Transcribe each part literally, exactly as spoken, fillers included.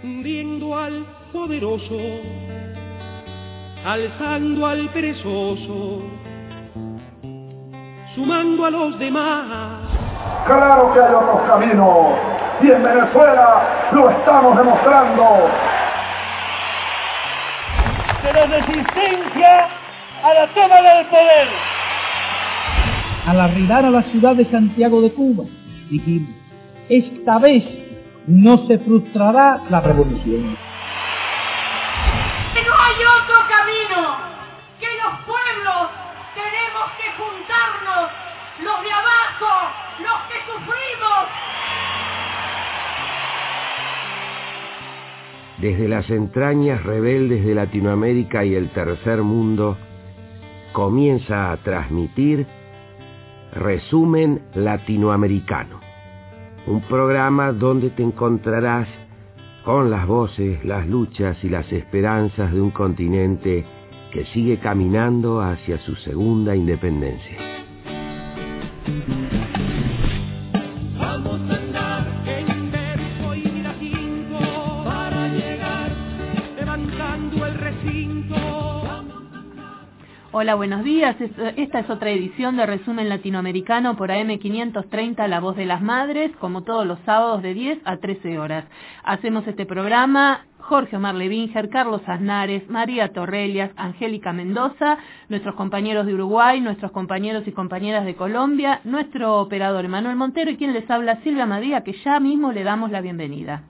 viendo al poderoso, alzando al perezoso, sumando a los demás. Claro que hay otros caminos, y en Venezuela lo estamos demostrando. De la resistencia a la toma del poder. Al arribar a la ciudad de Santiago de Cuba, dijimos, esta vez no se frustrará la revolución. Que no hay otro camino, que los pueblos tenemos que juntarnos, los de abajo, los que sufrimos. Desde las entrañas rebeldes de Latinoamérica y el tercer mundo, comienza a transmitir Resumen Latinoamericano, un programa donde te encontrarás con las voces, las luchas y las esperanzas de un continente que sigue caminando hacia su segunda independencia. Vamos a andar en verso y miracinto para llegar levantando el recinto. Hola, buenos días. Esta es otra edición de Resumen Latinoamericano por A M quinientos treinta, La Voz de las Madres, como todos los sábados de diez a trece horas. Hacemos este programa Jorge Omar Levinger, Carlos Aznares, María Torrellas, Angélica Mendoza, nuestros compañeros de Uruguay, nuestros compañeros y compañeras de Colombia, nuestro operador Emanuel Montero y quien les habla Silvia Madía, que ya mismo le damos la bienvenida.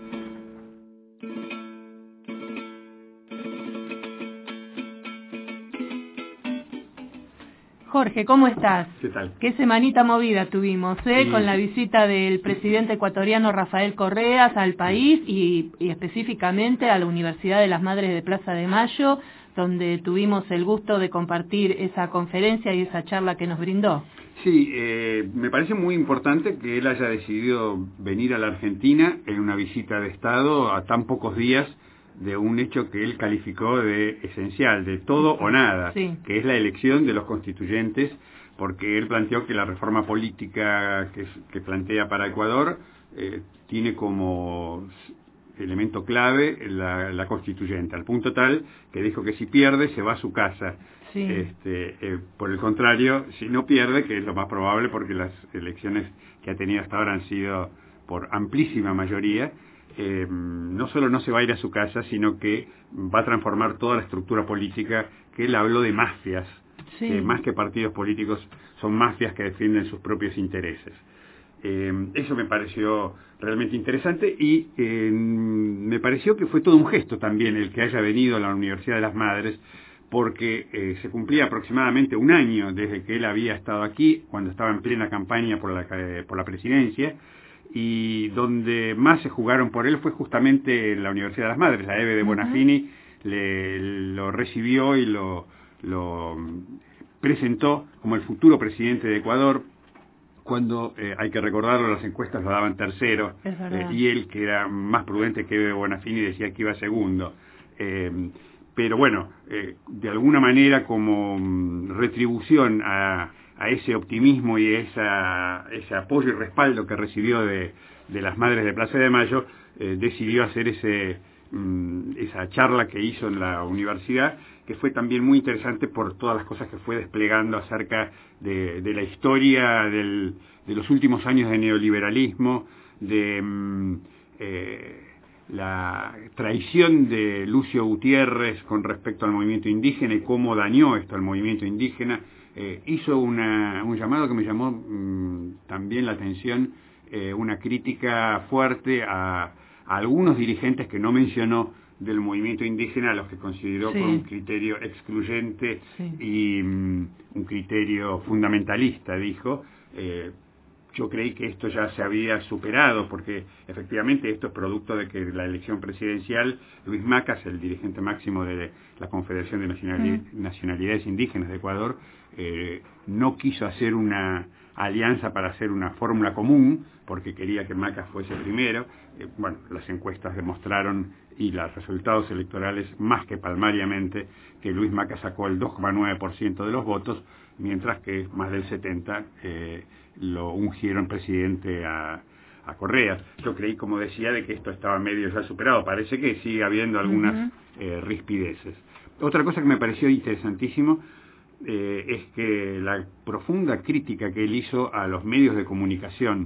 Jorge, ¿cómo estás? ¿Qué tal? Qué semanita movida tuvimos, ¿eh? Sí. Con la visita del presidente ecuatoriano Rafael Correas al país y, y específicamente a la Universidad de las Madres de Plaza de Mayo, donde tuvimos el gusto de compartir esa conferencia y esa charla que nos brindó. Sí, eh, me parece muy importante que él haya decidido venir a la Argentina en una visita de Estado a tan pocos días de un hecho que él calificó de esencial, de todo o nada, sí. Que es la elección de los constituyentes, porque él planteó que la reforma política que, que plantea para Ecuador eh, tiene como elemento clave la, la constituyente, al punto tal que dijo que si pierde se va a su casa. Sí. Este, eh, por el contrario, si no pierde, que es lo más probable porque las elecciones que ha tenido hasta ahora han sido por amplísima mayoría, Eh, no solo no se va a ir a su casa, sino que va a transformar toda la estructura política, que él habló de mafias, sí. que más que partidos políticos son mafias que defienden sus propios intereses. Eh, eso me pareció realmente interesante y eh, me pareció que fue todo un gesto también el que haya venido a la Universidad de las Madres, porque eh, se cumplía aproximadamente un año desde que él había estado aquí, cuando estaba en plena campaña por la, eh, por la presidencia, y donde más se jugaron por él fue justamente en la Universidad de las Madres. La Eve de Bonafini uh-huh. le, lo recibió y lo, lo presentó como el futuro presidente de Ecuador, cuando, eh, hay que recordarlo, las encuestas lo daban tercero, eh, y él, que era más prudente que Eve Bonafini, decía que iba segundo. Eh, pero bueno, eh, de alguna manera como retribución a a ese optimismo y esa, ese apoyo y respaldo que recibió de, de las Madres de Plaza de Mayo, eh, decidió hacer ese, mm, esa charla que hizo en la universidad, que fue también muy interesante por todas las cosas que fue desplegando acerca de, de la historia del, de los últimos años de neoliberalismo, de mm, eh, la traición de Lucio Gutiérrez con respecto al movimiento indígena y cómo dañó esto al movimiento indígena. Eh, hizo una, un llamado que me llamó mmm, también la atención, eh, una crítica fuerte a, a algunos dirigentes que no mencionó del movimiento indígena, a los que consideró sí. con un criterio excluyente sí. y mmm, un criterio fundamentalista, dijo. Eh, yo creí que esto ya se había superado, porque efectivamente esto es producto de que la elección presidencial, Luis Macas, el dirigente máximo de la Confederación de Nacionalidades, mm. Nacionalidades Indígenas de Ecuador, eh, no quiso hacer una alianza para hacer una fórmula común, porque quería que Macas fuese primero. Eh, bueno, las encuestas demostraron, y los resultados electorales más que palmariamente, que Luis Macas sacó el dos coma nueve por ciento de los votos, mientras que más del setenta por ciento eh, lo ungieron presidente a, a Correa. Yo creí, como decía, de que esto estaba medio ya superado. Parece que sigue habiendo algunas uh-huh. eh, rispideces. Otra cosa que me pareció interesantísimo eh, es que la profunda crítica que él hizo a los medios de comunicación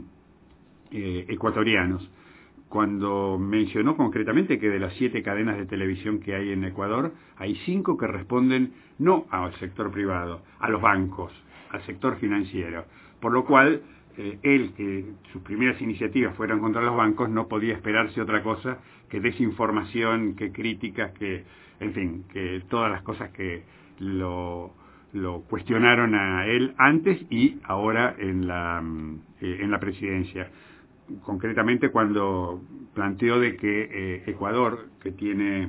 eh, ecuatorianos, cuando mencionó concretamente que de las siete cadenas de televisión que hay en Ecuador, hay cinco que responden no al sector privado, a los bancos, al sector financiero, por lo cual eh, él, que sus primeras iniciativas fueron contra los bancos, no podía esperarse otra cosa que desinformación, que críticas, que, en fin, que todas las cosas que lo, lo cuestionaron a él antes y ahora en la, eh, en la presidencia. Concretamente cuando planteó de que eh, Ecuador, que tiene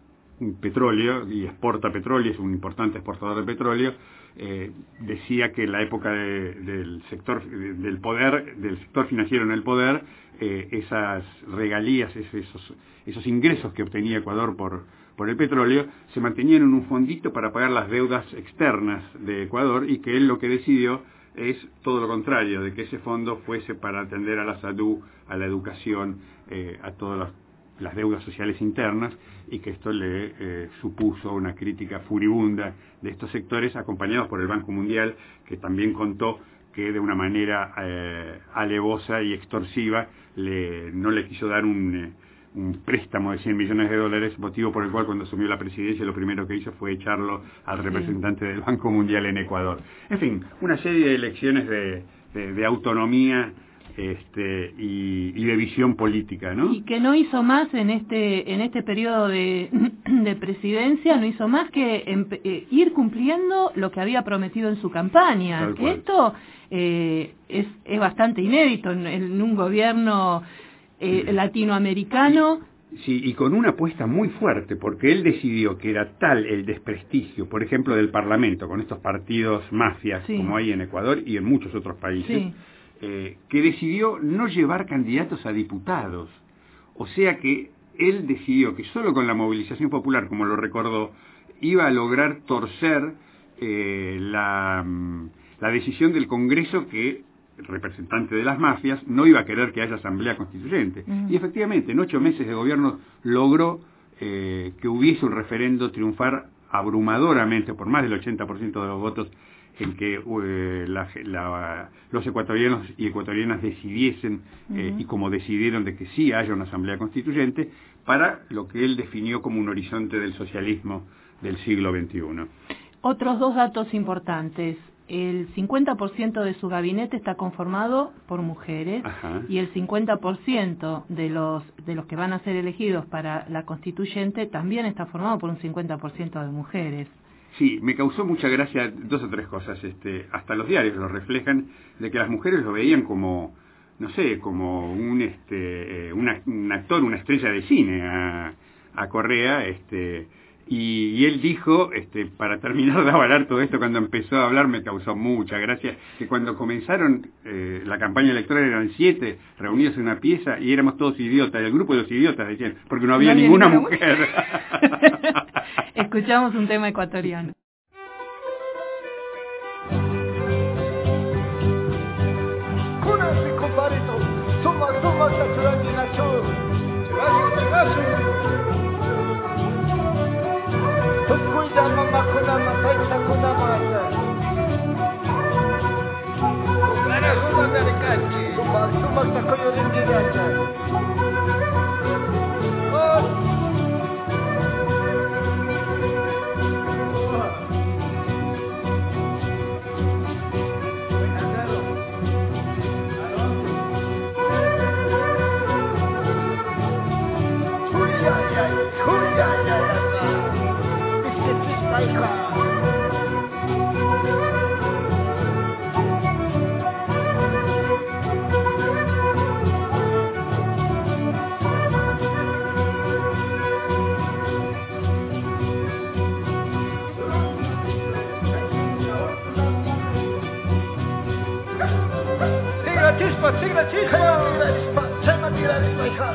petróleo y exporta petróleo, es un importante exportador de petróleo, eh, decía que en la época de, del sector del poder, del sector financiero en el poder, eh, esas regalías, esos, esos ingresos que obtenía Ecuador por, por el petróleo, se mantenían en un fondito para pagar las deudas externas de Ecuador, y que él lo que decidió es todo lo contrario, de que ese fondo fuese para atender a la salud, a la educación, eh, a todas las, las deudas sociales internas, y que esto le eh, supuso una crítica furibunda de estos sectores, acompañados por el Banco Mundial, que también contó que de una manera eh, alevosa y extorsiva le, no le quiso dar un... Eh, un préstamo de cien millones de dólares, motivo por el cual cuando asumió la presidencia lo primero que hizo fue echarlo al representante sí. del Banco Mundial en Ecuador. En fin, una serie de lecciones de, de, de autonomía este, y, y de visión política, ¿no? Y que no hizo más en este en este periodo de, de presidencia, no hizo más que empe- eh, ir cumpliendo lo que había prometido en su campaña. Que esto eh, es, es bastante inédito en, en un gobierno Eh, latinoamericano. Sí, y con una apuesta muy fuerte, porque él decidió que era tal el desprestigio, por ejemplo, del Parlamento, con estos partidos mafias, sí. como hay en Ecuador y en muchos otros países, sí. eh, que decidió no llevar candidatos a diputados. O sea que él decidió que solo con la movilización popular, como lo recordó, iba a lograr torcer eh, la, la decisión del Congreso que el representante de las mafias no iba a querer que haya asamblea constituyente. Uh-huh. Y efectivamente, en ocho meses de gobierno logró eh, que hubiese un referendo triunfar abrumadoramente, por más del ochenta por ciento de los votos, en que eh, la, la, los ecuatorianos y ecuatorianas decidiesen, eh, uh-huh. y como decidieron de que sí haya una asamblea constituyente, para lo que él definió como un horizonte del socialismo del siglo veintiuno. Otros dos datos importantes. El cincuenta por ciento de su gabinete está conformado por mujeres. Ajá. Y el cincuenta por ciento de los de los que van a ser elegidos para la constituyente también está formado por un cincuenta por ciento de mujeres. Sí, me causó mucha gracia dos o tres cosas. Este, hasta los diarios lo reflejan, de que las mujeres lo veían como, no sé, como un este una, un actor, una estrella de cine a, a Correa, este Y, y él dijo, este, para terminar de avalar todo esto, cuando empezó a hablar me causó mucha gracia, que cuando comenzaron eh, la campaña electoral eran siete reunidos en una pieza y éramos todos idiotas, el grupo de los idiotas decían, porque no había, no había ninguna, ninguna mujer. Escuchamos un tema ecuatoriano. Mama kuna mataita kuna mata. Kumara kuna darikachi. Kuma kuma takoyo ringiracha. Oh. Kuya ya, kuya ya. Sigra chispa, sigra chispa, sigra chispa, hija.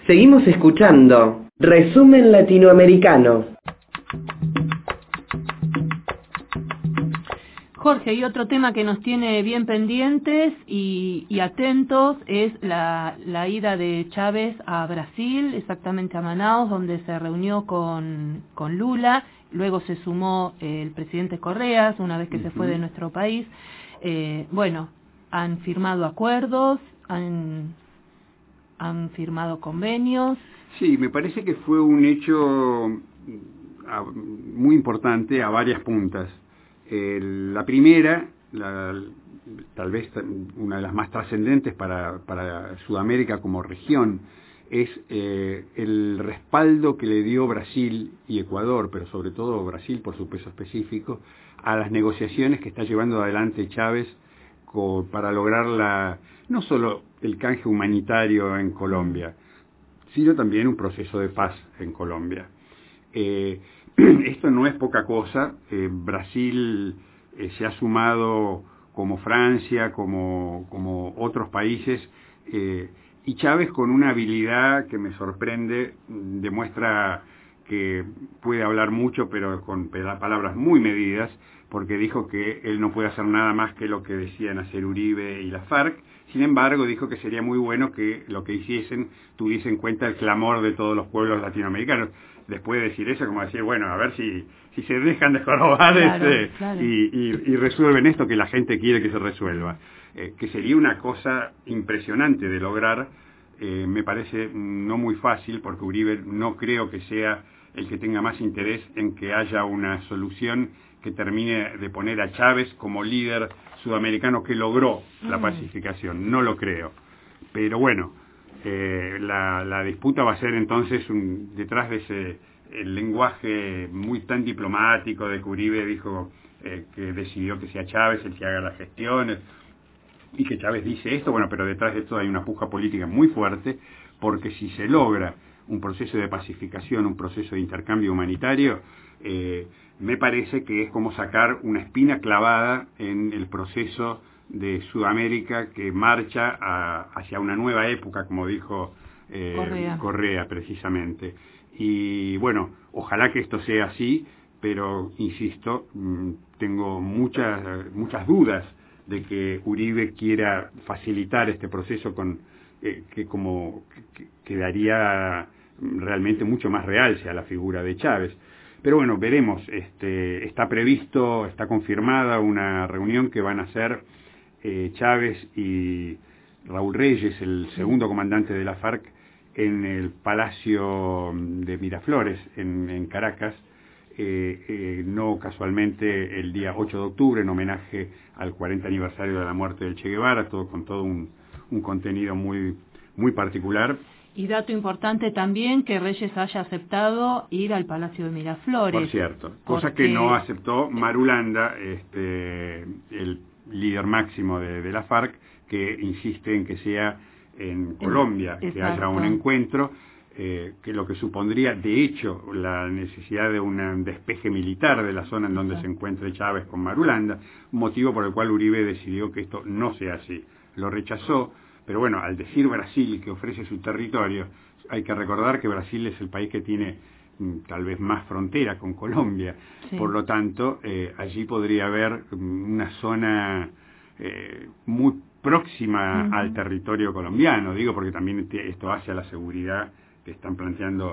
Seguimos escuchando Resumen Latinoamericano. Jorge, y otro tema que nos tiene bien pendientes y, y atentos es la, la ida de Chávez a Brasil, exactamente a Manaus, donde se reunió con, con Lula. Luego se sumó eh, el presidente Correa, una vez que uh-huh. se fue de nuestro país. Eh, bueno, han firmado acuerdos, han, han firmado convenios. Sí, me parece que fue un hecho muy importante a varias puntas. Eh, la primera, la, tal vez una de las más trascendentes para, para Sudamérica como región, es eh, el respaldo que le dio Brasil y Ecuador, pero sobre todo Brasil por su peso específico, a las negociaciones que está llevando adelante Chávez co, para lograr la, no solo el canje humanitario en Colombia, sino también un proceso de paz en Colombia. Eh, Esto no es poca cosa. Eh, Brasil eh, se ha sumado como Francia, como, como otros países, eh, y Chávez, con una habilidad que me sorprende, demuestra que puede hablar mucho, pero con palabras muy medidas, porque dijo que él no puede hacer nada más que lo que decían hacer Uribe y la FARC. Sin embargo, dijo que sería muy bueno que lo que hiciesen tuviese en cuenta el clamor de todos los pueblos latinoamericanos. Después de decir eso, como decir, bueno, a ver si, si se dejan de jorobar claro, este, claro. Y, y, y resuelven esto que la gente quiere que se resuelva. Eh, que sería una cosa impresionante de lograr. Eh, me parece no muy fácil, porque Uribe no creo que sea el que tenga más interés en que haya una solución que termine de poner a Chávez como líder sudamericano que logró la mm. pacificación. No lo creo. Pero bueno, eh, la, la disputa va a ser entonces un, detrás de ese el lenguaje muy tan diplomático de que Uribe dijo eh, que decidió que sea Chávez el que haga las gestiones, y que Chávez dice esto, bueno, pero detrás de esto hay una puja política muy fuerte, porque si se logra un proceso de pacificación, un proceso de intercambio humanitario, eh, me parece que es como sacar una espina clavada en el proceso de Sudamérica que marcha a, hacia una nueva época, como dijo eh, Correa. Correa, precisamente. Y bueno, ojalá que esto sea así, pero insisto, tengo muchas, muchas dudas de que Uribe quiera facilitar este proceso con eh, que como que, que daría realmente mucho más realce a la figura de Chávez. Pero bueno, veremos. Este, está previsto, está confirmada una reunión que van a hacer eh, Chávez y Raúl Reyes, el segundo comandante de la FARC, en el Palacio de Miraflores, en, en Caracas, eh, eh, no casualmente el día ocho de octubre, en homenaje al cuarenta aniversario de la muerte del Che Guevara, todo con todo un, un contenido muy, muy particular. Y dato importante también, que Reyes haya aceptado ir al Palacio de Miraflores. Por cierto, cosa porque... que no aceptó Marulanda, este, el líder máximo de, de la FARC, que insiste en que sea en Colombia, Exacto. que haya un encuentro, eh, que lo que supondría, de hecho, la necesidad de un despeje militar de la zona en donde Exacto. se encuentre Chávez con Marulanda, motivo por el cual Uribe decidió que esto no sea así. Lo rechazó. Pero bueno, al decir Brasil que ofrece su territorio, hay que recordar que Brasil es el país que tiene mm, tal vez más frontera con Colombia. Sí. Por lo tanto, eh, allí podría haber mm, una zona eh, muy próxima uh-huh. al territorio colombiano, digo, porque también esto hace a la seguridad que están planteando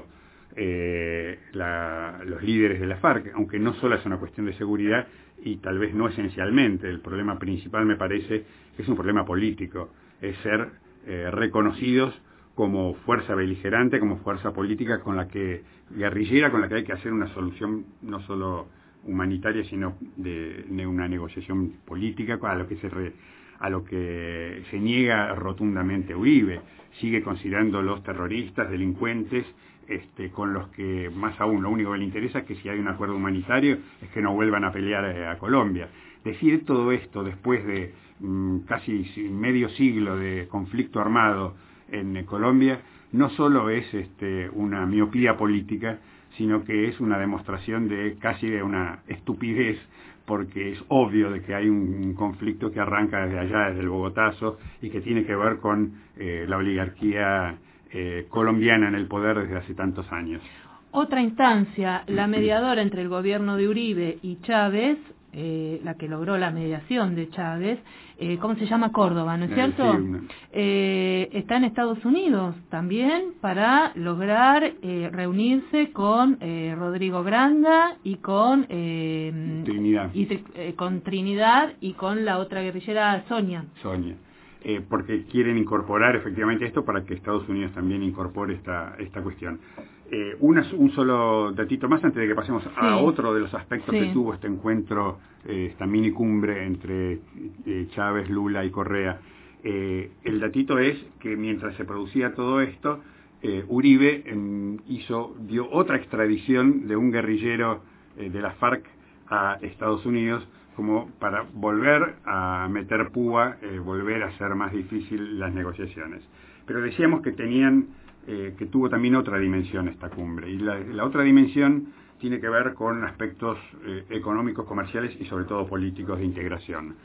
eh, la, los líderes de la FARC, aunque no solo es una cuestión de seguridad y tal vez no esencialmente. El problema principal, me parece, es un problema político. Es ser eh, reconocidos como fuerza beligerante, como fuerza política con la que guerrillera, con la que hay que hacer una solución no solo humanitaria, sino de, de una negociación política, a lo que se re, a lo que se niega rotundamente Uribe. Sigue considerando los terroristas, delincuentes, este, con los que más aún lo único que le interesa es que si hay un acuerdo humanitario es que no vuelvan a pelear eh, a Colombia. Decir todo esto después de mm, casi medio siglo de conflicto armado en eh, Colombia no solo es este, una miopía política, sino que es una demostración de casi de una estupidez, porque es obvio de que hay un, un conflicto que arranca desde allá, desde el Bogotazo, y que tiene que ver con eh, la oligarquía eh, colombiana en el poder desde hace tantos años. Otra instancia, la mediadora entre el gobierno de Uribe y Chávez, eh, la que logró la mediación de Chávez, eh, ¿cómo se llama? Córdoba, ¿no es cierto? Eh, sí, una... eh, está en Estados Unidos también para lograr eh, reunirse con eh, Rodrigo Granda y con eh, Trinidad. Y, eh, con Trinidad y con la otra guerrillera Sonia. Sonia. Eh, porque quieren incorporar efectivamente esto para que Estados Unidos también incorpore esta, esta cuestión. Eh, una, un solo datito más antes de que pasemos sí. a otro de los aspectos sí. que tuvo este encuentro, eh, esta mini cumbre entre eh, Chávez, Lula y Correa. Eh, el datito es que mientras se producía todo esto, eh, Uribe eh, hizo, dio otra extradición de un guerrillero eh, de la FARC a Estados Unidos, como para volver a meter púa, eh, volver a hacer más difícil las negociaciones. Pero decíamos que tenían, eh, que tuvo también otra dimensión esta cumbre, y la, la otra dimensión tiene que ver con aspectos eh, económicos, comerciales y sobre todo políticos de integración.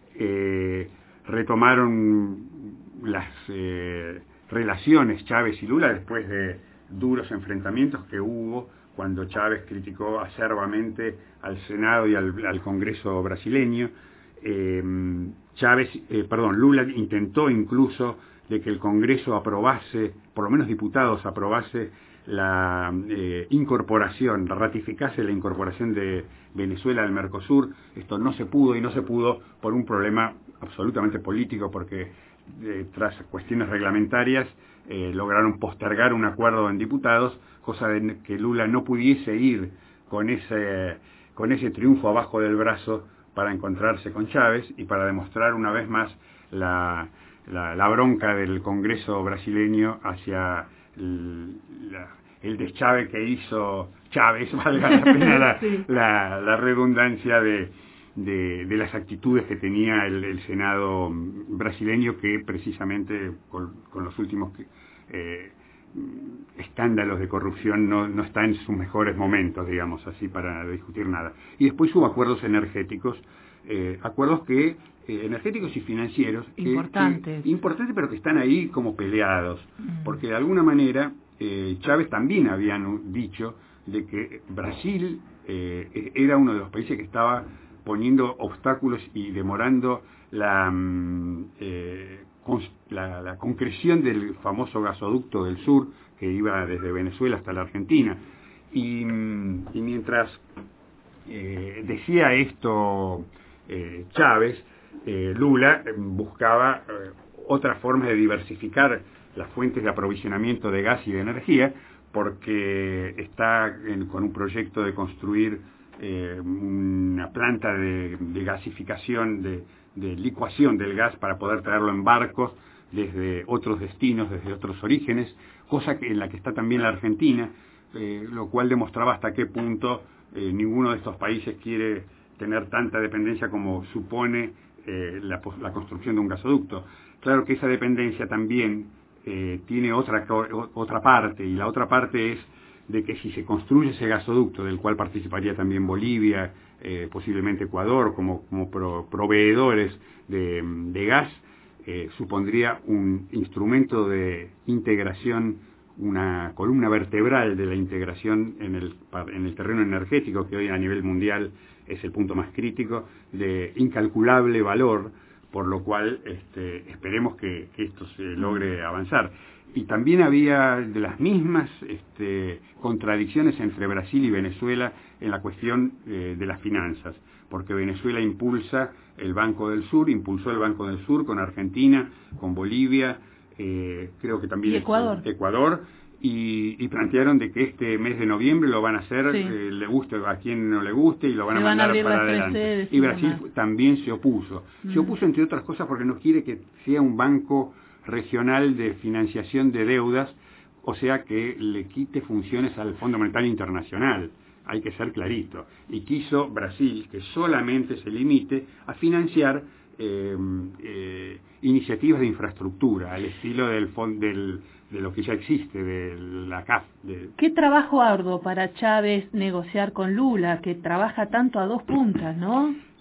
Eh, retomaron las eh, relaciones Chávez y Lula después de duros enfrentamientos que hubo cuando Chávez criticó acerbamente al Senado y al, al Congreso brasileño. Eh, Chávez, eh, perdón, Lula intentó incluso de que el Congreso aprobase, por lo menos diputados aprobase la eh, incorporación, ratificase la incorporación de Venezuela al Mercosur. Esto no se pudo y no se pudo por un problema absolutamente político, porque eh, tras cuestiones reglamentarias eh, lograron postergar un acuerdo en diputados, cosa de que Lula no pudiese ir con ese, con ese triunfo abajo del brazo para encontrarse con Chávez y para demostrar una vez más la, la, la bronca del Congreso brasileño hacia el, la, el deschave que hizo Chávez, valga la pena la, sí. la, la redundancia de, de, de las actitudes que tenía el, el Senado brasileño, que precisamente con, con los últimos eh, escándalos de corrupción no, no está en sus mejores momentos, digamos así, para discutir nada. Y después hubo acuerdos energéticos, eh, acuerdos que eh, energéticos y financieros importantes, que, que, importantes, pero que están ahí como peleados, mm. porque de alguna manera eh, Chávez también habían dicho de que Brasil eh, era uno de los países que estaba poniendo obstáculos y demorando la eh, La, la concreción del famoso gasoducto del sur que iba desde Venezuela hasta la Argentina. Y, y mientras eh, decía esto eh, Chávez, eh, Lula buscaba eh, otras formas de diversificar las fuentes de aprovisionamiento de gas y de energía, porque está en, con un proyecto de construir eh, una planta de, de gasificación, de de licuación del gas para poder traerlo en barcos desde otros destinos, desde otros orígenes, cosa que en la que está también la Argentina, eh, lo cual demostraba hasta qué punto eh, ninguno de estos países quiere tener tanta dependencia como supone eh, la, la construcción de un gasoducto. Claro que esa dependencia también eh, tiene otra, otra parte, y la otra parte es de que si se construye ese gasoducto, del cual participaría también Bolivia, eh, posiblemente Ecuador, como, como pro, proveedores de, de gas, eh, supondría un instrumento de integración, una columna vertebral de la integración en el, en el terreno energético, que hoy a nivel mundial es el punto más crítico, de incalculable valor, por lo cual este, esperemos que, que esto se logre avanzar. Y también había de las mismas este, contradicciones entre Brasil y Venezuela en la cuestión eh, de las finanzas, porque Venezuela impulsa el Banco del Sur, impulsó el Banco del Sur con Argentina, con Bolivia, eh, creo que también ¿Y Ecuador? Ecuador, y, y plantearon de que este mes de noviembre lo van a hacer, sí. eh, le guste a quien no le guste, y lo van se a mandar van a para adelante. Y Brasil demás. también se opuso. Mm. Se opuso, entre otras cosas, porque no quiere que sea un banco regional de financiación de deudas, o sea que le quite funciones al Fondo Monetario Internacional, hay que ser clarito, y quiso Brasil que solamente se limite a financiar eh, eh, iniciativas de infraestructura al estilo del, del de lo que ya existe, de la C A F. De... Qué trabajo arduo para Chávez negociar con Lula, que trabaja tanto a dos puntas, ¿no?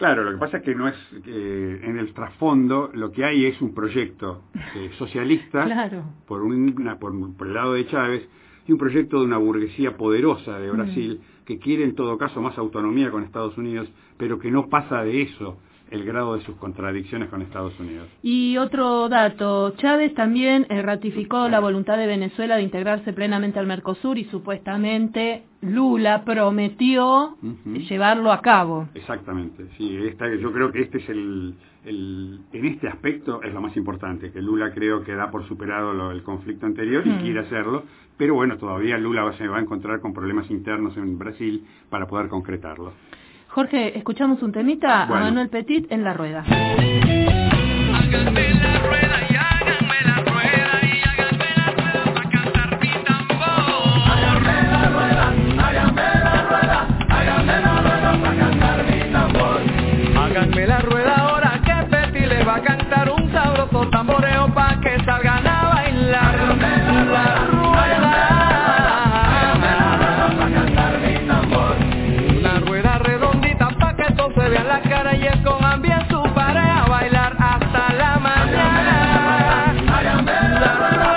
Claro, lo que pasa es que no es, eh, en el trasfondo lo que hay es un proyecto eh, socialista claro. por, una, por, por el lado de Chávez y un proyecto de una burguesía poderosa de Brasil mm. que quiere en todo caso más autonomía con Estados Unidos, pero que no pasa de eso el grado de sus contradicciones con Estados Unidos. Y otro dato, Chávez también eh, ratificó la voluntad de Venezuela de integrarse plenamente al Mercosur y supuestamente Lula prometió uh-huh. llevarlo a cabo. Exactamente, sí, esta, yo creo que este es el, el, en este aspecto es lo más importante, que Lula creo que da por superado lo, el conflicto anterior y uh-huh. quiere hacerlo, pero bueno, todavía Lula se va a encontrar con problemas internos en Brasil para poder concretarlo. Jorge, escuchamos un temita bueno. a Manuel Petit en La Rueda. Háganme la rueda y háganme la rueda y háganme la rueda para cantar mi tambor. Háganme la rueda, háganme la rueda, háganme la rueda para cantar mi tambor. Háganme la rueda ahora que Petit le va a cantar un sabroso tamboreo pa' que salgan a bailar. Háganme la rueda, rueda. Háganme la rueda para cantar mi tambor. Una rueda redondita pa' que todos se vean la cara y escojan bien su pareja a bailar hasta la mañana. Háganme la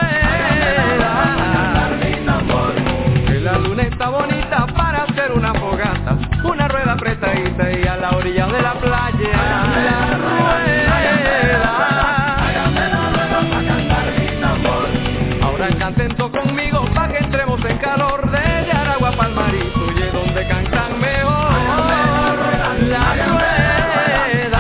rueda. Que la luna está bonita para hacer una fogata, una rueda apretadita y a la orilla de la playa. La rueda. Ahora canten todos conmigo pa' que entremos en calor de Yaragua pa'l Marito y es donde cantan mejor. La rueda.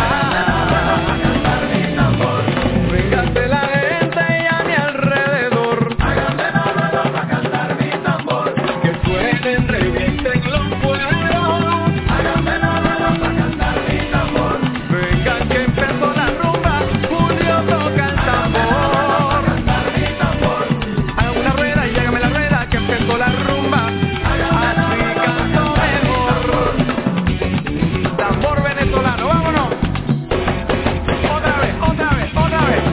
Véngase la gente y a mi alrededor. Háganme la rueda pa' cantar mi tambor. Que suenen, revienten los pueblos. Háganme la rueda pa' cantar mi tambor. Vengan que empezó la rumba, Julio toca el tambor. Hagan una rueda y háganme la rueda que empezó la rumba. Así canto mejor. Tambor venezolano, vámonos. Otra vez, otra vez, otra vez.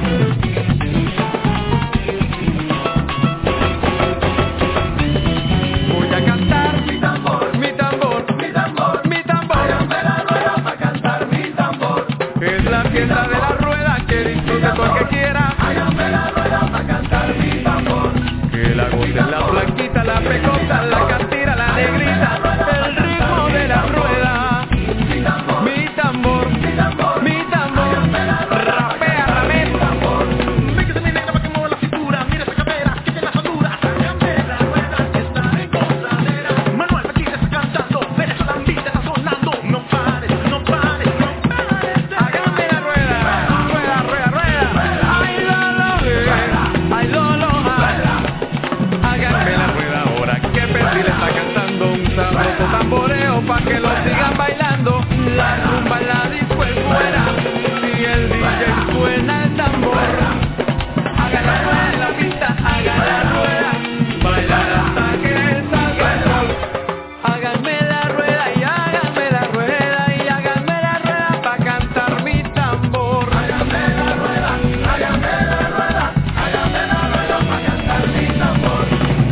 Voy a cantar mi tambor, mi tambor, mi tambor, mi tambor. Háganme la rueda para cantar mi tambor. Es la fiesta de la rueda que disfrute todo el que quiera. Háganme la rueda para cantar mi tambor. Que la goce la blanquita, la pecota, la cantira, la negrita, el ritmo de la rueda. Mi tambor, mi tambor, mi tambor, mi tambor. Rapea la mente. Véngase mi negra para que mueva la cintura, mira esa cadera, que tiene la sonura. Háganme la rueda que está en gozadera. Manuel Petit está cantando, Venezuela Beat está sonando. No pares, no pares, no pares. Háganme la rueda, rueda, rueda, rueda. Ay, Lolo, ay, Lolo, háganme la rueda ahora que Petit le está cantando un sabroso tamboreo pa' que lo sigan bailando. La rumba, la disco es fuera y el D J suena el tambor. Hagan la rueda en la pista, hagan la rueda, bailar hasta que salga el sol. Háganme la rueda y háganme la rueda y háganme la rueda pa' cantar mi tambor. Háganme la rueda, háganme la rueda, háganme la rueda pa' cantar mi tambor.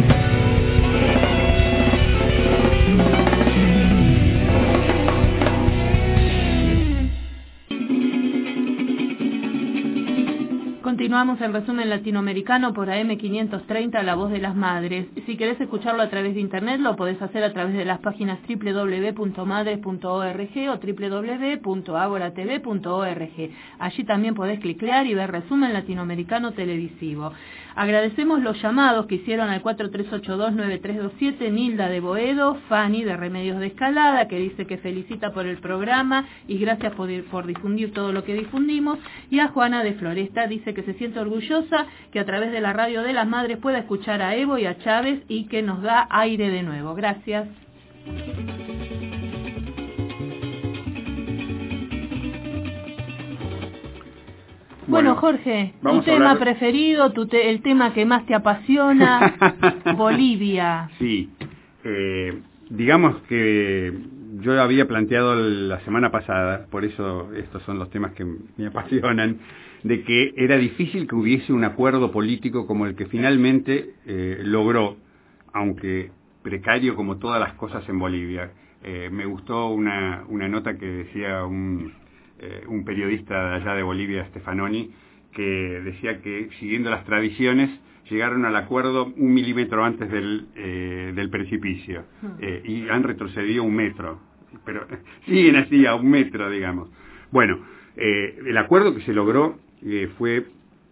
Continuamos el resumen latinoamericano por A M quinientos treinta, La Voz de las Madres. Si querés escucharlo a través de internet, lo podés hacer a través de las páginas doble u doble u doble u punto madres punto org o doble u doble u doble u punto agora t v punto org. Allí también podés cliquear y ver resumen latinoamericano televisivo. Agradecemos los llamados que hicieron al cuatro tres ocho dos nueve tres dos siete, Nilda de Boedo, Fanny de Remedios de Escalada, que dice que felicita por el programa y gracias por, por difundir todo lo que difundimos, y a Juana de Floresta, dice que se siente orgullosa que a través de la radio de las madres pueda escuchar a Evo y a Chávez y que nos da aire de nuevo. Gracias. Bueno, Jorge, tu tema hablar... preferido, tu te... el tema que más te apasiona, Bolivia. Sí, eh, digamos que yo había planteado la semana pasada, por eso estos son los temas que me apasionan, de que era difícil que hubiese un acuerdo político como el que finalmente eh, logró, aunque precario como todas las cosas en Bolivia. Eh, me gustó una, una nota que decía un, eh, un periodista de allá de Bolivia, Stefanoni, que decía que siguiendo las tradiciones llegaron al acuerdo un milímetro antes del, eh, del precipicio eh, y han retrocedido un metro, pero siguen así a un metro, digamos. Bueno, eh, el acuerdo que se logró eh, fue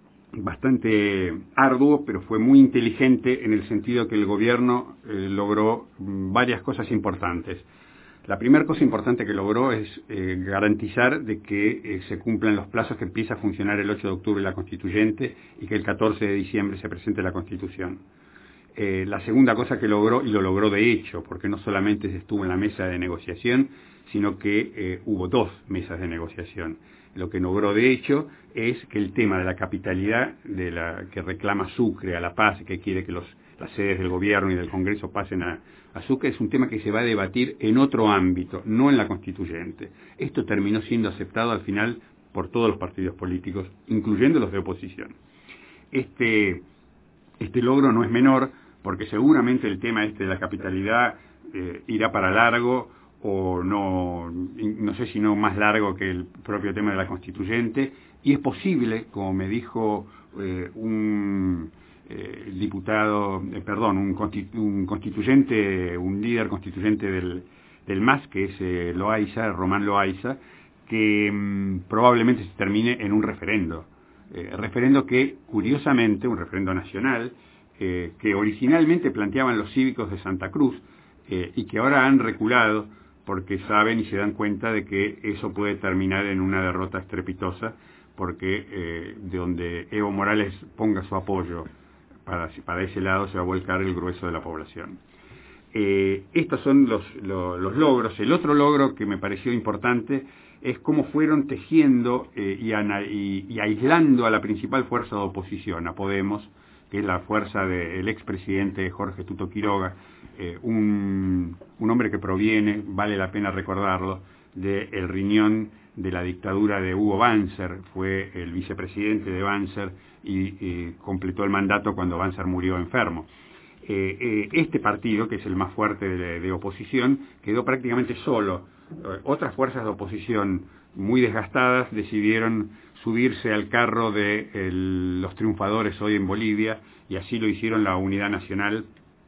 bastante arduo, pero fue muy inteligente en el sentido que el gobierno eh, logró varias cosas importantes. La primera cosa importante que logró es eh, garantizar de que eh, se cumplan los plazos, que empieza a funcionar el ocho de octubre la Constituyente y que el catorce de diciembre se presente la Constitución. Eh, la segunda cosa que logró, y lo logró de hecho, porque no solamente se estuvo en la mesa de negociación, sino que eh, hubo dos mesas de negociación. Lo que logró de hecho es que el tema de la capitalidad, de la que reclama Sucre a La Paz, que quiere que los, las sedes del gobierno y del Congreso pasen a, a Sucre, es un tema que se va a debatir en otro ámbito, no en la Constituyente. Esto terminó siendo aceptado al final por todos los partidos políticos, incluyendo los de oposición. Este, este logro no es menor, porque seguramente el tema este de la capitalidad eh, irá para largo, o no, no sé si no más largo que el propio tema de la Constituyente, y es posible, como me dijo eh, un eh, diputado, eh, perdón, un, constitu, un constituyente, un líder constituyente del, del M A S, que es eh, Loaiza, Román Loaiza, que mmm, probablemente se termine en un referendo. Eh, referendo que, curiosamente, un referendo nacional, eh, que originalmente planteaban los cívicos de Santa Cruz, eh, y que ahora han reculado, porque saben y se dan cuenta de que eso puede terminar en una derrota estrepitosa, porque eh, de donde Evo Morales ponga su apoyo para, para ese lado se va a volcar el grueso de la población. Eh, estos son los, los, los logros. El otro logro que me pareció importante es cómo fueron tejiendo eh, y, y, y aislando a la principal fuerza de oposición, a Podemos, que es la fuerza del expresidente Jorge Tuto Quiroga, eh, un, un hombre que proviene, vale la pena recordarlo, del riñón de la dictadura de Hugo Banzer, fue el vicepresidente de Banzer y eh, completó el mandato cuando Banzer murió enfermo. Eh, eh, este partido, que es el más fuerte de, de oposición, quedó prácticamente solo. Eh, otras fuerzas de oposición muy desgastadas decidieron subirse al carro de el, los triunfadores hoy en Bolivia, y así lo hicieron la Unidad Nacional,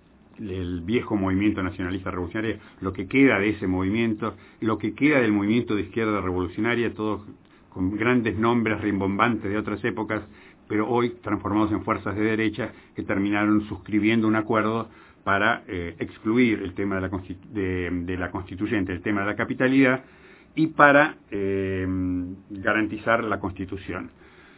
el viejo movimiento nacionalista revolucionario, lo que queda de ese movimiento, lo que queda del movimiento de izquierda revolucionaria, todos con grandes nombres rimbombantes de otras épocas, pero hoy transformados en fuerzas de derecha, que terminaron suscribiendo un acuerdo para eh, excluir el tema de la, de, de la constituyente, el tema de la capitalidad, y para eh, garantizar la Constitución.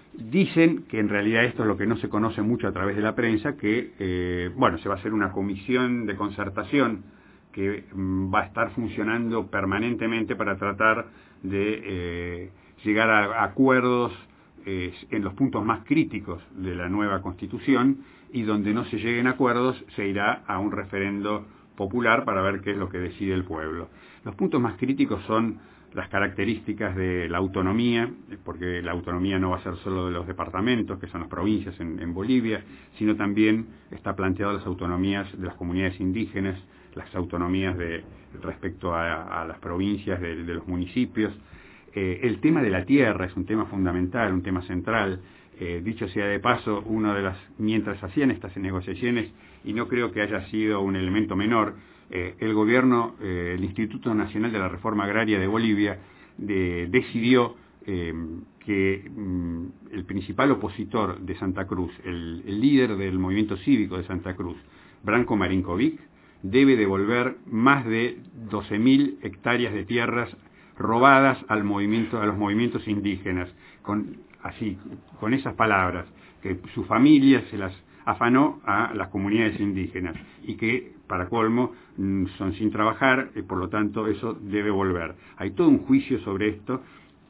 Dicen que en realidad esto es lo que no se conoce mucho a través de la prensa, que eh, bueno, se va a hacer una comisión de concertación que mm, va a estar funcionando permanentemente para tratar de eh, llegar a, a acuerdos eh, en los puntos más críticos de la nueva Constitución, y donde no se lleguen a acuerdos se irá a un referendo popular para ver qué es lo que decide el pueblo. Los puntos más críticos son las características de la autonomía, porque la autonomía no va a ser solo de los departamentos, que son las provincias en, en Bolivia, sino también está planteado las autonomías de las comunidades indígenas, las autonomías de respecto a, a las provincias de, de los municipios. Eh, el tema de la tierra es un tema fundamental, un tema central. Eh, dicho sea de paso, uno de las, mientras hacían estas negociaciones, y no creo que haya sido un elemento menor, eh, el gobierno, eh, el Instituto Nacional de la Reforma Agraria de Bolivia, de, decidió eh, que mm, el principal opositor de Santa Cruz, el, el líder del movimiento cívico de Santa Cruz, Branko Marinkovic, debe devolver más de doce mil hectáreas de tierras robadas al movimiento, a los movimientos indígenas, con, así, con esas palabras, que su familia se las afanó a las comunidades indígenas y que, para colmo, son sin trabajar, y por lo tanto eso debe volver. Hay todo un juicio sobre esto.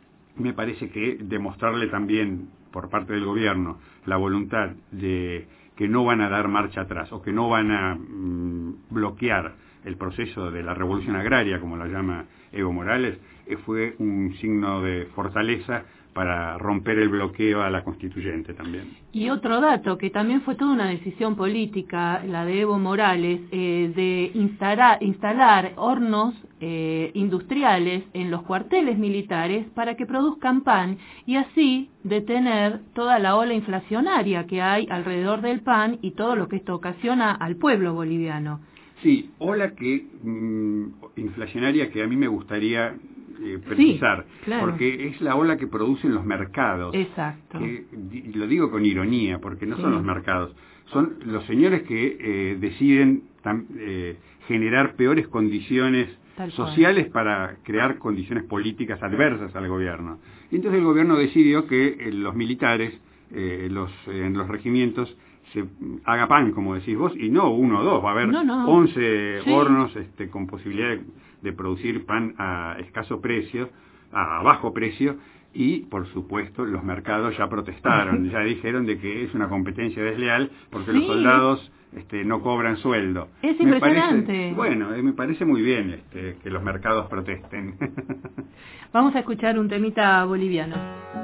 Me parece que demostrarle también por parte del gobierno la voluntad de que no van a dar marcha atrás o que no van a mmm, bloquear el proceso de la revolución agraria, como la llama Evo Morales, eh, fue un signo de fortaleza para romper el bloqueo a la constituyente también. Y otro dato, que también fue toda una decisión política, la de Evo Morales, eh, de instalar, instalar hornos eh, industriales en los cuarteles militares para que produzcan pan y así detener toda la ola inflacionaria que hay alrededor del pan y todo lo que esto ocasiona al pueblo boliviano. Sí, ola que mmm, inflacionaria que a mí me gustaría eh, precisar, sí, claro. porque es la ola que producen los mercados. Exacto. Que, y lo digo con ironía, porque no sí. son los mercados, son los señores que eh, deciden tam, eh, generar peores condiciones Tal sociales cual. Para crear condiciones políticas adversas al gobierno. Y entonces el gobierno decidió que eh, los militares, eh, los eh, en los regimientos, se haga pan, como decís vos, y no uno o dos, va a haber no, no. once sí. hornos este, con posibilidad de, de producir pan a escaso precio, a bajo precio, y por supuesto los mercados ya protestaron, ya dijeron de que es una competencia desleal porque sí. los soldados este, no cobran sueldo. Es me impresionante. Parece, bueno, eh, me parece muy bien este, que los mercados protesten. Vamos a escuchar un temita boliviano.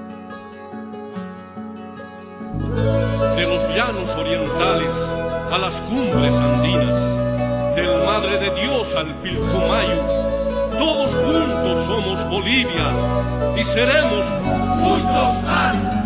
De los llanos orientales a las cumbres andinas, del Madre de Dios al Pilcomayo, todos juntos somos Bolivia y seremos juntos más.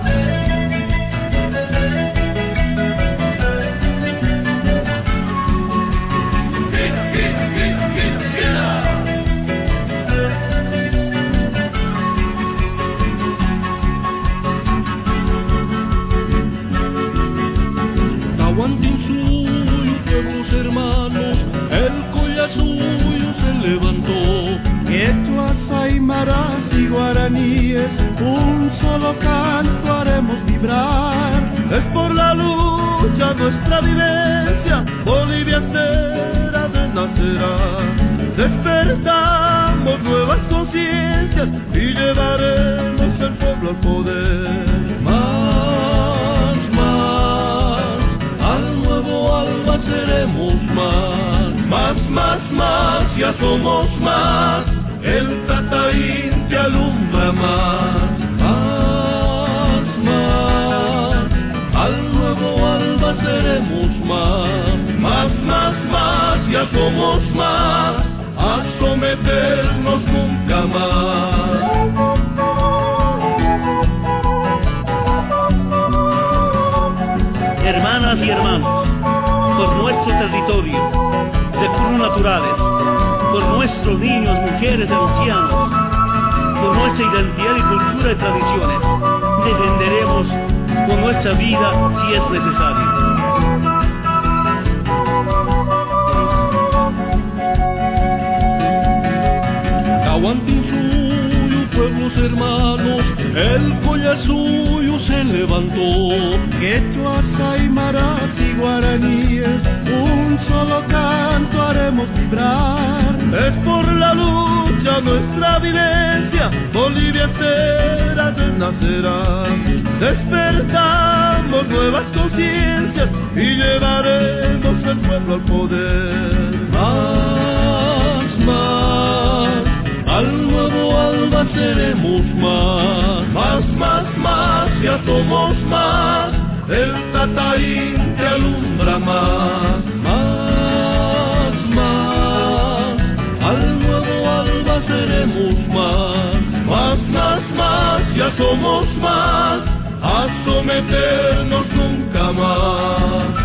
Tahuantinsuyo, pueblos hermanos, el Collasuyo se levantó. Quechuas, aymaras y guaraníes, un solo canto haremos vibrar. Es por la lucha nuestra vivencia, Bolivia entera renacerá. Despertamos nuevas conciencias y llevaremos el pueblo al poder. Más, más, al nuevo alba seremos más. Más, más, más, ya somos más. El Tataín te alumbra más. Más, más, al nuevo alba seremos más. Más, más, más, ya somos más. A someternos nunca más. Hermanas y hermanos, por nuestro territorio, recursos naturales, por nuestros niños, mujeres y ancianos, por nuestra identidad y cultura y tradiciones, defenderemos con nuestra vida si es necesario. Tahuantinsuyo, pueblos hermanos, el Collasuyo se levantó. Quechuas, aymaras y guaraníes, un solo canto haremos vibrar. Es por la lucha nuestra vivencia, Bolivia entera renacerá. Despertamos nuevas conciencias y llevaremos el pueblo al poder. Más, más, al nuevo alba seremos más. Más, más, más, ya somos más. El Tataín te alumbra más. Más, más, al nuevo alba seremos más. Más, más, más, ya somos más. A someternos nunca más.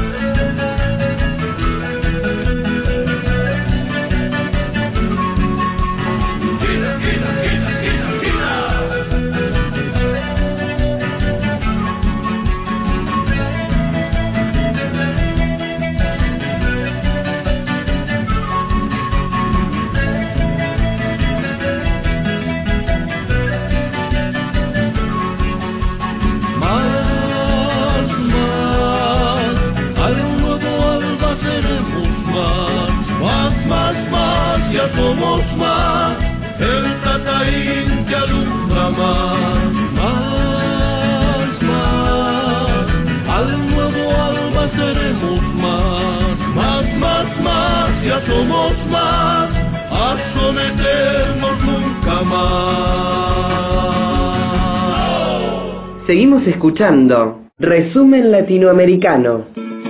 Seguimos escuchando Resumen Latinoamericano.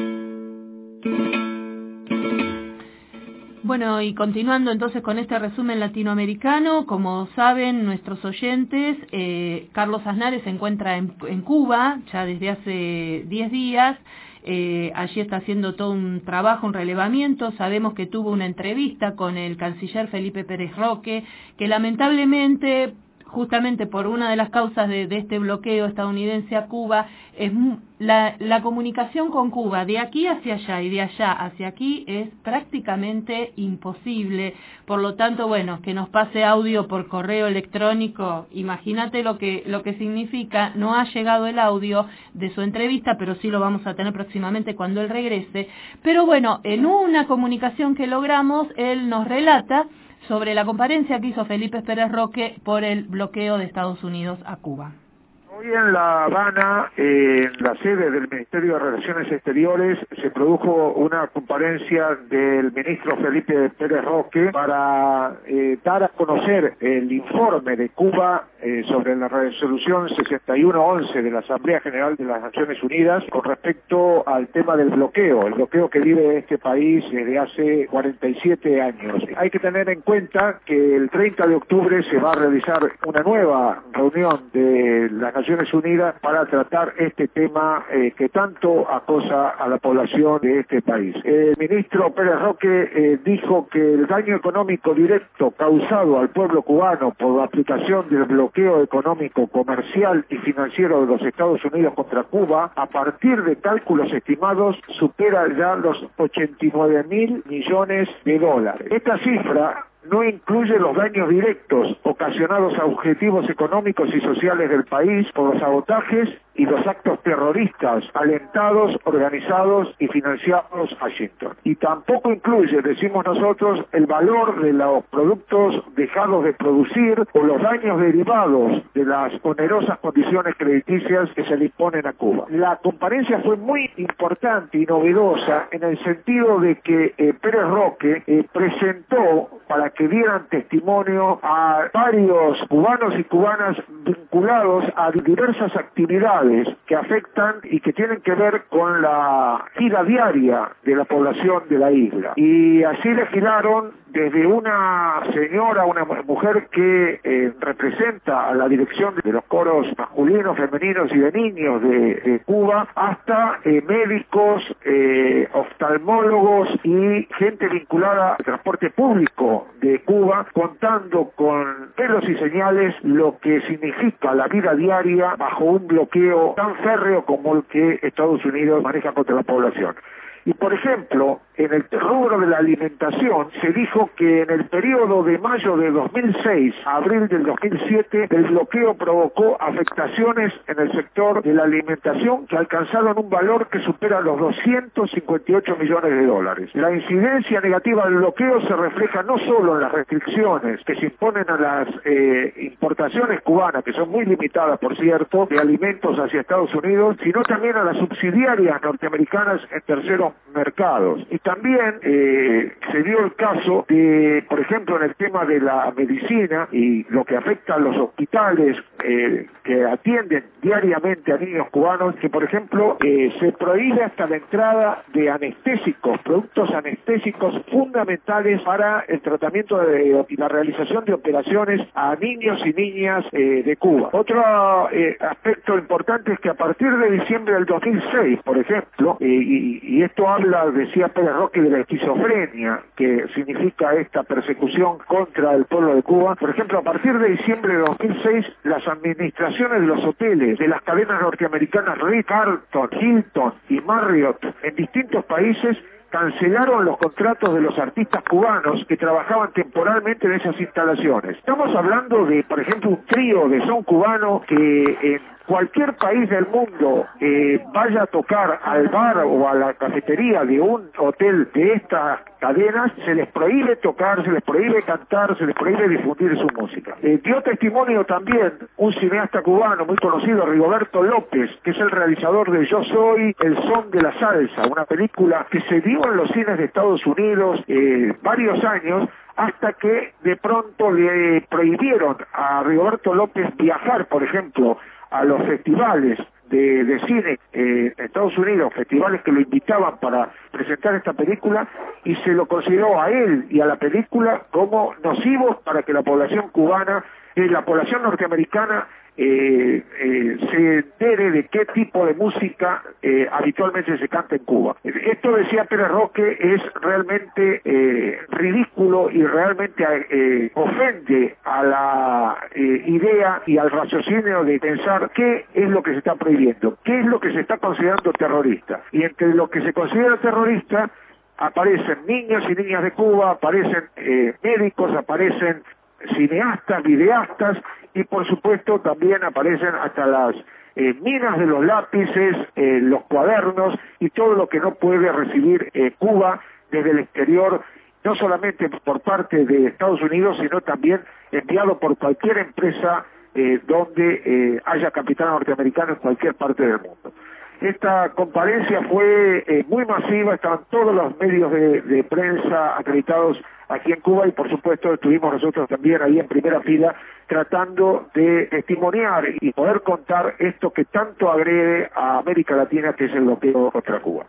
Bueno, y continuando entonces con este resumen latinoamericano, como saben nuestros oyentes, eh, Carlos Aznares se encuentra en, en Cuba ya desde hace diez días. Eh, allí está haciendo todo un trabajo, un relevamiento. Sabemos que tuvo una entrevista con el canciller Felipe Pérez Roque, que lamentablemente, justamente por una de las causas de, de este bloqueo estadounidense a Cuba, es la, la comunicación con Cuba de aquí hacia allá y de allá hacia aquí es prácticamente imposible. Por lo tanto, bueno, que nos pase audio por correo electrónico, imagínate lo que, lo que significa. No ha llegado el audio de su entrevista, pero sí lo vamos a tener próximamente cuando él regrese. Pero bueno, en una comunicación que logramos, él nos relata sobre la conferencia que hizo Felipe Pérez Roque por el bloqueo de Estados Unidos a Cuba. Hoy en La Habana, eh, en la sede del Ministerio de Relaciones Exteriores, se produjo una conferencia del ministro Felipe Pérez Roque para eh, dar a conocer el informe de Cuba eh, sobre la resolución sesenta y uno once de la Asamblea General de las Naciones Unidas con respecto al tema del bloqueo, el bloqueo que vive este país desde hace cuarenta y siete años. Hay que tener en cuenta que el treinta de octubre se va a realizar una nueva reunión de las Naciones Unidas para tratar este tema eh, que tanto acosa a la población de este país. El ministro Pérez Roque eh, dijo que el daño económico directo causado al pueblo cubano por la aplicación del bloqueo económico, comercial y financiero de los Estados Unidos contra Cuba, a partir de cálculos estimados, supera ya los ochenta y nueve mil millones de dólares. Esta cifra no incluye los daños directos ocasionados a objetivos económicos y sociales del país por los sabotajes y los actos terroristas alentados, organizados y financiados a Washington. Y tampoco incluye, decimos nosotros, el valor de los productos dejados de producir o los daños derivados de las onerosas condiciones crediticias que se le imponen a Cuba. La conferencia fue muy importante y novedosa en el sentido de que eh, Pérez Roque eh, presentó para que dieran testimonio a varios cubanos y cubanas vinculados a diversas actividades que afectan y que tienen que ver con la vida diaria de la población de la isla. Y así desfilaron desde una señora, una mujer que eh, representa a la dirección de los coros masculinos, femeninos y de niños de, de Cuba, hasta eh, médicos, eh, oftalmólogos y gente vinculada al transporte público de Cuba, contando con pelos y señales lo que significa la vida diaria bajo un bloqueo tan férreo como el que Estados Unidos maneja contra la población. Y por ejemplo, en el rubro de la alimentación, se dijo que en el periodo de mayo de dos mil seis a abril del dos mil siete, el bloqueo provocó afectaciones en el sector de la alimentación que alcanzaron un valor que supera los doscientos cincuenta y ocho millones de dólares. La incidencia negativa del bloqueo se refleja no solo en las restricciones que se imponen a las eh, importaciones cubanas, que son muy limitadas, por cierto, de alimentos hacia Estados Unidos, sino también a las subsidiarias norteamericanas en terceros mercados. Y también eh, se dio el caso de, por ejemplo, en el tema de la medicina y lo que afecta a los hospitales eh, que atienden diariamente a niños cubanos, que por ejemplo eh, se prohíbe hasta la entrada de anestésicos, productos anestésicos fundamentales para el tratamiento de, y la realización de operaciones a niños y niñas eh, de Cuba. Otro eh, aspecto importante es que a partir de diciembre del dos mil seis, por ejemplo, eh, y, y esto habla, decía Pérez Roque, de la esquizofrenia que significa esta persecución contra el pueblo de Cuba. Por ejemplo, a partir de diciembre de dos mil seis, las administraciones de los hoteles de las cadenas norteamericanas Ritz-Carlton, Hilton y Marriott en distintos países cancelaron los contratos de los artistas cubanos que trabajaban temporalmente en esas instalaciones. Estamos hablando de, por ejemplo, un trío de son cubano que en cualquier país del mundo eh, vaya a tocar al bar o a la cafetería de un hotel de estas cadenas, se les prohíbe tocar, se les prohíbe cantar, se les prohíbe difundir su música. Eh, dio testimonio también un cineasta cubano muy conocido, Rigoberto López, que es el realizador de Yo Soy el Son de la Salsa, una película que se dio en los cines de Estados Unidos eh, varios años, hasta que de pronto le prohibieron a Rigoberto López viajar, por ejemplo, a los festivales de, de cine eh, en Estados Unidos, festivales que lo invitaban para presentar esta película, y se lo consideró a él y a la película como nocivos para que la población cubana, eh, la población norteamericana, Eh, eh, se entere de qué tipo de música eh, habitualmente se canta en Cuba. Esto, decía Pérez Roque, es realmente eh, ridículo y realmente eh, ofende a la eh, idea y al raciocinio de pensar qué es lo que se está prohibiendo, qué es lo que se está considerando terrorista. Y entre lo que se considera terrorista aparecen niños y niñas de Cuba, aparecen eh, médicos, aparecen cineastas, videastas, y por supuesto también aparecen hasta las eh, minas de los lápices, eh, los cuadernos y todo lo que no puede recibir eh, Cuba desde el exterior, no solamente por parte de Estados Unidos, sino también enviado por cualquier empresa eh, donde eh, haya capital norteamericano en cualquier parte del mundo. Esta conferencia fue eh, muy masiva, estaban todos los medios de, de prensa acreditados aquí en Cuba, y por supuesto estuvimos nosotros también ahí en primera fila tratando de testimoniar y poder contar esto que tanto agrede a América Latina, que es el bloqueo contra Cuba.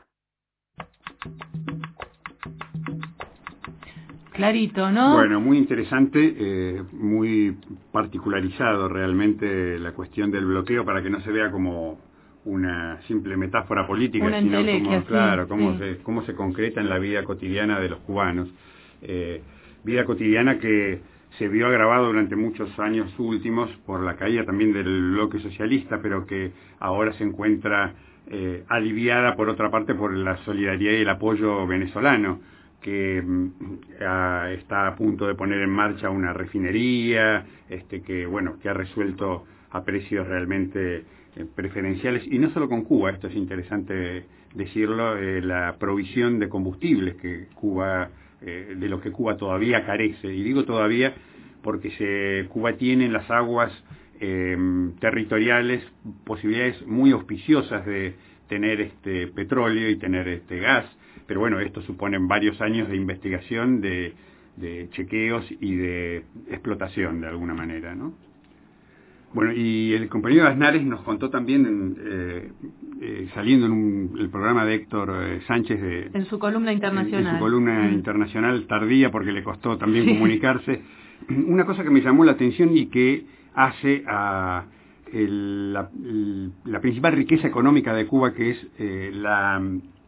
Clarito, ¿no? Bueno, muy interesante, eh, muy particularizado realmente la cuestión del bloqueo, para que no se vea como una simple metáfora política, una sino como, sí, claro, cómo, sí. se, cómo se concreta en la vida cotidiana de los cubanos. Eh, vida cotidiana que se vio agravada durante muchos años últimos por la caída también del bloque socialista, pero que ahora se encuentra eh, aliviada por otra parte por la solidaridad y el apoyo venezolano, que mm, a, está a punto de poner en marcha una refinería, este que bueno que ha resuelto a precios realmente eh, preferenciales, y no solo con Cuba. Esto es interesante decirlo, eh, la provisión de combustibles que Cuba eh, de lo que Cuba todavía carece, y digo todavía porque se, Cuba tiene en las aguas eh, territoriales posibilidades muy auspiciosas de tener este petróleo y tener este gas, pero bueno, esto supone varios años de investigación, de, de chequeos y de explotación de alguna manera, ¿no? Bueno, y el compañero Aznares nos contó también, eh, eh, saliendo en un, el programa de Héctor eh, Sánchez, de, en su columna internacional, en su columna internacional tardía, porque le costó también sí. comunicarse, una cosa que me llamó la atención y que hace a el, la, el, la principal riqueza económica de Cuba, que es eh, la,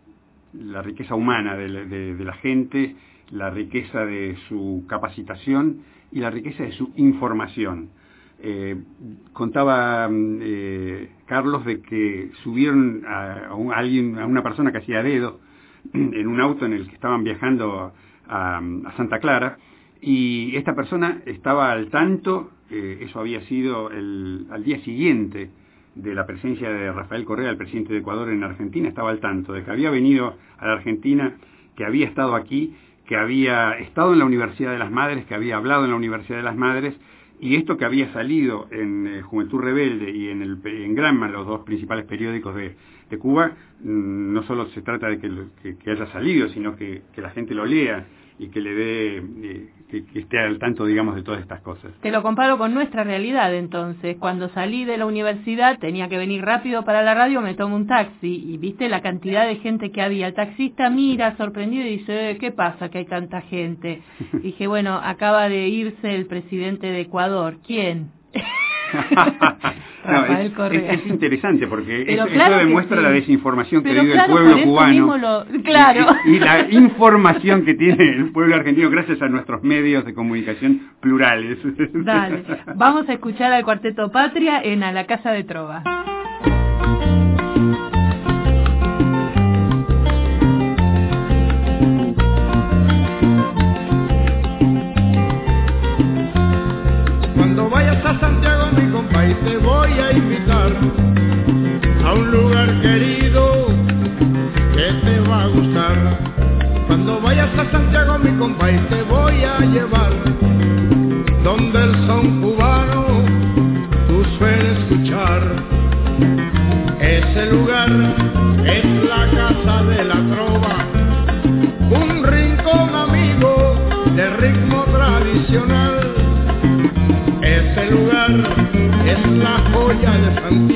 la riqueza humana de la, de, de la gente, la riqueza de su capacitación y la riqueza de su información. Eh, contaba eh, Carlos de que subieron a, a, un, a alguien, a una persona que hacía dedo en un auto en el que estaban viajando a, a Santa Clara, y esta persona estaba al tanto, eh, eso había sido el, al día siguiente de la presencia de Rafael Correa, el presidente de Ecuador en Argentina, estaba al tanto de que había venido a la Argentina, que había estado aquí, que había estado en la Universidad de las Madres, que había hablado en la Universidad de las Madres. Y esto que había salido en eh, Juventud Rebelde y en, el, en Granma, los dos principales periódicos de, de Cuba, mmm, no solo se trata de que, que, que haya salido, sino que, que la gente lo lea y que le dé, eh, que, que esté al tanto, digamos, de todas estas cosas. Te lo comparo con nuestra realidad, entonces. Cuando salí de la universidad, tenía que venir rápido para la radio, me tomo un taxi, y viste la cantidad de gente que había. El taxista mira, sorprendido, y dice, ¿qué pasa que hay tanta gente? Dije, bueno, acaba de irse el presidente de Ecuador. ¿Quién? No, es, es, es interesante porque eso, claro eso demuestra sí. la desinformación que Pero vive claro, el pueblo cubano lo, claro. y, y la información que tiene el pueblo argentino gracias a nuestros medios de comunicación plurales. Dale, vamos a escuchar al Cuarteto Patria en A la Casa de Trova. Cuando vayas a Santiago, mi compa, y te voy a invitar a un lugar querido que te va a gustar. Cuando vayas a Santiago, mi compa, y te voy a llevar donde el son cubano tú sueles escuchar. Ese lugar es la Casa de la Trova, un rincón amigo de ritmo tradicional. Ese lugar es la joya de Santiago.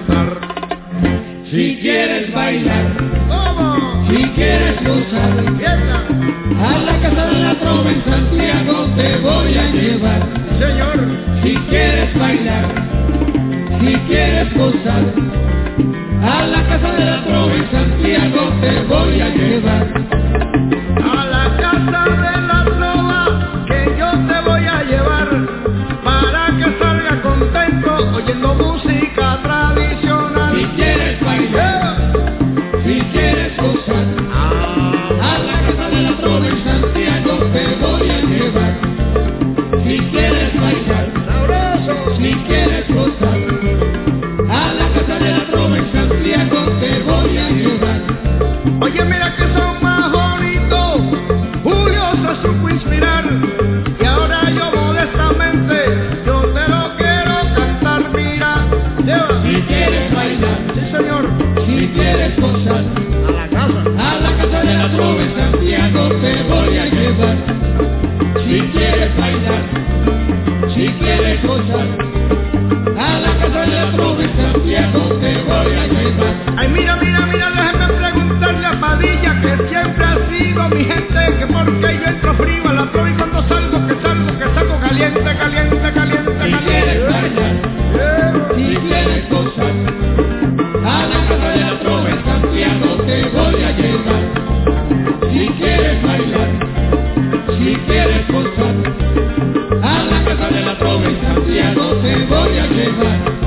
cantar. Si quieres bailar, ¿Cómo? si quieres gozar, Fiesta. a la casa de la trova en Santiago te voy a llevar. Señor, Si quieres bailar, si quieres gozar, a la casa de la trova en Santiago te voy a llevar. a la casa de la trova que yo te voy a llevar, para que salga contento oyendo música tradicional. Si quieres bailar, si quieres gozar, a la casa de la trova en Santiago te voy a llevar. Si quieres bailar, Sabroso. si quieres gozar, a la casa de la trova en Santiago te voy a llevar. Oye, mira que son más bonitos, Julio se supo inspirar, y ahora yo modestamente, yo te lo quiero cantar, mira, lleva. Si quieres bailar, Sí, señor, si quieres gozar, a la casa. a la casa de la trova en Santiago te voy a llevar. Si quieres bailar, si quieres gozar, a la casa de la trova en Santiago te voy a llevar. Ay, mira, mira, mira, déjame preguntarle a Padilla, que siempre ha sido mi gente, que porque yo entro frío a la trova y cuando salgo, que salgo, que salgo caliente, caliente, caliente, Si caliente. quieres bailar, si quieres gozar, a la casa de la trova en Santiago te voy a llevar. Si quieres bailar, si quieres gozar, a la casa de la trova en Santiago te voy a llevar.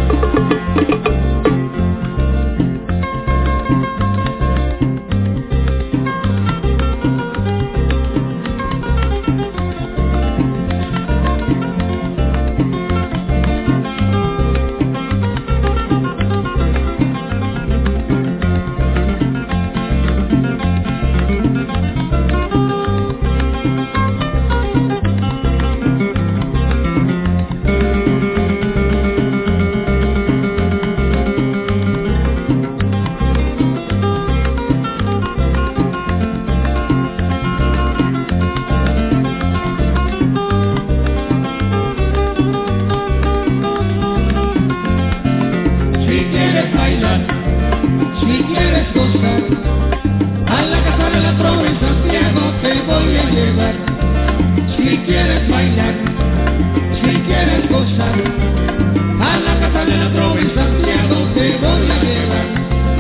Si quieres bailar, si quieres gozar, a la casa de la trova en Santiago te voy a llevar. Si quieres bailar, si quieres gozar, a la casa de la trova en Santiago te voy a llevar.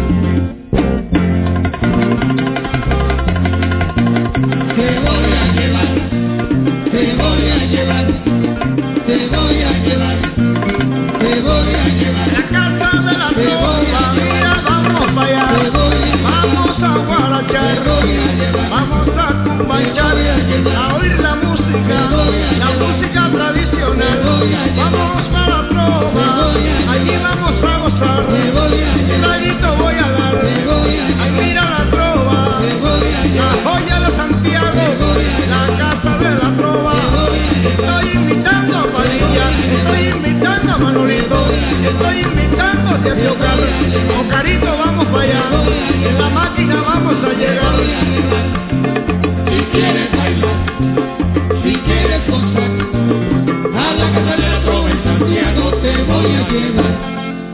Te voy a llevar, te voy a llevar, te voy a llevar, te voy a llevar. La casa de la Te voy a trova, llevar. mira, vamos para allá, Te voy a llevar. vamos a guarachar, Te voy a llevar. vamos a cumbayar, Te voy a llevar. a oír la música, Te voy a la llevar. música tradicional. Te voy a llevar. Vamos para la Te trova, voy a llevar. allí vamos a gozar. Te voy a Un llevar. traguito voy a dar, Te voy a ay, llevar. mira la trova, Te voy a la llevar. joya de Santiago, Te voy a la llevar. casa de la trova. Te voy a llevar. Estoy invitando a Padilla, estoy invitando a Manolito, estoy invitando a Tía Ocar. Ocarito, vamos para allá, en la máquina vamos a llegar. Si quieres bailar, si quieres gozar, a la casa de la trova en Santiago te voy a llevar.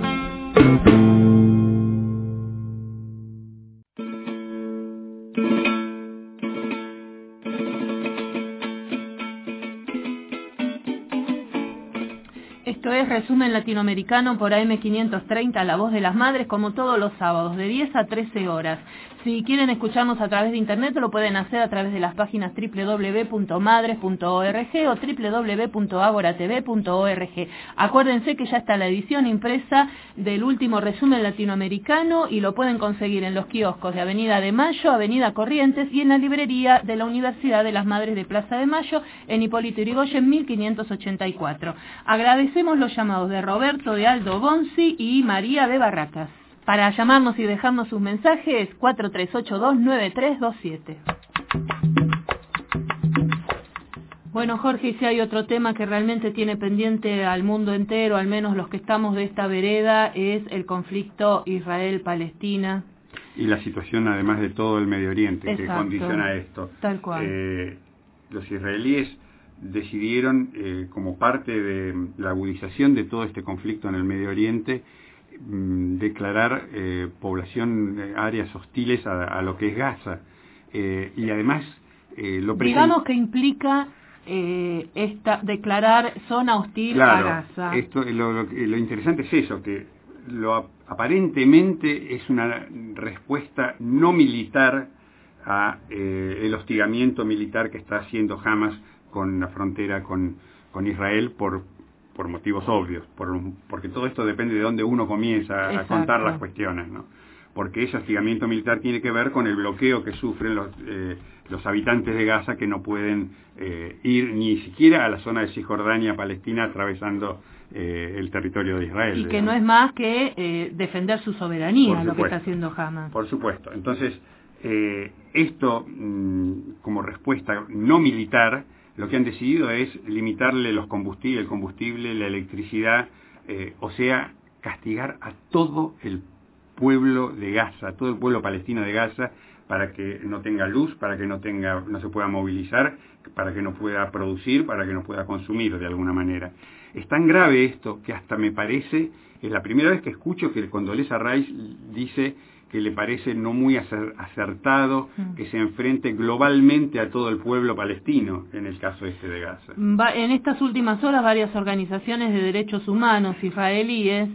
Esto es Resumen Latinoamericano por A M quinientos treinta, La Voz de las Madres, como todos los sábados, de diez a trece horas. Si quieren escucharnos a través de internet, lo pueden hacer a través de las páginas doble u doble u doble u punto madres punto org o doble u doble u doble u punto agora t v punto org. Acuérdense que ya está la edición impresa del último Resumen Latinoamericano y lo pueden conseguir en los kioscos de Avenida de Mayo, Avenida Corrientes y en la librería de la Universidad de las Madres de Plaza de Mayo en Hipólito Yrigoyen mil quinientos ochenta y cuatro. Agradecemos los llamados de Roberto de Aldo Bonzi y María de Barracas. Para llamarnos y dejarnos sus mensajes, cuatro tres ocho dos nueve tres dos siete. Bueno, Jorge, y si hay otro tema que realmente tiene pendiente al mundo entero, al menos los que estamos de esta vereda, es el conflicto Israel-Palestina. Y la situación, además de todo el Medio Oriente, Exacto. que condiciona esto. Tal cual. Eh, los israelíes decidieron, eh, como parte de la agudización de todo este conflicto en el Medio Oriente, mm, declarar eh, población, eh, áreas hostiles a, a lo que es Gaza. Eh, y además, eh, lo present... digamos que implica eh, esta, declarar zona hostil claro, a Gaza. Esto, lo, lo, lo interesante es eso, que lo aparentemente es una respuesta no militar a eh, el hostigamiento militar que está haciendo Hamas con la frontera con, con Israel por, por motivos obvios, por, porque todo esto depende de dónde uno comienza a, a contar las cuestiones, ¿no? Porque ese hostigamiento militar tiene que ver con el bloqueo que sufren los, eh, los habitantes de Gaza, que no pueden eh, ir ni siquiera a la zona de Cisjordania, Palestina, atravesando eh, el territorio de Israel. Y que digamos. No es más que eh, defender su soberanía, lo que está haciendo Hamas. Por supuesto. Entonces, eh, esto, mmm, como respuesta no militar, lo que han decidido es limitarle los combustibles, el combustible, la electricidad, eh, o sea, castigar a todo el pueblo de Gaza, todo el pueblo palestino de Gaza, para que no tenga luz, para que no tenga, no se pueda movilizar, para que no pueda producir, para que no pueda consumir de alguna manera. Es tan grave esto que hasta me parece, es la primera vez que escucho que el Condoleezza Rice dice que le parece no muy acertado que se enfrente globalmente a todo el pueblo palestino, en el caso este de Gaza. En estas últimas horas, varias organizaciones de derechos humanos israelíes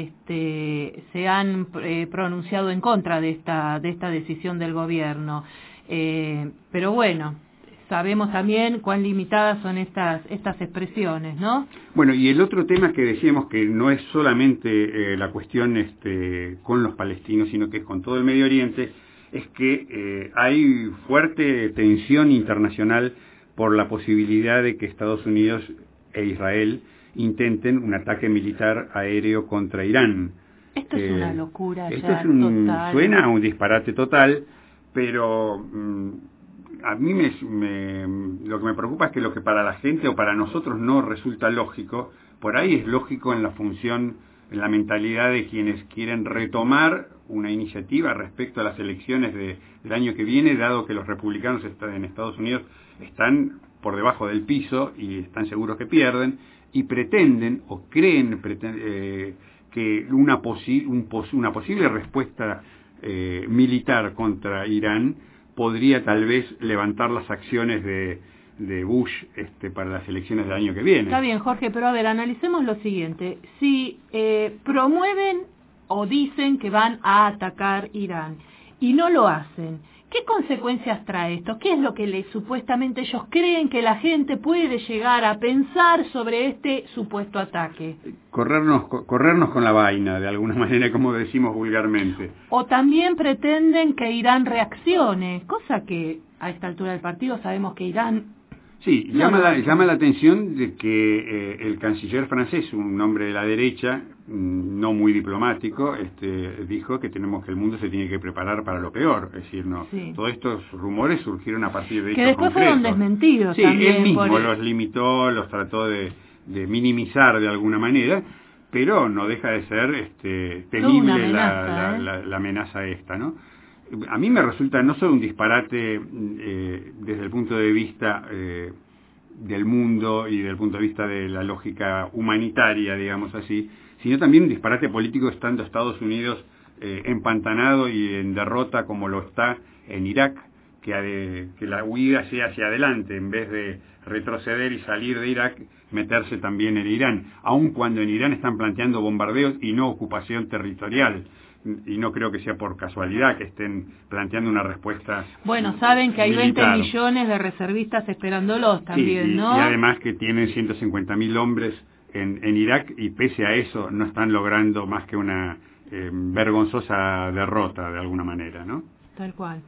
este, se han eh, pronunciado en contra de esta, de esta decisión del gobierno. Eh, pero bueno, sabemos también cuán limitadas son estas estas expresiones, ¿no? Bueno, y el otro tema que decíamos, que no es solamente eh, la cuestión este, con los palestinos, sino que es con todo el Medio Oriente, es que eh, hay fuerte tensión internacional por la posibilidad de que Estados Unidos e Israel intenten un ataque militar aéreo contra Irán. Esto eh, es una locura. Esto ya, es un, total. Suena a un disparate total, pero... Mmm, a mí me, me, lo que me preocupa es que lo que para la gente o para nosotros no resulta lógico, por ahí es lógico en la función, en la mentalidad de quienes quieren retomar una iniciativa respecto a las elecciones de, del año que viene, dado que los republicanos en Estados Unidos están por debajo del piso y están seguros que pierden, y pretenden o creen pretenden, eh, que una, posi un pos una posible respuesta eh, militar contra Irán podría tal vez levantar las acciones de, de Bush este, para las elecciones del año que viene. Está bien, Jorge, pero a ver, analicemos lo siguiente. Si eh, promueven o dicen que van a atacar Irán y no lo hacen, ¿qué consecuencias trae esto? ¿Qué es lo que les, supuestamente ellos creen que la gente puede llegar a pensar sobre este supuesto ataque? Corrernos, corrernos con la vaina, de alguna manera, como decimos vulgarmente. O también pretenden que Irán reaccione, cosa que a esta altura del partido sabemos que Irán... Sí, no, llama, no, la, llama la atención de que eh, el canciller francés, un hombre de la derecha, no muy diplomático, este, dijo que tenemos que el mundo se tiene que preparar para lo peor. Es decir, no, sí. Todos estos rumores surgieron a partir de que hechos después concretos. Fueron desmentidos sí, también. Él mismo por... los limitó, los trató de, de minimizar de alguna manera, pero no deja de ser este, temible amenaza, la, la, ¿eh? la, la amenaza esta, ¿no? A mí me resulta no solo un disparate eh, desde el punto de vista eh, del mundo y desde el punto de vista de la lógica humanitaria, digamos así, sino también un disparate político estando Estados Unidos eh, empantanado y en derrota como lo está en Irak, que, de, que la huida sea hacia adelante en vez de retroceder y salir de Irak, meterse también en Irán, aun cuando en Irán están planteando bombardeos y no ocupación territorial. Y no creo que sea por casualidad que estén planteando una respuesta. Bueno, saben que hay militar. veinte millones de reservistas esperándolos también, sí, y, ¿no? Y además que tienen ciento cincuenta mil hombres en, en Irak y pese a eso no están logrando más que una eh, vergonzosa derrota de alguna manera, ¿no? Tal cual.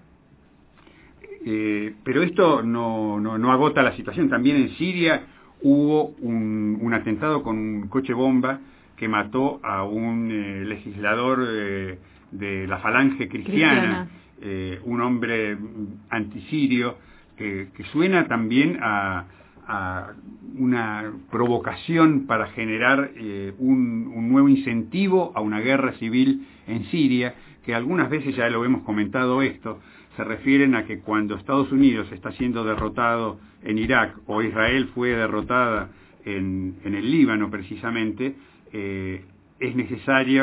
Eh, pero esto no, no, no agota la situación. También en Siria hubo un, un atentado con un coche bomba que mató a un eh, legislador eh, de la Falange Cristiana, Cristiana. Eh, un hombre antisirio, que, que suena también a, a una provocación para generar eh, un, un nuevo incentivo a una guerra civil en Siria, que algunas veces ya lo hemos comentado esto, se refieren a que cuando Estados Unidos está siendo derrotado en Irak o Israel fue derrotada en, en el Líbano precisamente, Eh, es necesario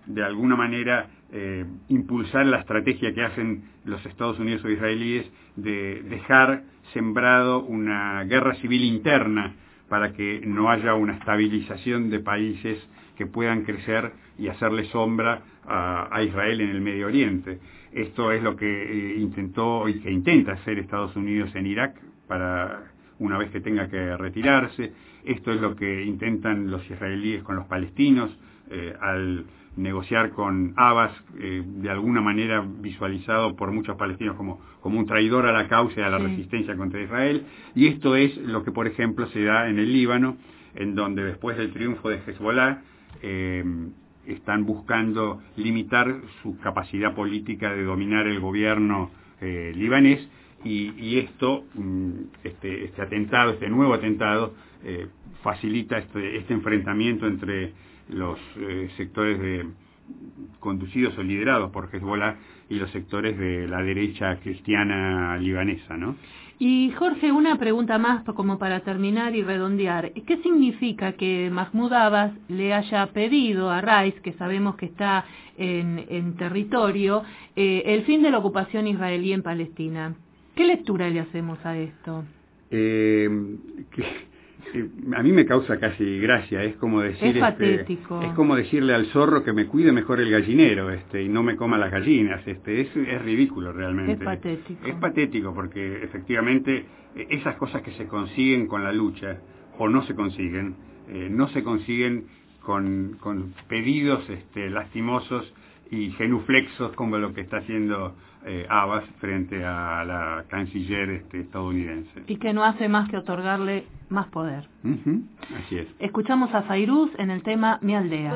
de alguna manera eh, impulsar la estrategia que hacen los Estados Unidos o israelíes de dejar sembrado una guerra civil interna para que no haya una estabilización de países que puedan crecer y hacerle sombra a, a Israel en el Medio Oriente. Esto es lo que eh, intentó y que intenta hacer Estados Unidos en Irak para una vez que tenga que retirarse. Esto es lo que intentan los israelíes con los palestinos eh, al negociar con Abbas, eh, de alguna manera visualizado por muchos palestinos como, como un traidor a la causa y a la sí. resistencia contra Israel. Y esto es lo que, por ejemplo, se da en el Líbano, en donde después del triunfo de Hezbollah eh, están buscando limitar su capacidad política de dominar el gobierno eh, libanés, y, y esto, este, este atentado, este nuevo atentado, eh, facilita este, este enfrentamiento entre los eh, sectores de, conducidos o liderados por Hezbollah y los sectores de la derecha cristiana libanesa, ¿no? Y Jorge, una pregunta más como para terminar y redondear. ¿Qué significa que Mahmoud Abbas le haya pedido a Rice, que sabemos que está en, en territorio, eh, el fin de la ocupación israelí en Palestina? ¿Qué lectura le hacemos a esto? Eh, que... A mí me causa casi gracia, es como decir, es patético. Este, es como decirle al zorro que me cuide mejor el gallinero, este, y no me coma las gallinas, este, es, es ridículo realmente. Es patético. Es patético porque efectivamente esas cosas que se consiguen con la lucha o no se consiguen, eh, no se consiguen con, con pedidos este, lastimosos y genuflexos como lo que está haciendo eh, Abbas frente a la canciller este, estadounidense. Y que no hace más que otorgarle más poder. Uh-huh. Así es. Escuchamos a Fairuz en el tema Mi Aldea.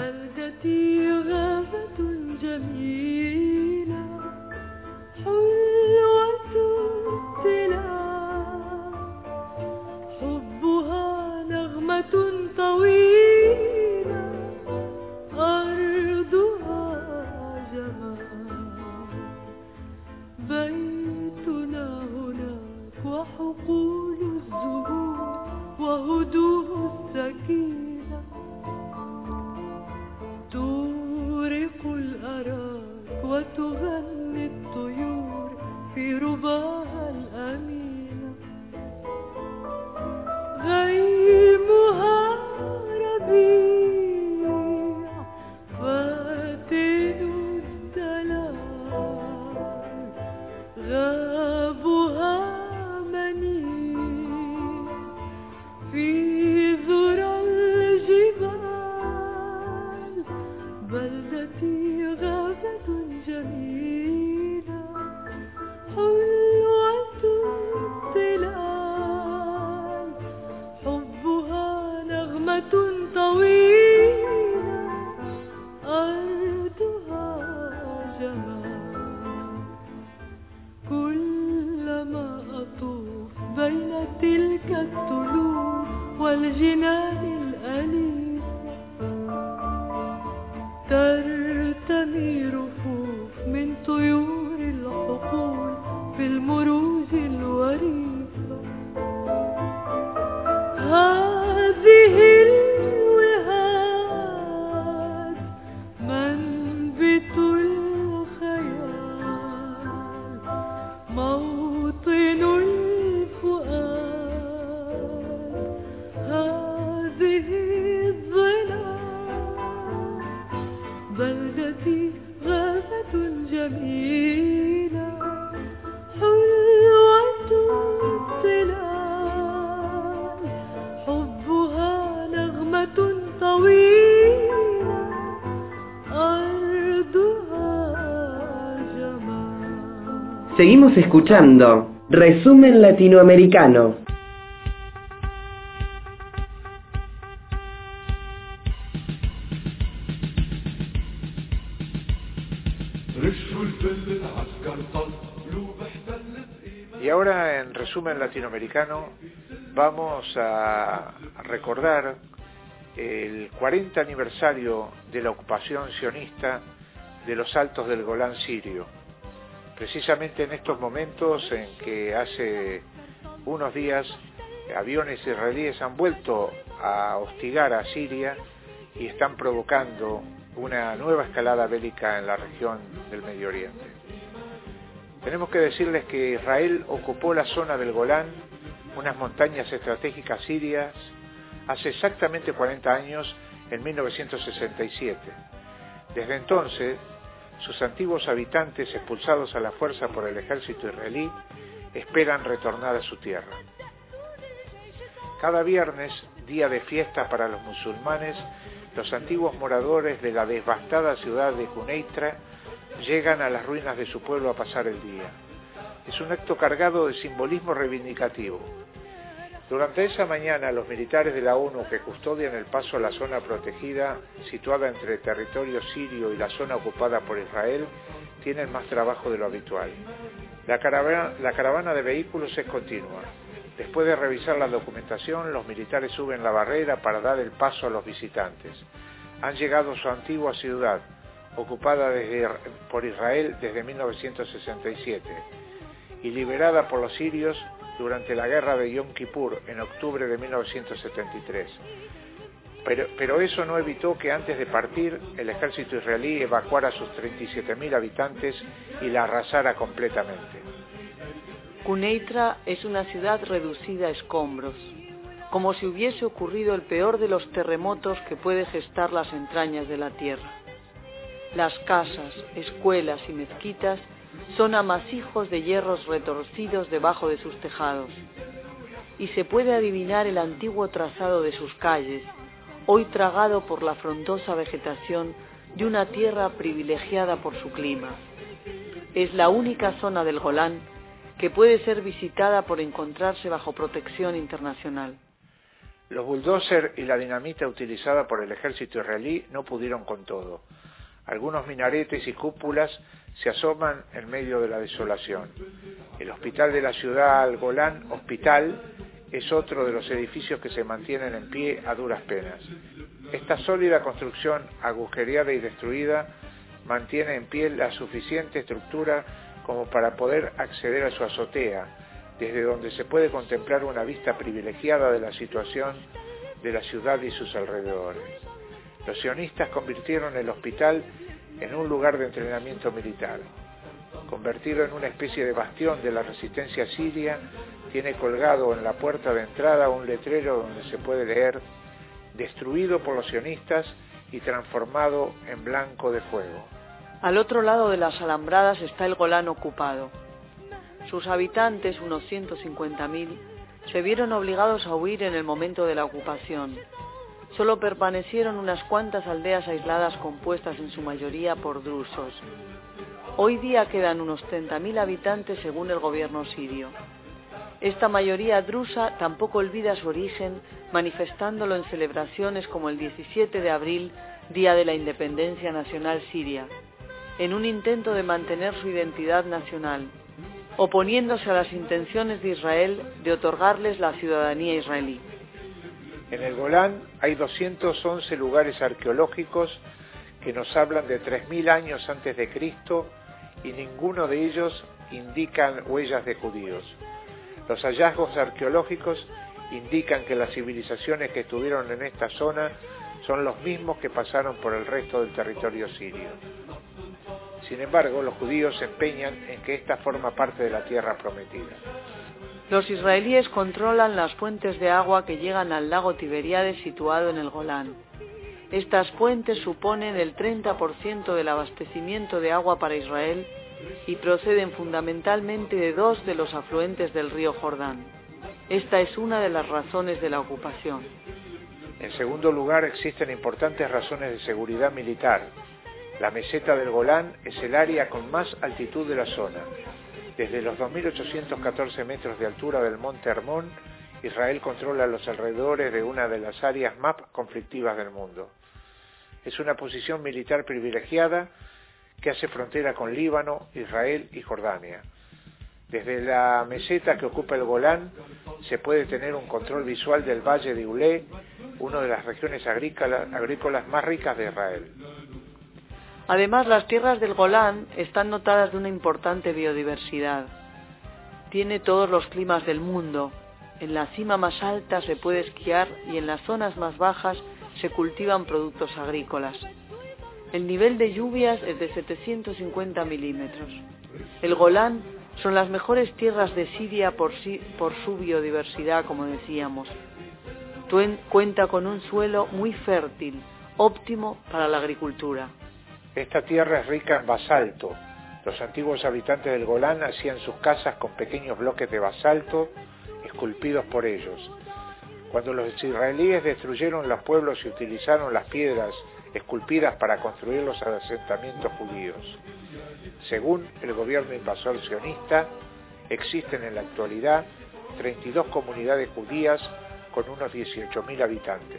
وهدوء السكينة تورق الأراك وتغني الطيور في رباها الأمينة غيمها ربيع فاتن الدلال غابها في ذرى الجبال بلدتي غابة جميلة حلوة الظلال حبها نغمة طويلة أرضها جمال كلما أطوف بين تلك الطلوع والجنان الأليفة ترتمي رفوف من طيور الحقول في المروج الوريفة هذه الوهاد منبت الخيال موطن بلدتي غابة جميلة حلوة الظلال حبها نغمة طويلة أرضها جمال. Seguimos escuchando Resumen Latinoamericano. Y ahora, en Resumen Latinoamericano, vamos a recordar el cuarenta aniversario de la ocupación sionista de los Altos del Golán sirio. Precisamente en estos momentos en que hace unos días aviones israelíes han vuelto a hostigar a Siria y están provocando una nueva escalada bélica en la región del Medio Oriente. Tenemos que decirles que Israel ocupó la zona del Golán, unas montañas estratégicas sirias, hace exactamente cuarenta años, en mil novecientos sesenta y siete. Desde entonces, sus antiguos habitantes, expulsados a la fuerza por el ejército israelí, esperan retornar a su tierra. Cada viernes, día de fiesta para los musulmanes, los antiguos moradores de la devastada ciudad de Quneitra llegan a las ruinas de su pueblo a pasar el día. Es un acto cargado de simbolismo reivindicativo. Durante esa mañana, los militares de la ONU que custodian el paso a la zona protegida, situada entre el territorio sirio y la zona ocupada por Israel, tienen más trabajo de lo habitual. La caravana, la caravana de vehículos es continua. Después de revisar la documentación, los militares suben la barrera para dar el paso a los visitantes. Han llegado a su antigua ciudad, ocupada desde, por Israel desde mil novecientos sesenta y siete, y liberada por los sirios durante la guerra de Yom Kippur en octubre de mil novecientos setenta y tres. Pero, pero eso no evitó que antes de partir el ejército israelí evacuara a sus treinta y siete mil habitantes y la arrasara completamente. Quneitra es una ciudad reducida a escombros, como si hubiese ocurrido el peor de los terremotos que puede gestar las entrañas de la tierra. Las casas, escuelas y mezquitas son amasijos de hierros retorcidos debajo de sus tejados, y se puede adivinar el antiguo trazado de sus calles, hoy tragado por la frondosa vegetación de una tierra privilegiada por su clima. Es la única zona del Golán que puede ser visitada por encontrarse bajo protección internacional. Los bulldozers y la dinamita utilizada por el ejército israelí no pudieron con todo. Algunos minaretes y cúpulas se asoman en medio de la desolación. El hospital de la ciudad Al Golán Hospital es otro de los edificios que se mantienen en pie a duras penas. Esta sólida construcción, agujereada y destruida, mantiene en pie la suficiente estructura como para poder acceder a su azotea, desde donde se puede contemplar una vista privilegiada de la situación de la ciudad y sus alrededores. Los sionistas convirtieron el hospital en un lugar de entrenamiento militar. Convertido en una especie de bastión de la resistencia siria, tiene colgado en la puerta de entrada un letrero donde se puede leer: destruido por los sionistas y transformado en blanco de fuego. Al otro lado de las alambradas está el Golán ocupado. Sus habitantes, unos ciento cincuenta mil, se vieron obligados a huir en el momento de la ocupación. Solo permanecieron unas cuantas aldeas aisladas compuestas en su mayoría por drusos. Hoy día quedan unos treinta mil habitantes según el gobierno sirio. Esta mayoría drusa tampoco olvida su origen, manifestándolo en celebraciones como el diecisiete de abril, Día de la Independencia Nacional Siria, en un intento de mantener su identidad nacional, oponiéndose a las intenciones de Israel de otorgarles la ciudadanía israelí. En el Golán hay doscientos once lugares arqueológicos que nos hablan de tres mil años antes de Cristo y ninguno de ellos indican huellas de judíos. Los hallazgos arqueológicos indican que las civilizaciones que estuvieron en esta zona son los mismos que pasaron por el resto del territorio sirio. Sin embargo, los judíos se empeñan en que esta forma parte de la tierra prometida. Los israelíes controlan las fuentes de agua que llegan al lago Tiberíades situado en el Golán. Estas fuentes suponen el treinta por ciento del abastecimiento de agua para Israel y proceden fundamentalmente de dos de los afluentes del río Jordán. Esta es una de las razones de la ocupación. En segundo lugar, existen importantes razones de seguridad militar. La meseta del Golán es el área con más altitud de la zona. Desde los dos mil ochocientos catorce metros de altura del monte Hermón, Israel controla los alrededores de una de las áreas más conflictivas del mundo. Es una posición militar privilegiada que hace frontera con Líbano, Israel y Jordania. Desde la meseta que ocupa el Golán se puede tener un control visual del valle de Ulé, una de las regiones agrícolas, agrícolas más ricas de Israel. Además, las tierras del Golán están dotadas de una importante biodiversidad. Tiene todos los climas del mundo. En la cima más alta se puede esquiar y en las zonas más bajas se cultivan productos agrícolas. El nivel de lluvias es de setecientos cincuenta milímetros. El Golán son las mejores tierras de Siria por, si, por su biodiversidad, como decíamos. Tuen, cuenta con un suelo muy fértil, óptimo para la agricultura. Esta tierra es rica en basalto. Los antiguos habitantes del Golán hacían sus casas con pequeños bloques de basalto esculpidos por ellos. Cuando los israelíes destruyeron los pueblos y utilizaron las piedras esculpidas para construir los asentamientos judíos. Según el gobierno invasor sionista, existen en la actualidad treinta y dos comunidades judías con unos dieciocho mil habitantes.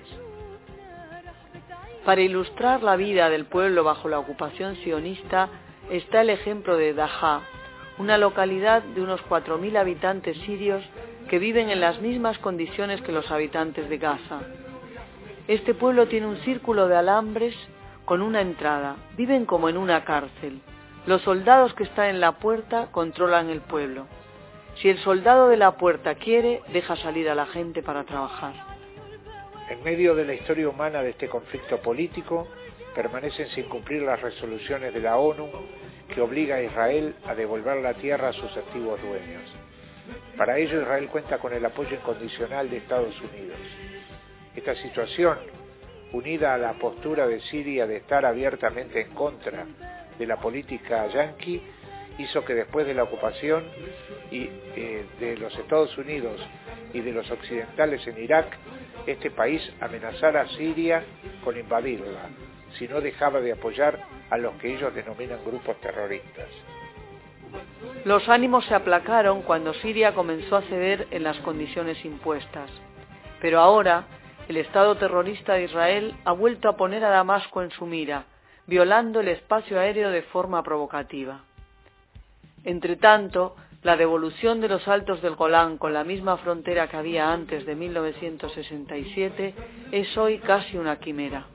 Para ilustrar la vida del pueblo bajo la ocupación sionista está el ejemplo de Dahá, una localidad de unos cuatro mil habitantes sirios que viven en las mismas condiciones que los habitantes de Gaza. Este pueblo tiene un círculo de alambres con una entrada. Viven como en una cárcel. Los soldados que están en la puerta controlan el pueblo. Si el soldado de la puerta quiere, deja salir a la gente para trabajar. En medio de la historia humana de este conflicto político, permanecen sin cumplir las resoluciones de la ONU que obliga a Israel a devolver la tierra a sus antiguos dueños. Para ello, Israel cuenta con el apoyo incondicional de Estados Unidos. Esta situación, unida a la postura de Siria de estar abiertamente en contra de la política yanqui, hizo que después de la ocupación y, eh, de los Estados Unidos y de los occidentales en Irak, este país amenazara a Siria con invadirla, si no dejaba de apoyar a los que ellos denominan grupos terroristas. Los ánimos se aplacaron cuando Siria comenzó a ceder en las condiciones impuestas. Pero ahora, el Estado terrorista de Israel ha vuelto a poner a Damasco en su mira, violando el espacio aéreo de forma provocativa. Entretanto, la devolución de los Altos del Golán con la misma frontera que había antes de mil novecientos sesenta y siete es hoy casi una quimera.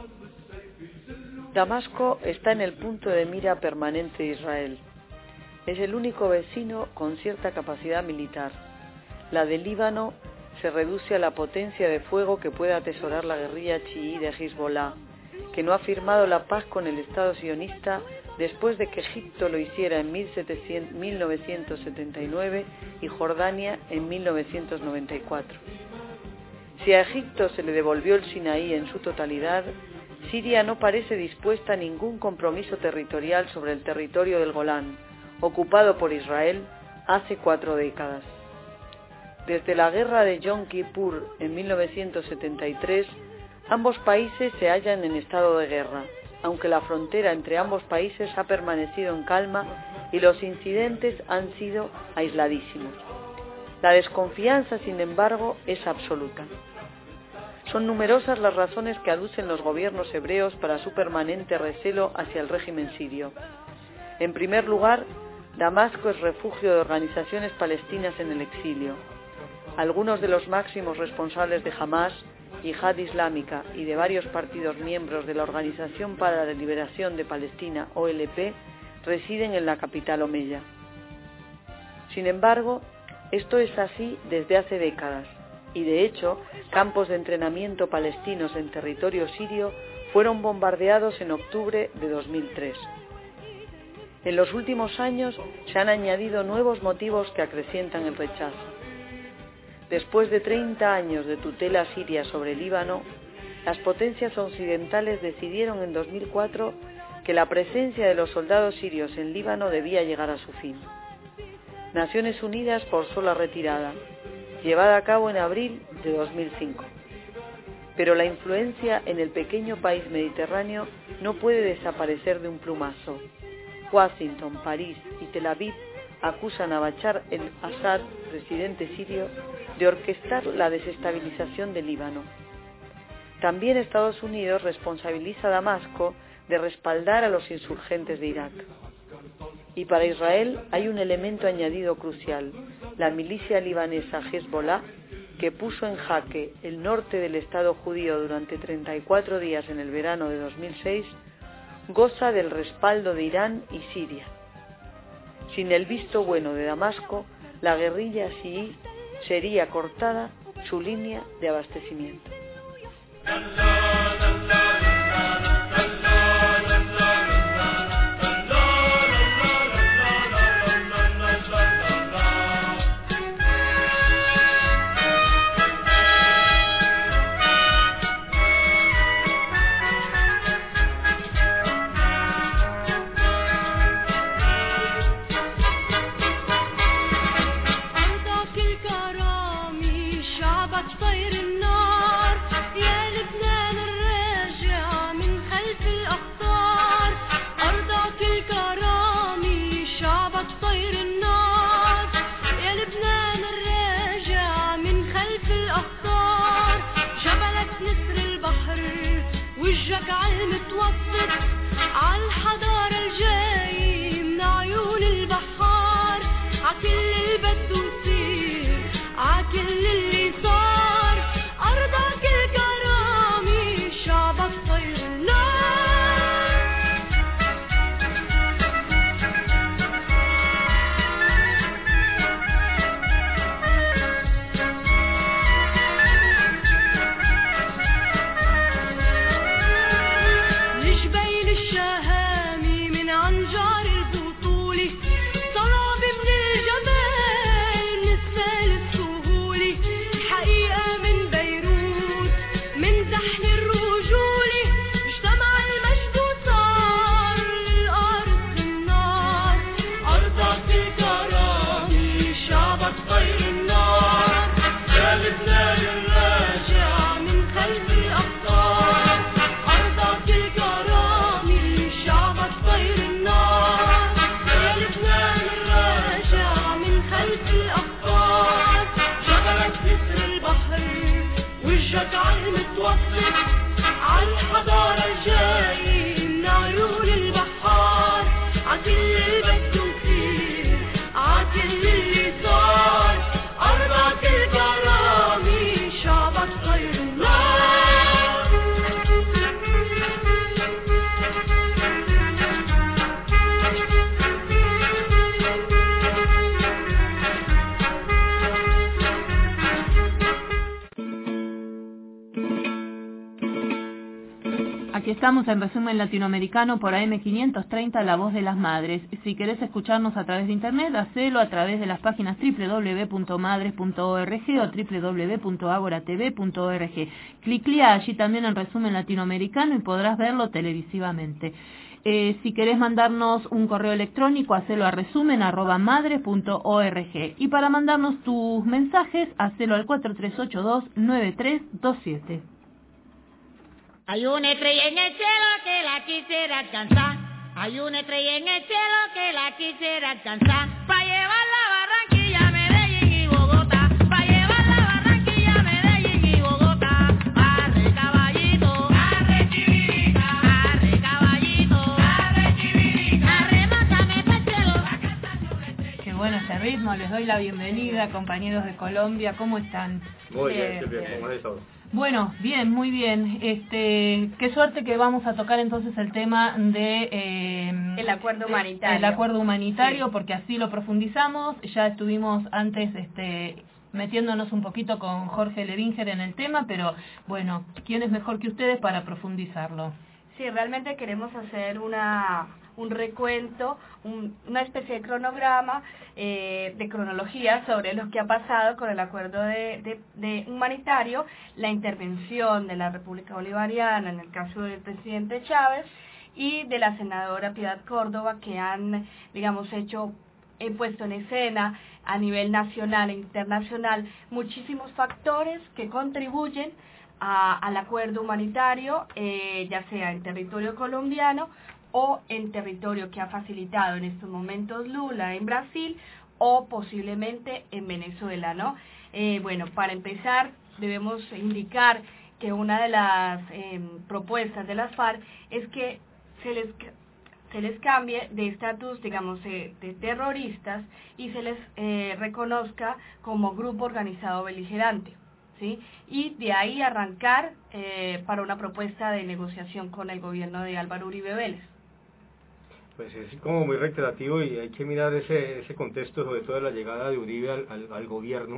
Damasco está en el punto de mira permanente de Israel. Es el único vecino con cierta capacidad militar. La del Líbano se reduce a la potencia de fuego que puede atesorar la guerrilla chií de Hezbollah, que no ha firmado la paz con el Estado sionista después de que Egipto lo hiciera en mil novecientos setenta y nueve y Jordania en mil novecientos noventa y cuatro. Si a Egipto se le devolvió el Sinaí en su totalidad, Siria no parece dispuesta a ningún compromiso territorial sobre el territorio del Golán, ocupado por Israel hace cuatro décadas. Desde la guerra de Yom Kippur en mil novecientos setenta y tres, ambos países se hallan en estado de guerra, aunque la frontera entre ambos países ha permanecido en calma y los incidentes han sido aisladísimos. La desconfianza, sin embargo, es absoluta. Son numerosas las razones que aducen los gobiernos hebreos para su permanente recelo hacia el régimen sirio. En primer lugar, Damasco es refugio de organizaciones palestinas en el exilio. Algunos de los máximos responsables de Hamas, Yihad Islámica y de varios partidos miembros de la Organización para la Liberación de Palestina, O L P, residen en la capital omeya. Sin embargo, esto es así desde hace décadas, y de hecho, campos de entrenamiento palestinos en territorio sirio fueron bombardeados en octubre de dos mil tres. En los últimos años se han añadido nuevos motivos que acrecientan el rechazo. Después de treinta años de tutela siria sobre el Líbano, las potencias occidentales decidieron en dos mil cuatro que la presencia de los soldados sirios en Líbano debía llegar a su fin. Naciones Unidas forzó la retirada, llevada a cabo en abril de dos mil cinco. Pero la influencia en el pequeño país mediterráneo no puede desaparecer de un plumazo. Washington, París y Tel Aviv acusan a Bashar el-Assad, presidente sirio, de orquestar la desestabilización del Líbano. También Estados Unidos responsabiliza a Damasco de respaldar a los insurgentes de Irak. Y para Israel hay un elemento añadido crucial, la milicia libanesa Hezbollah, que puso en jaque el norte del Estado judío durante treinta y cuatro días en el verano de dos mil seis, goza del respaldo de Irán y Siria. Sin el visto bueno de Damasco, la guerrilla chií sería cortada su línea de abastecimiento. مشعل متوسط عالحضارة الجايين عيون البحار عكل اللي بده يصير عكل اللي صار أربعة الكرامي شعبك خير النار. Aquí estamos en Resumen Latinoamericano por A M quinientos treinta, La Voz de las Madres. Si querés escucharnos a través de internet, hacelo a través de las páginas doble u doble u doble u punto madres punto org o doble u doble u doble u punto agora t v punto org. Cliclea allí también en Resumen Latinoamericano y podrás verlo televisivamente. Eh, si querés mandarnos un correo electrónico, hacelo a resumen arroba madre punto org. Y para mandarnos tus mensajes, hacelo al cuatro tres ocho dos nueve tres dos siete. Hay una estrella en el cielo que la quisiera alcanzar. Hay una estrella en el cielo que la quisiera alcanzar. Pa' llevarla a Barranquilla, Medellín y Bogotá. Pa' llevarla a Barranquilla, Medellín y Bogotá. Arre caballito, arre chivirita, arre caballito, arre chivirita. Arremátame pa'l cielo. Qué bueno este ritmo, les doy la bienvenida, compañeros de Colombia, ¿cómo están? Muy bien, bien, bien. ¿Cómo has estado? Bueno, bien, muy bien. Este, qué suerte que vamos a tocar entonces el tema de eh, el acuerdo humanitario. El acuerdo humanitario, sí. Porque así lo profundizamos. Ya estuvimos antes, este, metiéndonos un poquito con Jorge Levinger en el tema, pero bueno, ¿quién es mejor que ustedes para profundizarlo? Sí, realmente queremos hacer una un recuento, un, una especie de cronograma, eh, de cronología sobre lo que ha pasado con el acuerdo de, de, de humanitario, la intervención de la República Bolivariana en el caso del presidente Chávez y de la senadora Piedad Córdoba, que han, digamos, hecho, he puesto en escena a nivel nacional e internacional muchísimos factores que contribuyen a, al acuerdo humanitario, eh, ya sea en territorio colombiano o en territorio que ha facilitado en estos momentos Lula en Brasil o posiblemente en Venezuela, ¿no? Eh, bueno, para empezar debemos indicar que una de las eh, propuestas de las FARC es que se les se les cambie de estatus, digamos, de, de terroristas y se les eh, reconozca como grupo organizado beligerante, ¿sí? Y de ahí arrancar eh, para una propuesta de negociación con el gobierno de Álvaro Uribe Vélez. Pues es como muy reiterativo y hay que mirar ese ese contexto, sobre todo de la llegada de Uribe al, al, al gobierno,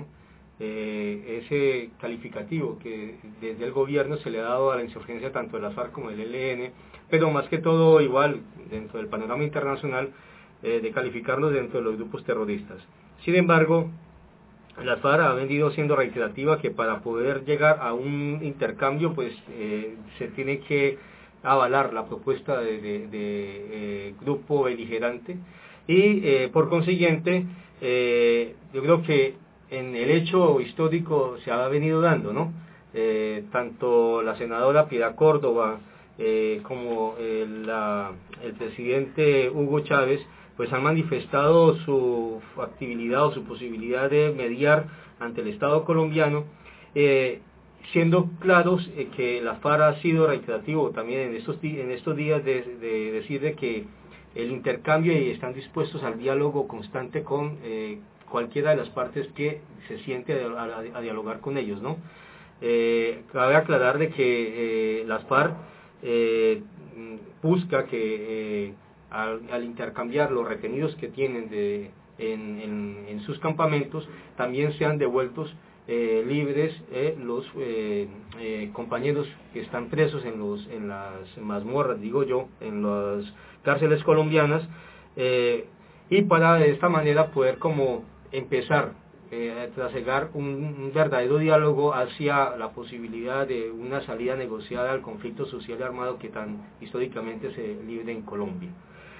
eh, ese calificativo que desde el gobierno se le ha dado a la insurgencia tanto de las FARC como del E L N, pero más que todo igual dentro del panorama internacional, eh, de calificarlos dentro de los grupos terroristas. Sin embargo, la FARC ha venido siendo reiterativa que para poder llegar a un intercambio pues eh, se tiene que avalar la propuesta de, de, de eh, grupo beligerante y eh, por consiguiente eh, yo creo que en el hecho histórico se ha venido dando, ¿no? Eh, tanto la senadora Piedad Córdoba eh, como el, la, el presidente Hugo Chávez pues han manifestado su factibilidad o su posibilidad de mediar ante el Estado colombiano, eh, siendo claros eh, que la FARC ha sido reiterativo también en estos, en estos días de, de decir de que el intercambio y están dispuestos al diálogo constante con eh, cualquiera de las partes que se siente a, a, a dialogar con ellos, ¿no? Eh, cabe aclarar de que eh, las FARC eh, busca que eh, al, al intercambiar los retenidos que tienen de, en, en, en sus campamentos también sean devueltos Eh, libres eh, los eh, eh, compañeros que están presos en los en las mazmorras, digo yo, en las cárceles colombianas, eh, y para de esta manera poder como empezar eh, a trasegar un, un verdadero diálogo hacia la posibilidad de una salida negociada al conflicto social y armado que tan históricamente se libre en Colombia.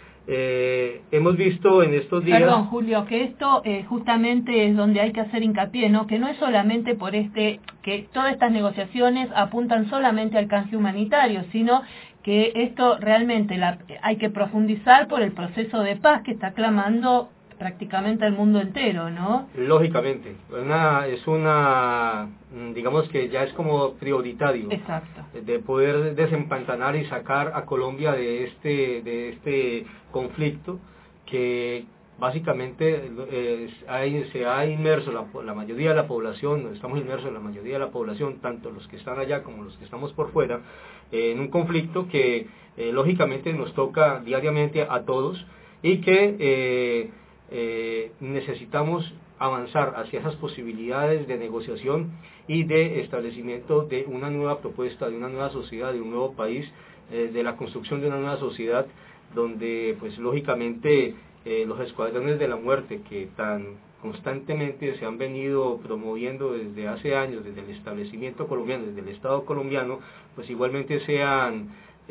Eh, hemos visto en estos días... Perdón, Julio, que esto eh, justamente es donde hay que hacer hincapié, ¿no? Que no es solamente por este, que todas estas negociaciones apuntan solamente al canje humanitario, sino que esto realmente la, hay que profundizar por el proceso de paz que está clamando prácticamente al mundo entero, ¿no? Lógicamente, una, es una, digamos que ya es como prioritario. Exacto. De poder desempantanar y sacar a Colombia de este, de este conflicto que básicamente eh, hay, se ha inmerso la, la mayoría de la población, estamos inmersos la mayoría de la población, tanto los que están allá como los que estamos por fuera, eh, en un conflicto que eh, lógicamente nos toca diariamente a todos y que eh, eh, necesitamos avanzar hacia esas posibilidades de negociación y de establecimiento de una nueva propuesta, de una nueva sociedad, de un nuevo país, eh, de la construcción de una nueva sociedad donde pues lógicamente eh, los escuadrones de la muerte que tan constantemente se han venido promoviendo desde hace años, desde el establecimiento colombiano, desde el Estado colombiano, pues igualmente sean,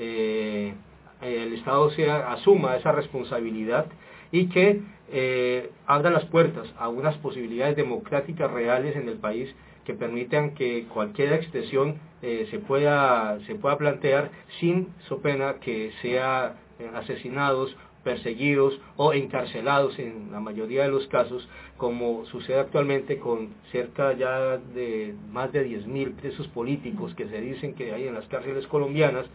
eh, el Estado sea, asuma esa responsabilidad y que eh, abra las puertas a unas posibilidades democráticas reales en el país que permitan que cualquier extensión eh, se pueda se pueda plantear sin so pena que sea eh, asesinados, perseguidos o encarcelados en la mayoría de los casos, como sucede actualmente con cerca ya de más de diez mil presos políticos que se dicen que hay en las cárceles colombianas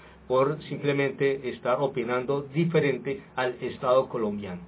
por simplemente estar opinando diferente al Estado colombiano.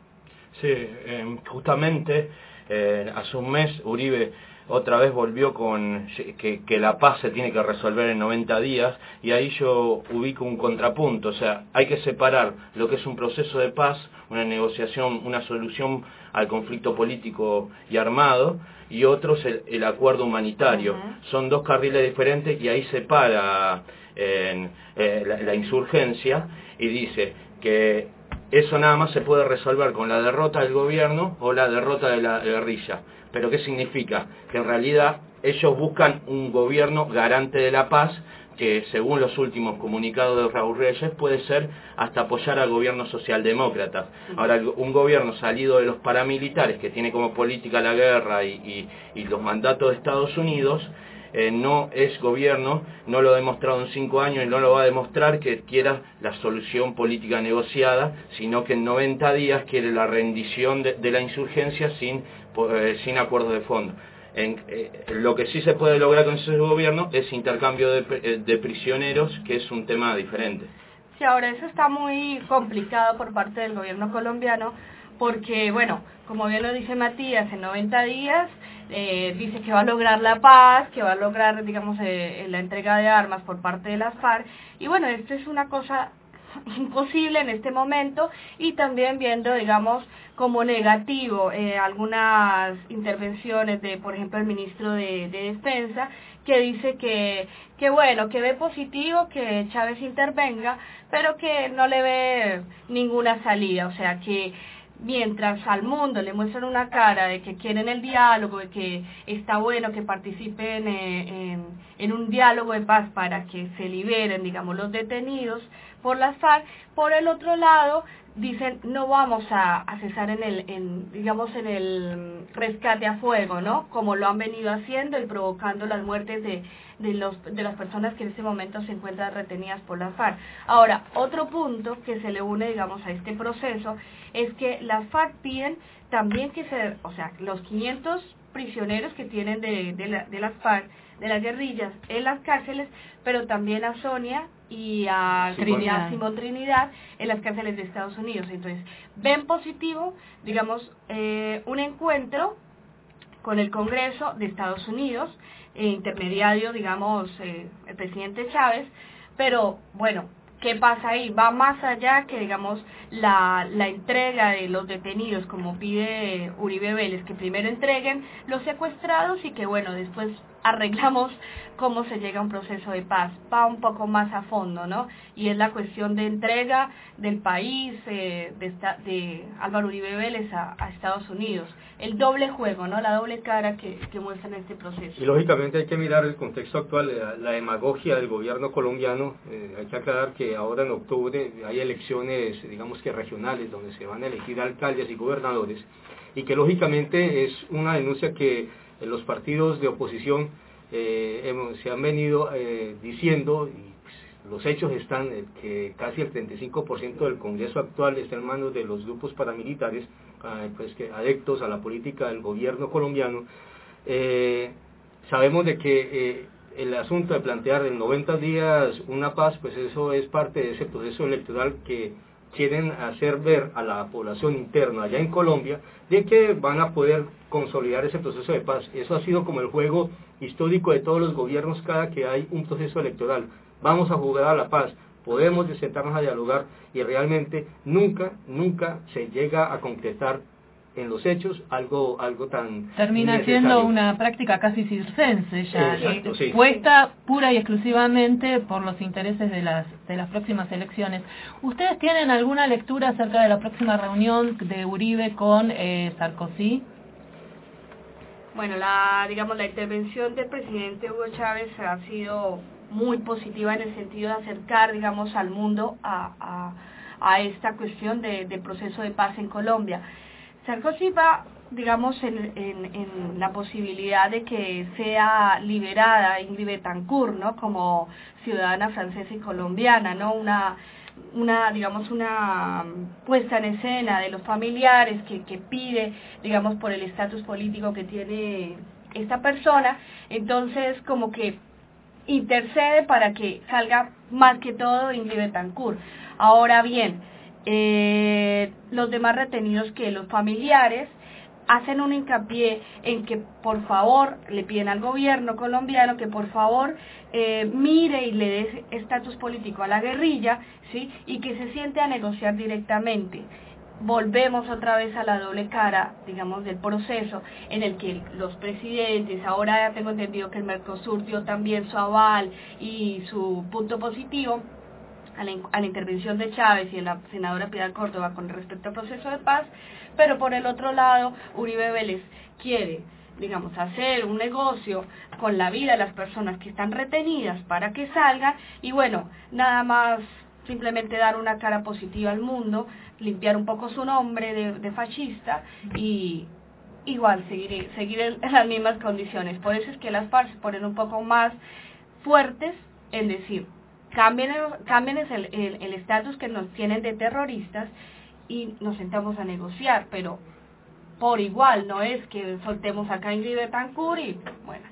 Sí, eh, justamente eh, hace un mes Uribe otra vez volvió con que, que la paz se tiene que resolver en noventa días, y ahí yo ubico un contrapunto. O sea, hay que separar lo que es un proceso de paz, una negociación, una solución al conflicto político y armado, y otro es el, el acuerdo humanitario. Uh-huh. Son dos carriles diferentes, y ahí separa eh, eh, la, la insurgencia y dice que eso nada más se puede resolver con la derrota del gobierno o la derrota de la guerrilla. ¿Pero qué significa? Que en realidad ellos buscan un gobierno garante de la paz, que según los últimos comunicados de Raúl Reyes puede ser hasta apoyar al gobierno socialdemócrata. Ahora, un gobierno salido de los paramilitares, que tiene como política la guerra y, y, y los mandatos de Estados Unidos, Eh, no es gobierno, no lo ha demostrado en cinco años y no lo va a demostrar que quiera la solución política negociada, sino que en noventa días quiere la rendición de, de la insurgencia sin, eh, sin acuerdo de fondo. En, eh, lo que sí se puede lograr con ese gobierno es intercambio de, de prisioneros, que es un tema diferente. Sí, ahora eso está muy complicado por parte del gobierno colombiano, porque, bueno, como bien lo dice Matías, en noventa días eh, dice que va a lograr la paz, que va a lograr, digamos, eh, la entrega de armas por parte de las FARC, y bueno, esto es una cosa imposible en este momento, y también viendo, digamos, como negativo eh, algunas intervenciones de, por ejemplo, el ministro de, de Defensa, que dice que, que bueno, que ve positivo que Chávez intervenga, pero que no le ve ninguna salida, o sea que mientras al mundo le muestran una cara de que quieren el diálogo, de que está bueno que participen eh, en, en un diálogo de paz para que se liberen, digamos, los detenidos por las FARC, por el otro lado dicen no vamos a, a cesar en el, en, digamos, en el rescate a fuego, ¿no? Como lo han venido haciendo y provocando las muertes de, de, los, de las personas que en este momento se encuentran retenidas por las FARC. Ahora, otro punto que se le une, digamos, a este proceso es que las FARC piden también que se, o sea, los quinientos prisioneros que tienen de, de, la, de las FARC, de las guerrillas en las cárceles, pero también a Sonia y a Trinidad, Simón Trinidad en las cárceles de Estados Unidos. Entonces, ven positivo, digamos, eh, un encuentro con el Congreso de Estados Unidos, eh, intermediario, digamos, eh, el presidente Chávez, pero bueno, ¿qué pasa ahí? Va más allá que, digamos, la, la entrega de los detenidos, como pide Uribe Vélez, que primero entreguen los secuestrados y que, bueno, después arreglamos cómo se llega a un proceso de paz. Va un poco más a fondo, ¿no? Y es la cuestión de entrega del país, eh, de, esta, de Álvaro Uribe Vélez a, a Estados Unidos. El doble juego, ¿no? La doble cara que, que muestra en este proceso. Y lógicamente hay que mirar el contexto actual, la, la demagogia del gobierno colombiano. Eh, hay que aclarar que ahora en octubre hay elecciones, digamos que regionales, donde se van a elegir alcaldes y gobernadores, y que lógicamente es una denuncia que los partidos de oposición eh, hemos, se han venido eh, diciendo, y pues, los hechos están eh, que casi el treinta y cinco por ciento del Congreso actual está en manos de los grupos paramilitares, eh, pues que adeptos a la política del gobierno colombiano. Eh, sabemos de que eh, el asunto de plantear en noventa días una paz, pues eso es parte de ese proceso electoral que quieren hacer ver a la población interna allá en Colombia de que van a poder consolidar ese proceso de paz. Eso ha sido como el juego histórico de todos los gobiernos cada que hay un proceso electoral. Vamos a jugar a la paz, podemos sentarnos a dialogar y realmente nunca, nunca se llega a concretar en los hechos algo algo tan termina necesario. siendo una práctica casi circense ya, Exacto, sí. puesta pura y exclusivamente por los intereses de las de las próximas elecciones. ¿Ustedes tienen alguna lectura acerca de la próxima reunión de Uribe con eh, Sarkozy? Bueno, la digamos la intervención del presidente Hugo Chávez ha sido muy positiva en el sentido de acercar, digamos, al mundo a, a, a esta cuestión de, de proceso de paz en Colombia. Sarkozy va, digamos, en, en, en la posibilidad de que sea liberada Ingrid Betancourt, ¿no?, como ciudadana francesa y colombiana, ¿no?, una, una digamos, una puesta en escena de los familiares que, que pide, digamos, por el estatus político que tiene esta persona. Entonces, como que intercede para que salga más que todo Ingrid Betancourt. Ahora bien, eh, los demás retenidos, que los familiares hacen un hincapié en que por favor le piden al gobierno colombiano que por favor eh, mire y le dé estatus político a la guerrilla, ¿sí?, y que se siente a negociar directamente. Volvemos otra vez a la doble cara, digamos, del proceso en el que los presidentes, ahora ya tengo entendido que el Mercosur dio también su aval y su punto positivo a la, a la intervención de Chávez y de la senadora Piedad Córdoba con respecto al proceso de paz, pero por el otro lado Uribe Vélez quiere, digamos, hacer un negocio con la vida de las personas que están retenidas para que salgan y bueno, nada más simplemente dar una cara positiva al mundo, limpiar un poco su nombre de, de fascista y igual seguir, seguir en, en las mismas condiciones. Por eso es que las FARC se ponen un poco más fuertes en decir, cambien cambien el estatus que nos tienen de terroristas y nos sentamos a negociar, pero por igual, no es que soltemos acá a Ingrid Betancourt y bueno.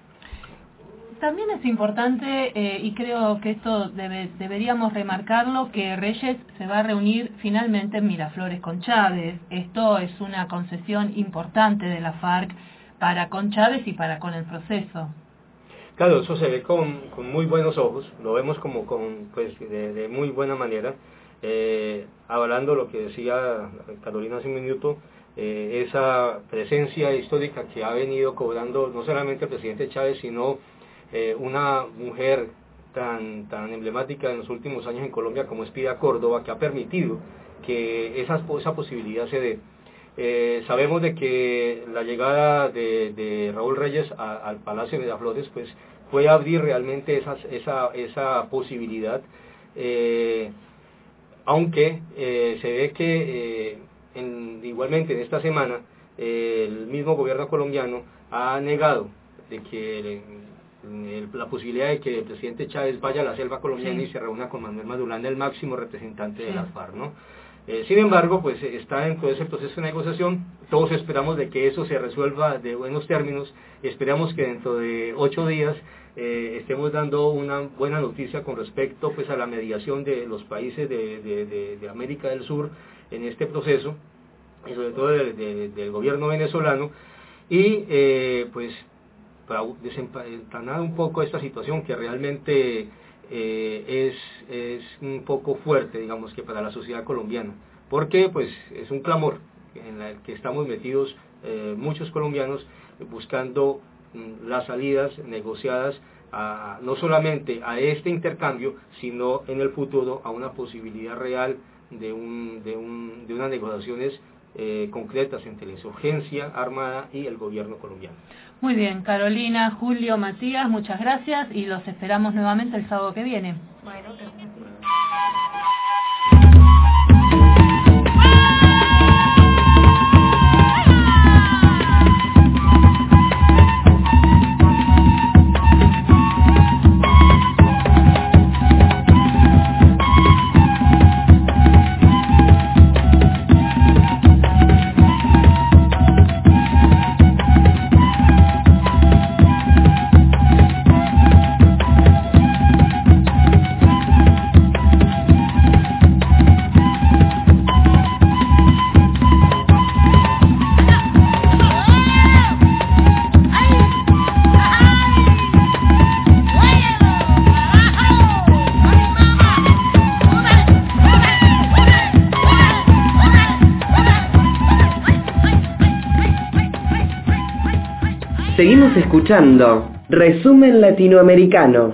También es importante, eh, y creo que esto debe, deberíamos remarcarlo, que Reyes se va a reunir finalmente en Miraflores con Chávez. Esto es una concesión importante de la FARC para con Chávez y para con el proceso. Claro, eso se ve con, con muy buenos ojos, lo vemos como con pues de, de muy buena manera, eh, hablando lo que decía Carolina hace un minuto, eh, esa presencia histórica que ha venido cobrando no solamente el presidente Chávez, sino eh, una mujer tan, tan emblemática en los últimos años en Colombia como es Piedad Córdoba, que ha permitido que esa, esa posibilidad se dé. Eh, sabemos de que la llegada de, de Raúl Reyes a, al Palacio de Miraflores pues fue abrir realmente esas, esa, esa posibilidad, eh, aunque eh, se ve que eh, en, igualmente en esta semana eh, el mismo gobierno colombiano ha negado de que el, el, la posibilidad de que el presidente Chávez vaya a la selva colombiana, sí, y se reúna con Manuel Madulanda, el máximo representante, sí, de las FARC, ¿no? Eh, sin embargo, pues está dentro de ese proceso de negociación, todos esperamos de que eso se resuelva de buenos términos, esperamos que dentro de ocho días eh, estemos dando una buena noticia con respecto pues a la mediación de los países de, de, de, de América del Sur en este proceso, y sobre todo de, de, del gobierno venezolano, y eh, pues para desempanar un poco esta situación que realmente Eh, es, es un poco fuerte, digamos, que para la sociedad colombiana, porque pues es un clamor en el que estamos metidos eh, muchos colombianos buscando mm, las salidas negociadas a, no solamente a este intercambio, sino en el futuro a una posibilidad real de, un, de, un, de unas negociaciones eh, concretas entre la insurgencia armada y el gobierno colombiano. Muy bien, Carolina, Julio, Matías, muchas gracias y los esperamos nuevamente el sábado que viene. Bueno, gracias. Seguimos escuchando Resumen Latinoamericano.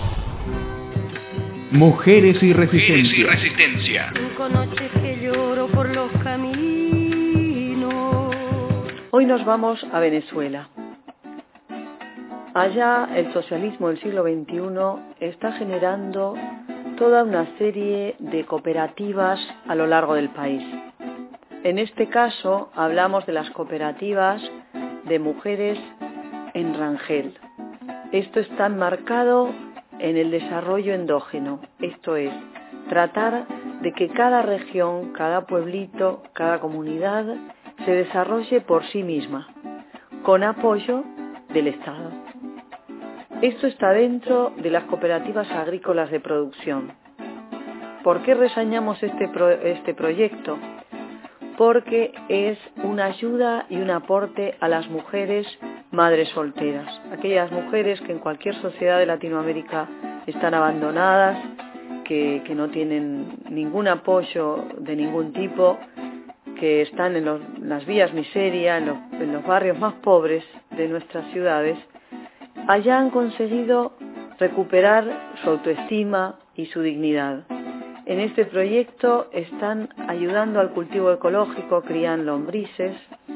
Mujeres y resistencia. Mujeres y resistencia. Cinco noches que lloro por los caminos. Hoy nos vamos a Venezuela. Allá el socialismo del siglo veintiuno está generando toda una serie de cooperativas a lo largo del país. En este caso hablamos de las cooperativas de mujeres en Rangel. Esto está enmarcado en el desarrollo endógeno, esto es, tratar de que cada región, cada pueblito, cada comunidad se desarrolle por sí misma, con apoyo del Estado. Esto está dentro de las cooperativas agrícolas de producción. ¿Por qué reseñamos este, pro, este proyecto? Porque es una ayuda y un aporte a las mujeres madres solteras, aquellas mujeres que en cualquier sociedad de Latinoamérica están abandonadas, que, que no tienen ningún apoyo de ningún tipo, que están en los, las vías miseria, en los, en los barrios más pobres de nuestras ciudades, allá han conseguido recuperar su autoestima y su dignidad. En este proyecto están ayudando al cultivo ecológico, crían lombrices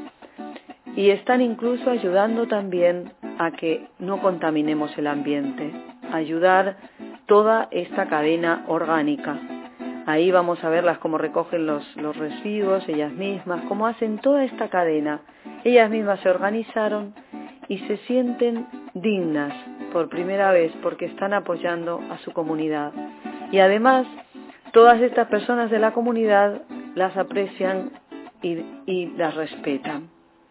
y están incluso ayudando también a que no contaminemos el ambiente, ayudar toda esta cadena orgánica. Ahí vamos a verlas cómo recogen los, los residuos, ellas mismas, cómo hacen toda esta cadena. Ellas mismas se organizaron y se sienten dignas por primera vez porque están apoyando a su comunidad. Y además, todas estas personas de la comunidad las aprecian y, y las respetan.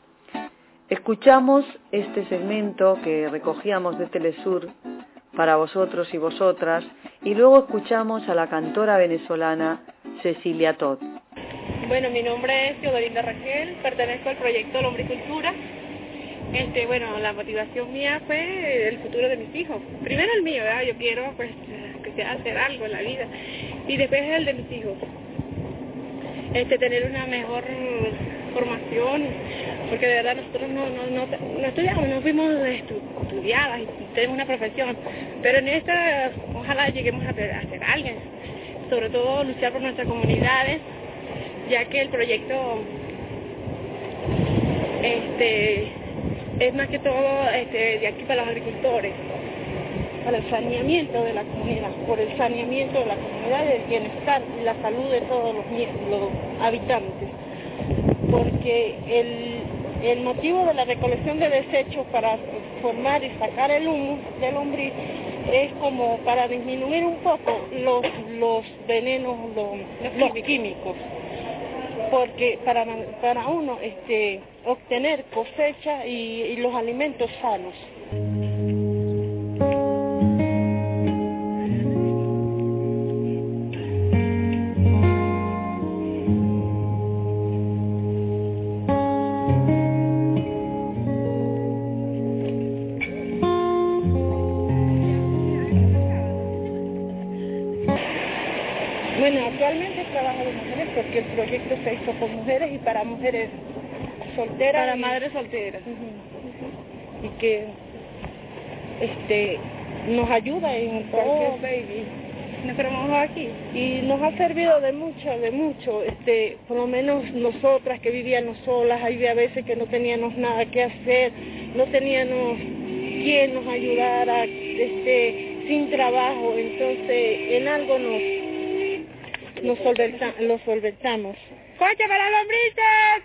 Escuchamos este segmento que recogíamos de Telesur para vosotros y vosotras y luego escuchamos a la cantora venezolana Cecilia Todd. Bueno, mi nombre es Teodorinda Raquel, pertenezco al proyecto Lombricultura. Este, bueno, la motivación mía fue el futuro de mis hijos. Primero el mío, ¿verdad? Yo quiero pues que sea hacer algo en la vida y después el de mis hijos. Este, tener una mejor formación, porque de verdad nosotros no, no, no, no estudiamos, no fuimos estu estudiadas y tenemos una profesión, pero en esta ojalá lleguemos a, a ser alguien, sobre todo luchar por nuestras comunidades, ya que el proyecto este es más que todo este, de aquí para los agricultores, para el saneamiento de la comunidad, por el saneamiento de la comunidad y el bienestar y la salud de todos los, los habitantes. Porque el, el motivo de la recolección de desechos para formar y sacar el humus del lombriz es como para disminuir un poco los, los venenos, los, los químicos. Porque para, para uno este, obtener cosecha y, y los alimentos sanos. Bueno, actualmente trabajo de mujeres porque el proyecto se hizo por mujeres y para mujeres solteras. Para y... madres solteras. Uh-huh. Y que este nos ayuda en cualquier oh, baby. Nos queremos aquí. Y nos ha servido de mucho, de mucho. Este, por lo menos nosotras que vivíamos solas, había veces que no teníamos nada que hacer, no teníamos quien nos ayudara, este, sin trabajo. Entonces, en algo nos Nos solventa, lo solventamos. ¡Coche para lombrices!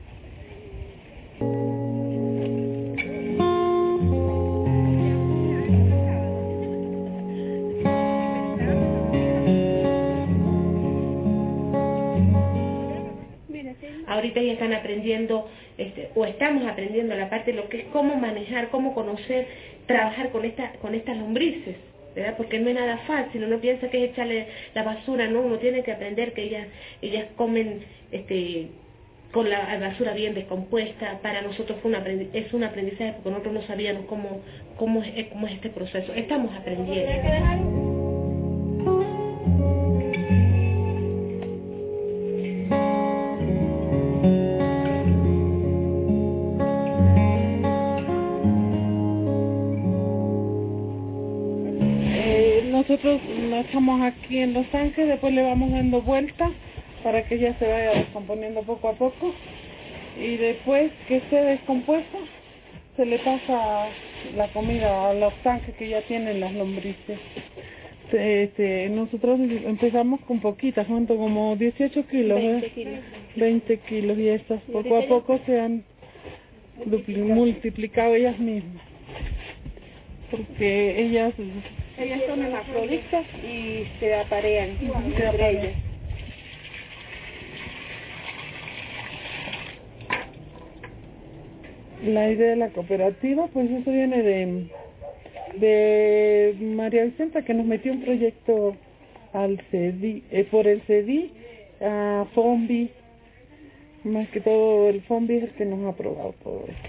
Ahorita ya están aprendiendo, este, o estamos aprendiendo la parte de lo que es cómo manejar, cómo conocer, trabajar con, esta, con estas lombrices, ¿verdad? Porque no es nada fácil, uno piensa que es echarle la basura, no, uno tiene que aprender que ellas, ellas comen este, con la basura bien descompuesta. Para nosotros fue un es un aprendizaje porque nosotros no sabíamos cómo, cómo, es, cómo es este proceso, estamos aprendiendo. echamos aquí en los tanques, después le vamos dando vueltas para que ya se vaya descomponiendo poco a poco, y después que esté descompuesto se le pasa la comida a los tanques que ya tienen las lombrices. Este, nosotros empezamos con poquitas, ¿cuánto? Como dieciocho kilos, veinte ¿eh? kilos. veinte kilos, y estas poco a poco se han dupli- multiplicado ellas mismas, porque ellas Ellas son hermafroditas y se aparean se entre aparean. ellas. La idea de la cooperativa, pues eso viene de, de María Vicenta, que nos metió un proyecto al C E D I, eh, por el C E D I, a FOMBI, más que todo el FOMBI es el que nos ha aprobado todo esto.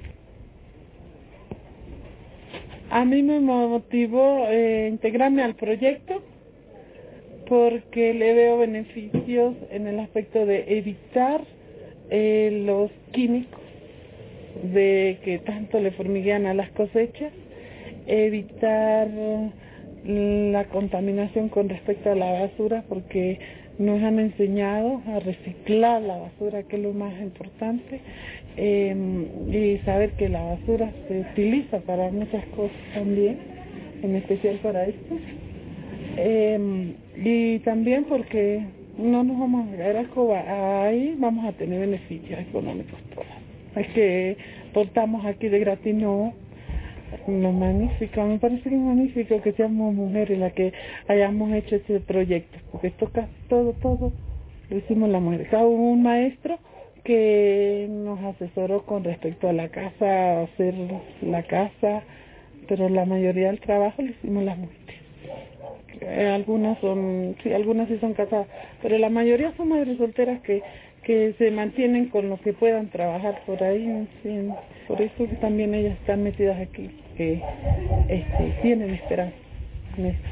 A mí me motivó eh, integrarme al proyecto porque le veo beneficios en el aspecto de evitar eh, los químicos de que tanto le formiguean a las cosechas, evitar la contaminación con respecto a la basura, porque nos han enseñado a reciclar la basura, que es lo más importante, eh, y saber que la basura se utiliza para muchas cosas también, en especial para esto, eh, y también porque no nos vamos a llegar a Escobar, ahí vamos a tener beneficios económicos todos. Es que portamos aquí de gratis, no, no, magnífico, me parece que es magnífico que seamos mujeres las que hayamos hecho ese proyecto, porque esto casi todo, todo lo hicimos las mujeres. Hubo un maestro que nos asesoró con respecto a la casa, hacer la casa, pero la mayoría del trabajo lo hicimos las mujeres. Eh, algunas son, sí, algunas sí son casadas, pero la mayoría son madres solteras que que se mantienen con lo que puedan trabajar por ahí, sí, por eso que también ellas están metidas aquí, que este, tienen esperanza en esto.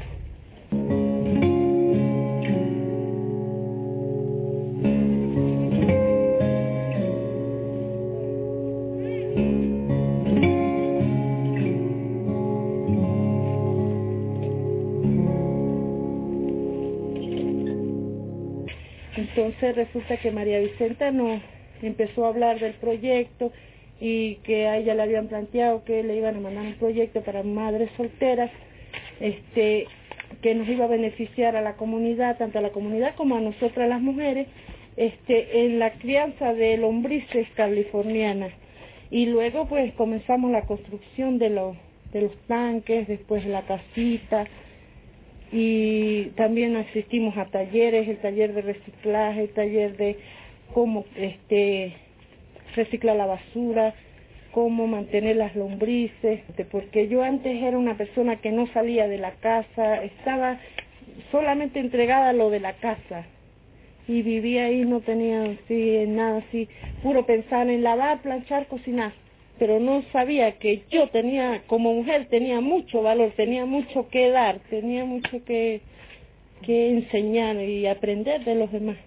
Entonces resulta que María Vicenta nos empezó a hablar del proyecto y que a ella le habían planteado que le iban a mandar un proyecto para madres solteras, este, que nos iba a beneficiar a la comunidad, tanto a la comunidad como a nosotras las mujeres, este, en la crianza de lombrices californianas. Y luego pues comenzamos la construcción de los, de los tanques, después la casita, y también asistimos a talleres, el taller de reciclaje, el taller de cómo este reciclar la basura, cómo mantener las lombrices, porque yo antes era una persona que no salía de la casa, estaba solamente entregada a lo de la casa y vivía ahí, no tenía así nada así, puro pensar en lavar, planchar, cocinar, pero no sabía que yo tenía, como mujer, tenía mucho valor, tenía mucho que dar, tenía mucho que, que enseñar y aprender de los demás.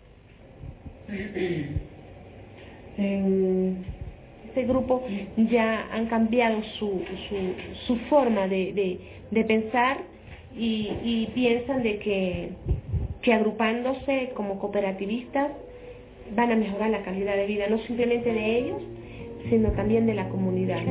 En este grupo ya han cambiado su, su, su forma de, de, de pensar y, y piensan de que, que agrupándose como cooperativistas van a mejorar la calidad de vida, no simplemente de ellos, sino también de la comunidad.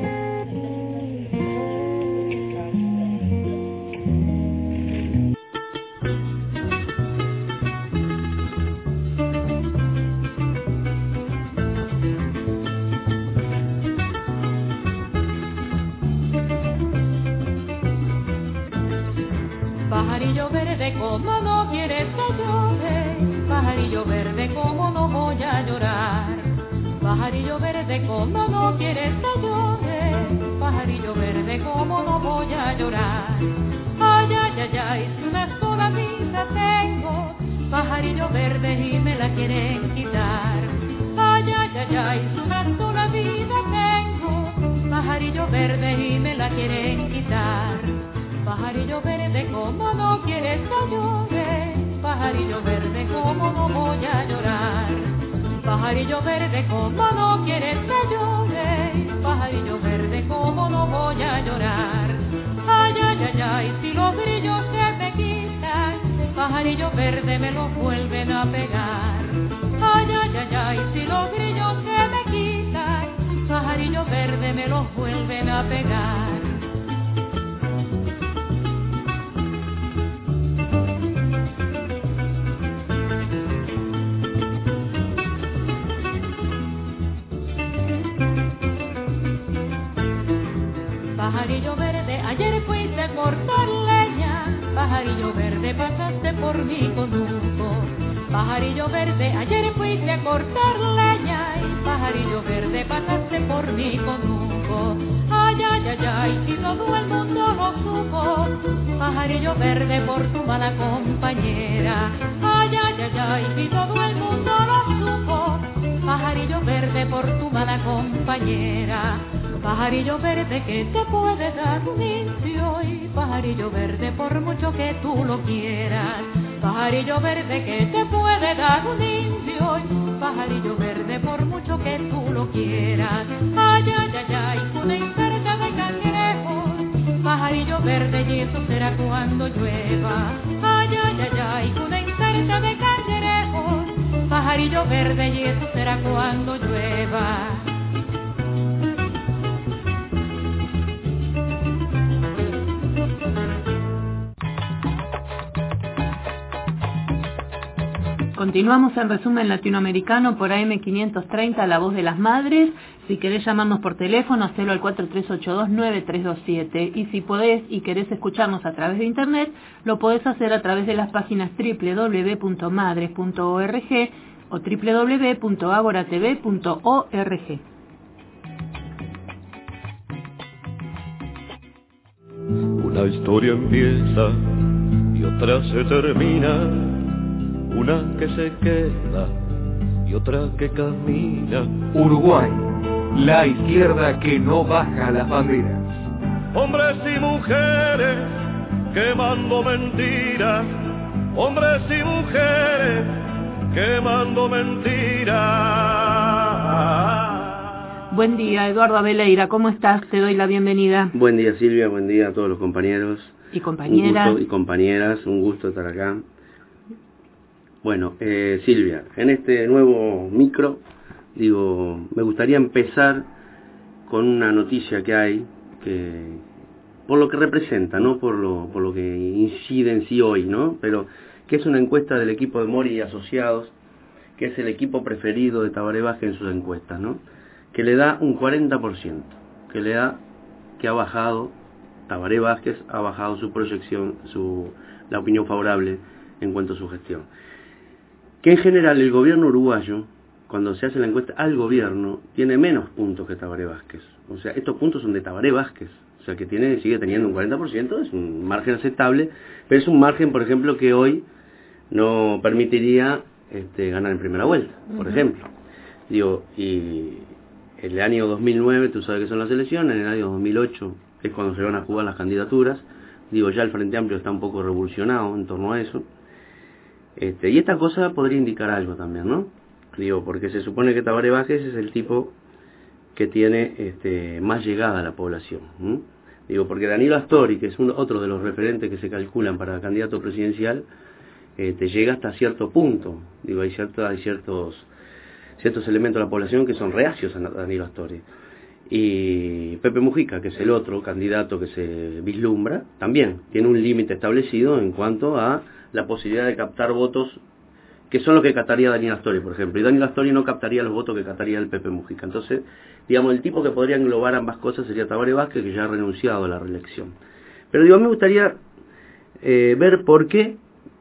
Pajarillo verde, como no quieres que llore, pajarillo verde, como no voy a llorar. Pajarillo verde, como no quieres que llore, pajarillo verde, como no voy a llorar. Ay, ay, ay, ay, si una sola vida tengo, pajarillo verde y me la quieren quitar. Ay, ay, ay, ay, si una sola vida tengo, pajarillo verde y me la quieren quitar. Pajarillo verde, como no quieres que llore, pajarillo verde, como no voy a llorar. Pajarillo verde, como no quieres que llore, pajarillo verde, como no voy a llorar. Ay, ay, ay, ay, si los brillos se me quitan, pajarillo verde me lo vuelven a pegar. Ay, ay, ay, ay, si los grillos se me quitan, pajarillo verde me los vuelven a pegar. Pajarillo verde, ayer fuiste a cortar leña, pajarillo verde pasaste por mi conuco. Pajarillo verde, ayer fuiste a cortar leña, y pajarillo verde pasaste por mi conuco. Ay, ay, ay, ay, si todo el mundo lo supo, pajarillo verde por tu mala compañera. Ay, ay, ay, ay, si todo el mundo lo supo, pajarillo verde por tu mala compañera. Pajarillo verde que te puede dar un indio, y pajarillo verde por mucho que tú lo quieras. Pajarillo verde que te puede dar un indio, y pajarillo verde por mucho que tú lo quieras. Ay, ay, ay, ay, una inserta de cangrejos, pajarillo verde, y eso será cuando llueva. Ay, ay, ay, ay, una inserta de cangrejos, pajarillo verde, y eso será cuando llueva. Continuamos en Resumen Latinoamericano por A M quinientos treinta, La Voz de las Madres. Si querés llamarnos por teléfono, hacelo al cuatro tres ocho dos nueve tres dos siete. Y si podés y querés escucharnos a través de internet, lo podés hacer a través de las páginas doble u doble u doble u punto madres punto org o doble u doble u doble u punto agora t v punto org. Una historia empieza y otra se termina. Una que se queda y otra que camina. Uruguay, la izquierda que no baja las banderas. Hombres y mujeres quemando mentiras. Hombres y mujeres quemando mentiras. Buen día, Eduardo Abeleira, ¿cómo estás? Te doy la bienvenida. Buen día, Silvia, buen día a todos los compañeros. Y compañeras. Un gusto, y compañeras, un gusto estar acá. Bueno, eh, Silvia, en este nuevo micro, digo, me gustaría empezar con una noticia que hay, que por lo que representa, no por lo, por lo que incide en sí hoy, ¿no? Pero que es una encuesta del equipo de Mori y Asociados, que es el equipo preferido de Tabaré Vázquez en sus encuestas, ¿no? Que le da un cuarenta por ciento, que le da que ha bajado, Tabaré Vázquez ha bajado su proyección, su la opinión favorable en cuanto a su gestión. Que en general el gobierno uruguayo, cuando se hace la encuesta al gobierno, tiene menos puntos que Tabaré Vázquez. O sea, estos puntos son de Tabaré Vázquez. O sea, que tiene sigue teniendo un cuarenta por ciento, es un margen aceptable, pero es un margen, por ejemplo, que hoy no permitiría este, ganar en primera vuelta, por uh-huh. ejemplo. Digo, y el año dos mil nueve, tú sabes que son las elecciones, en el año dos mil ocho es cuando se van a jugar las candidaturas. Digo, ya el Frente Amplio está un poco revolucionado en torno a eso. Este, y esta cosa podría indicar algo también, ¿no? Digo, porque se supone que Tabaré Vázquez es el tipo que tiene este, más llegada a la población. ¿m? Digo, porque Danilo Astori, que es uno, otro de los referentes que se calculan para candidato presidencial, este, llega hasta cierto punto. Digo, hay, cierto, hay ciertos, ciertos elementos de la población que son reacios a Danilo Astori. Y Pepe Mujica, que es el otro candidato que se vislumbra, también tiene un límite establecido en cuanto a la posibilidad de captar votos que son los que captaría Daniel Astori, por ejemplo, y Daniel Astori no captaría los votos que captaría el Pepe Mujica. Entonces, digamos, el tipo que podría englobar ambas cosas sería Tabaré Vázquez, que ya ha renunciado a la reelección. Pero digo, a mí me gustaría eh, ver por qué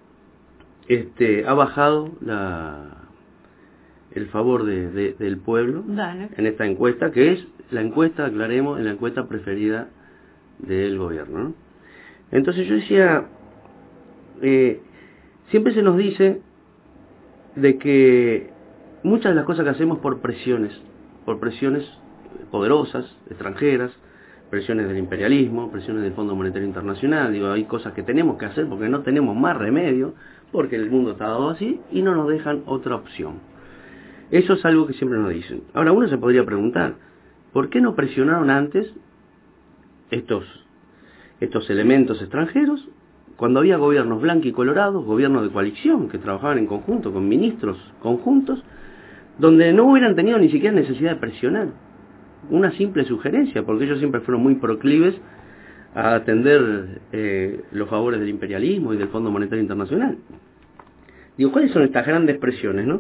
este ha bajado la el favor de, de, del pueblo Dale. en esta encuesta, que es la encuesta, aclaremos, en la encuesta preferida del gobierno, ¿no? Entonces yo decía, eh, siempre se nos dice de que muchas de las cosas que hacemos por presiones, por presiones poderosas, extranjeras, presiones del imperialismo, presiones del Fondo Monetario Internacional, digo, hay cosas que tenemos que hacer porque no tenemos más remedio, porque el mundo está dado así y no nos dejan otra opción. Eso es algo que siempre nos dicen. Ahora uno se podría preguntar, ¿por qué no presionaron antes estos, estos elementos extranjeros cuando había gobiernos blancos y colorados, gobiernos de coalición que trabajaban en conjunto, con ministros conjuntos, donde no hubieran tenido ni siquiera necesidad de presionar. Una simple sugerencia, porque ellos siempre fueron muy proclives a atender eh, los favores del imperialismo y del Fondo Monetario Internacional. Digo, ¿cuáles son estas grandes presiones, no?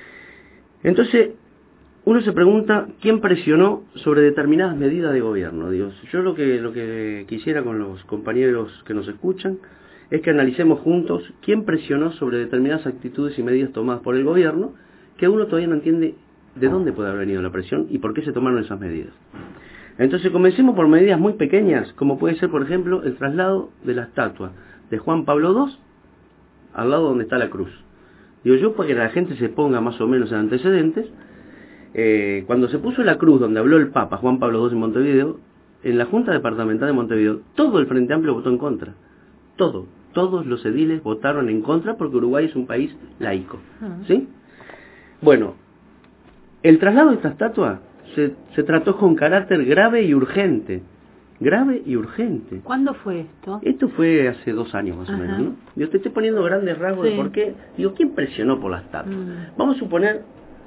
Entonces, uno se pregunta quién presionó sobre determinadas medidas de gobierno. Digo, yo lo que, lo que quisiera con los compañeros que nos escuchan es que analicemos juntos quién presionó sobre determinadas actitudes y medidas tomadas por el gobierno, que uno todavía no entiende de dónde puede haber venido la presión y por qué se tomaron esas medidas. Entonces comencemos por medidas muy pequeñas, como puede ser, por ejemplo, el traslado de la estatua de Juan Pablo segundo al lado donde está la cruz. Digo yo, para que la gente se ponga más o menos en antecedentes, eh, cuando se puso la cruz donde habló el Papa Juan Pablo segundo en Montevideo, en la Junta Departamental de Montevideo, todo el Frente Amplio votó en contra. Todo. Todos los ediles votaron en contra porque Uruguay es un país laico. ¿Sí? Bueno, el traslado de esta estatua se, se trató con carácter grave y urgente. Grave y urgente. ¿Cuándo fue esto? Esto fue hace dos años más Ajá. o menos, ¿no? Yo te estoy poniendo grandes rasgos Sí. de por qué. Digo, ¿quién presionó por la estatua? Mm. Vamos a suponer,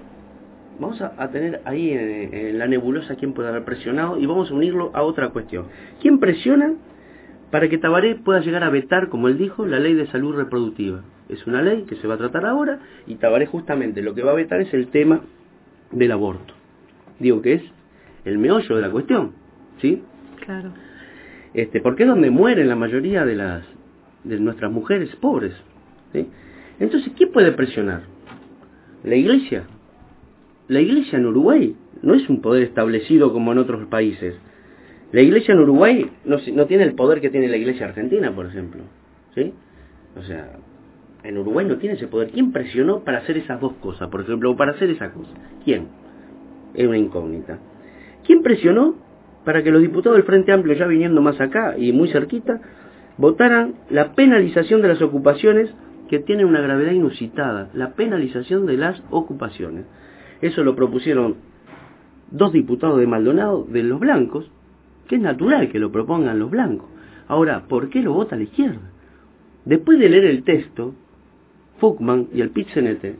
vamos a, a tener ahí en, en la nebulosa quién puede haber presionado y vamos a unirlo a otra cuestión. ¿Quién presiona para que Tabaré pueda llegar a vetar, como él dijo, la ley de salud reproductiva? Es una ley que se va a tratar ahora y Tabaré justamente lo que va a vetar es el tema del aborto. Digo que es el meollo de la cuestión, ¿sí? Claro. Este, porque es donde mueren la mayoría de las de nuestras mujeres pobres, ¿sí? Entonces, ¿quién puede presionar? La Iglesia. La Iglesia en Uruguay no es un poder establecido como en otros países. La Iglesia en Uruguay no, no tiene el poder que tiene la Iglesia argentina, por ejemplo, ¿sí? O sea, en Uruguay no tiene ese poder. ¿Quién presionó para hacer esas dos cosas, por ejemplo, o para hacer esa cosa? ¿Quién? Es una incógnita. ¿Quién presionó para que los diputados del Frente Amplio, ya viniendo más acá y muy cerquita, votaran la penalización de las ocupaciones que tienen una gravedad inusitada, la penalización de las ocupaciones? Eso lo propusieron dos diputados de Maldonado, de los blancos, que es natural que lo propongan los blancos. Ahora, ¿por qué lo vota la izquierda? Después de leer el texto, Fukman y el Pit-C N T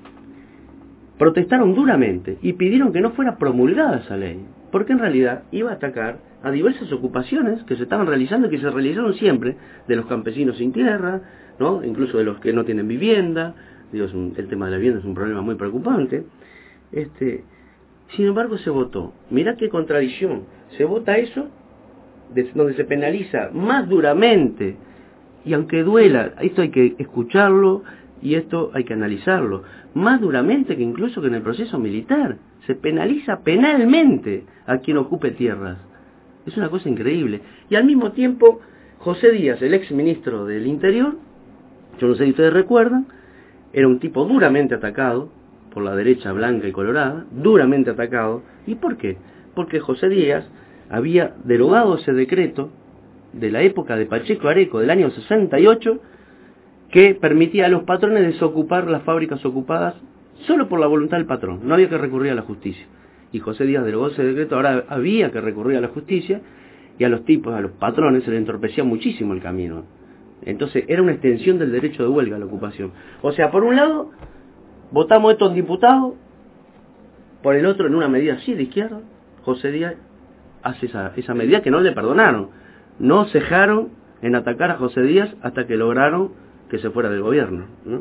protestaron duramente y pidieron que no fuera promulgada esa ley, porque en realidad iba a atacar a diversas ocupaciones que se estaban realizando y que se realizaron siempre, de los campesinos sin tierra, ¿no? Incluso de los que no tienen vivienda. Digo, es un, el tema de la vivienda es un problema muy preocupante. Este, sin embargo, se votó. Mirá qué contradicción. Se vota eso, de, donde se penaliza más duramente, y aunque duela, esto hay que escucharlo y esto hay que analizarlo, más duramente que incluso que en el proceso militar. Se penaliza penalmente a quien ocupe tierras. Es una cosa increíble. Y al mismo tiempo, José Díaz, el ex ministro del Interior, yo no sé si ustedes recuerdan, era un tipo duramente atacado por la derecha blanca y colorada, duramente atacado. ¿Y por qué? Porque José Díaz había derogado ese decreto de la época de Pacheco Areco del año sesenta y ocho, que permitía a los patrones desocupar las fábricas ocupadas solo por la voluntad del patrón, no había que recurrir a la justicia. Y José Díaz derogó ese decreto, ahora había que recurrir a la justicia, y a los tipos, a los patrones, se les entorpecía muchísimo el camino. Entonces era una extensión del derecho de huelga a la ocupación. O sea, por un lado, votamos estos diputados, por el otro, en una medida así de izquierda, José Díaz hace esa, esa medida que no le perdonaron. No cejaron en atacar a José Díaz hasta que lograron que se fuera del gobierno, ¿no?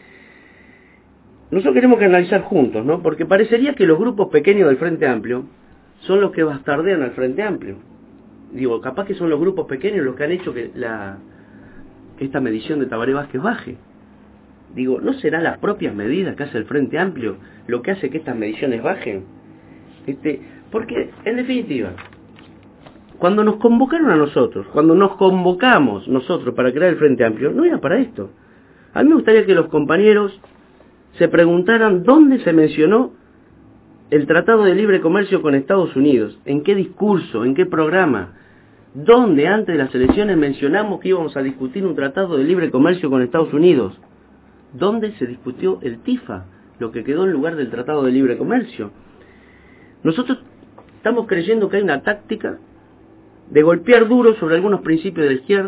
Nosotros queremos que analizar juntos, ¿no? Porque parecería que los grupos pequeños del Frente Amplio son los que bastardean al Frente Amplio. Digo, capaz que son los grupos pequeños los que han hecho que la que esta medición de Tabaré Vázquez baje. Digo, ¿no serán las propias medidas que hace el Frente Amplio lo que hace que estas mediciones bajen? Este, porque, en definitiva, cuando nos convocaron a nosotros, cuando nos convocamos nosotros para crear el Frente Amplio, no era para esto. A mí me gustaría que los compañeros se preguntaran dónde se mencionó el Tratado de Libre Comercio con Estados Unidos, en qué discurso, en qué programa, dónde antes de las elecciones mencionamos que íbamos a discutir un Tratado de Libre Comercio con Estados Unidos, dónde se discutió el TIFA, lo que quedó en lugar del Tratado de Libre Comercio. Nosotros estamos creyendo que hay una táctica de golpear duro sobre algunos principios de la izquierda,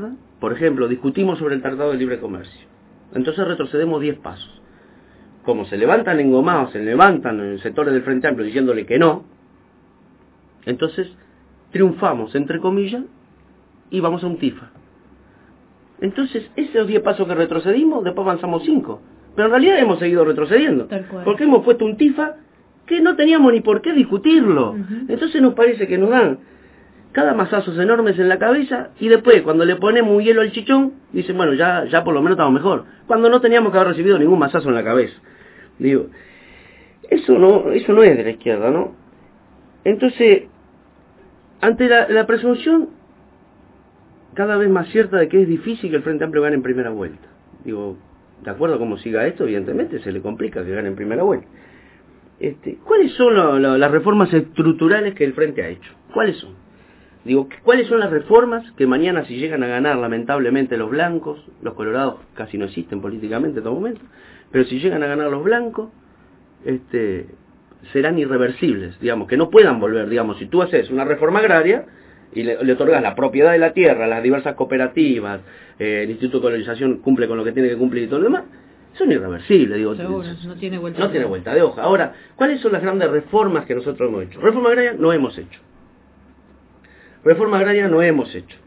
por ejemplo, discutimos sobre el Tratado de Libre Comercio. Entonces retrocedemos diez pasos. Como se levantan engomados, se levantan en sectores del Frente Amplio diciéndole que no, entonces triunfamos, entre comillas, y vamos a un TIFA. Entonces, esos diez pasos que retrocedimos, después avanzamos cinco. Pero en realidad hemos seguido retrocediendo. Porque hemos puesto un TIFA que no teníamos ni por qué discutirlo. Uh-huh. Entonces nos parece que nos dan cada mazazos enormes en la cabeza y después, cuando le ponemos un hielo al chichón, dicen, bueno, ya, ya por lo menos estamos mejor. Cuando no teníamos que haber recibido ningún mazazo en la cabeza. Digo, eso no, eso no es de la izquierda, ¿no? Entonces, ante la, la presunción cada vez más cierta de que es difícil que el Frente Amplio gane en primera vuelta. Digo, de acuerdo a cómo siga esto, evidentemente se le complica que gane en primera vuelta. Este, ¿Cuáles son lo, lo, las reformas estructurales que el Frente ha hecho? ¿Cuáles son? Digo, ¿cuáles son las reformas que mañana, si llegan a ganar lamentablemente los blancos, los colorados casi no existen políticamente en todo momento, pero si llegan a ganar los blancos, este, serán irreversibles, digamos, que no puedan volver, digamos, si tú haces una reforma agraria y le, le otorgas la propiedad de la tierra, las diversas cooperativas, eh, el Instituto de Colonización cumple con lo que tiene que cumplir y todo lo demás, son irreversibles, digo. Seguro, no tiene vuelta no de tiene vuelta de hoja. Ahora, ¿cuáles son las grandes reformas que nosotros hemos hecho? Reforma agraria no hemos hecho. Reforma agraria no hemos hecho.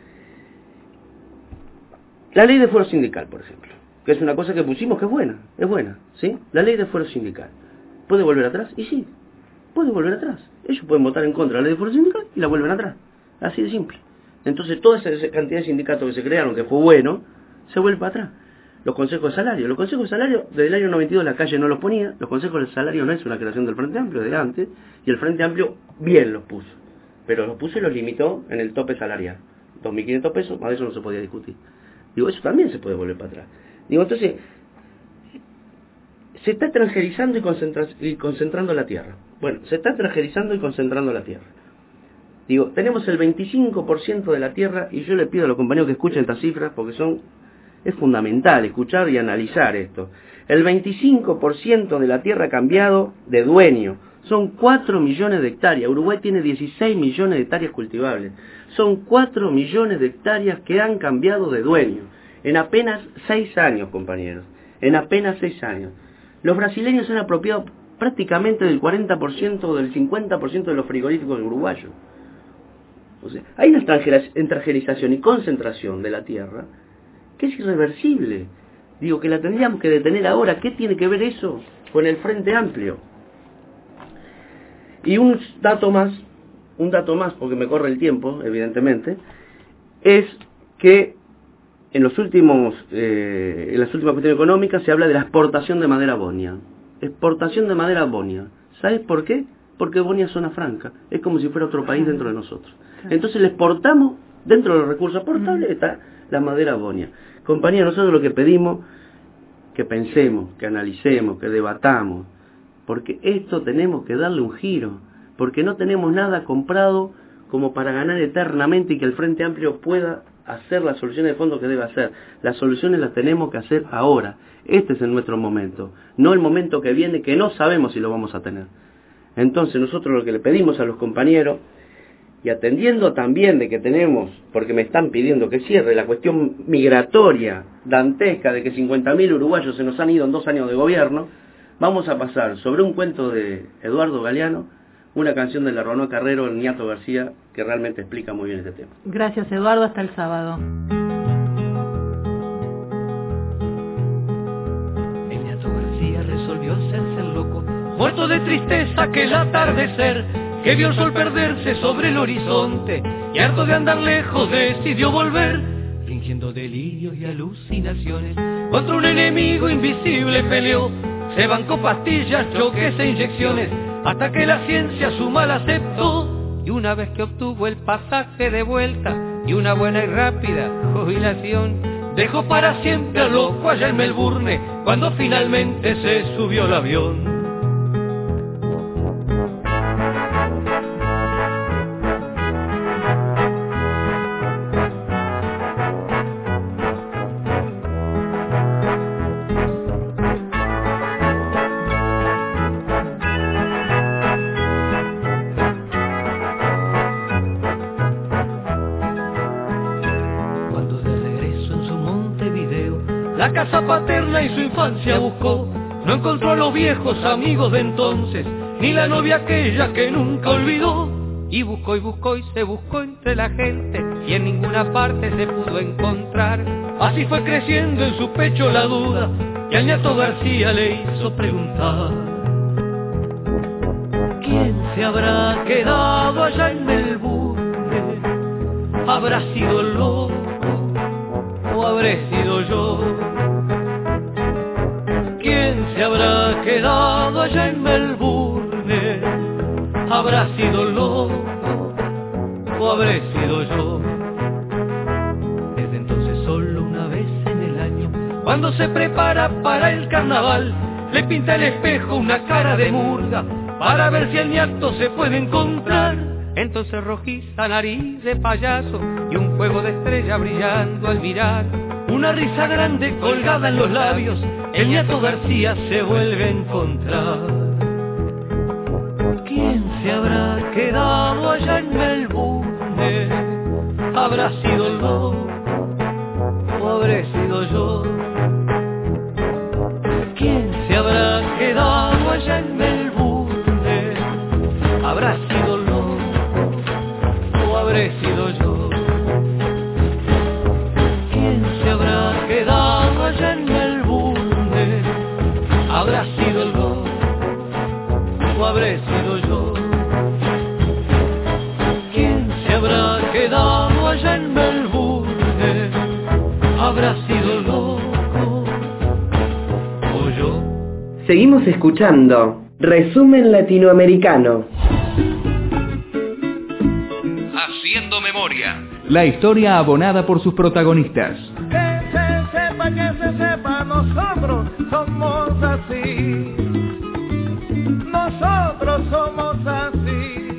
La ley de fuero sindical, por ejemplo, que es una cosa que pusimos que es buena, es buena, ¿sí? La ley de fuero sindical. ¿Puede volver atrás? Y sí, puede volver atrás. Ellos pueden votar en contra de la ley de fuero sindical y la vuelven atrás. Así de simple. Entonces toda esa, esa cantidad de sindicatos que se crearon, que fue bueno, se vuelve para atrás. Los consejos de salario. Los consejos de salario, desde el año noventa y dos la calle no los ponía. Los consejos de salario no es una creación del Frente Amplio, de antes. Y el Frente Amplio bien los puso. Pero los puso y los limitó en el tope salarial. dos mil quinientos pesos, más de eso no se podía discutir. Digo, eso también se puede volver para atrás. Digo, entonces, se está extranjerizando y, concentra y concentrando la tierra. Bueno, se está extranjerizando y concentrando la tierra. Digo, tenemos el veinticinco por ciento de la tierra, y yo le pido a los compañeros que escuchen estas cifras, porque son es fundamental escuchar y analizar esto. El veinticinco por ciento de la tierra ha cambiado de dueño. Son cuatro millones de hectáreas. Uruguay tiene dieciséis millones de hectáreas cultivables. Son cuatro millones de hectáreas que han cambiado de dueño. En apenas seis años, compañeros. En apenas seis años. Los brasileños han apropiado prácticamente del cuarenta por ciento o del cincuenta por ciento de los frigoríficos uruguayos. O sea, hay una extranjerización y concentración de la tierra que es irreversible. Digo, que la tendríamos que detener ahora. ¿Qué tiene que ver eso con el Frente Amplio? Y un dato más, un dato más, porque me corre el tiempo, evidentemente, es que en los últimos, eh, en las últimas cuestiones económicas se habla de la exportación de madera bonia. Exportación de madera bonia. ¿Sabes por qué? Porque Bonia es zona franca. Es como si fuera otro país dentro de nosotros. Entonces le exportamos, dentro de los recursos exportables está la madera bonia. Compañeros, nosotros lo que pedimos, que pensemos, que analicemos, que debatamos, porque esto tenemos que darle un giro, porque no tenemos nada comprado como para ganar eternamente y que el Frente Amplio pueda hacer las soluciones de fondo que debe hacer. Las soluciones las tenemos que hacer ahora. Este es nuestro momento, no el momento que viene, que no sabemos si lo vamos a tener. Entonces nosotros lo que le pedimos a los compañeros, y atendiendo también de que tenemos, porque me están pidiendo que cierre la cuestión migratoria dantesca de que cincuenta mil uruguayos se nos han ido en dos años de gobierno, vamos a pasar sobre un cuento de Eduardo Galeano, una canción de la Ronoa Carrero, el Niato García, que realmente explica muy bien este tema. Gracias, Eduardo, hasta el sábado. El Niato García resolvió hacerse el loco, muerto de tristeza que el atardecer, que vio el sol perderse sobre el horizonte, y harto de andar lejos decidió volver, fingiendo delirios y alucinaciones, contra un enemigo invisible peleó, se bancó pastillas, choques e inyecciones, hasta que la ciencia su mal aceptó, y una vez que obtuvo el pasaje de vuelta, y una buena y rápida jubilación, dejó para siempre al loco allá en Melbourne, cuando finalmente se subió al avión. la casa paterna y su infancia buscó. No encontró a los viejos amigos de entonces, ni la novia aquella que nunca olvidó. Y buscó y buscó y se buscó entre la gente, y en ninguna parte se pudo encontrar. Así fue creciendo en su pecho la duda, y al nieto García le hizo preguntar: ¿quién se habrá quedado allá en Melbourne? ¿Habrá sido el loco o habré sido yo? ¿Quién se habrá quedado allá en Melbourne? ¿Habrá sido el loco o habré sido yo? Desde entonces solo una vez en el año, cuando se prepara para el carnaval, le pinta el espejo una cara de murga para ver si el nieto se puede encontrar. Entonces rojiza nariz de payaso y un fuego de estrella brillando al mirar, una risa grande colgada en los labios, el nieto García se vuelve a encontrar. ¿Quién se habrá quedado allá en Melbourne? ¿Habrá sido el loco o habré sido yo? ¿Quién se habrá quedado allá en Melbourne? ¿Habrá sido el loco o habré sido yo? ¿Quién se habrá quedado allá en Melbourne? ¿Habrá sido el loco o habré sido yo? ¿Quién se habrá quedado allá en Melbourne? ¿Habrá sido el loco o yo? Seguimos escuchando Resumen Latinoamericano. Haciendo memoria. La historia abonada por sus protagonistas. Que se sepa, que se sepa, nosotros somos así. Nosotros somos así.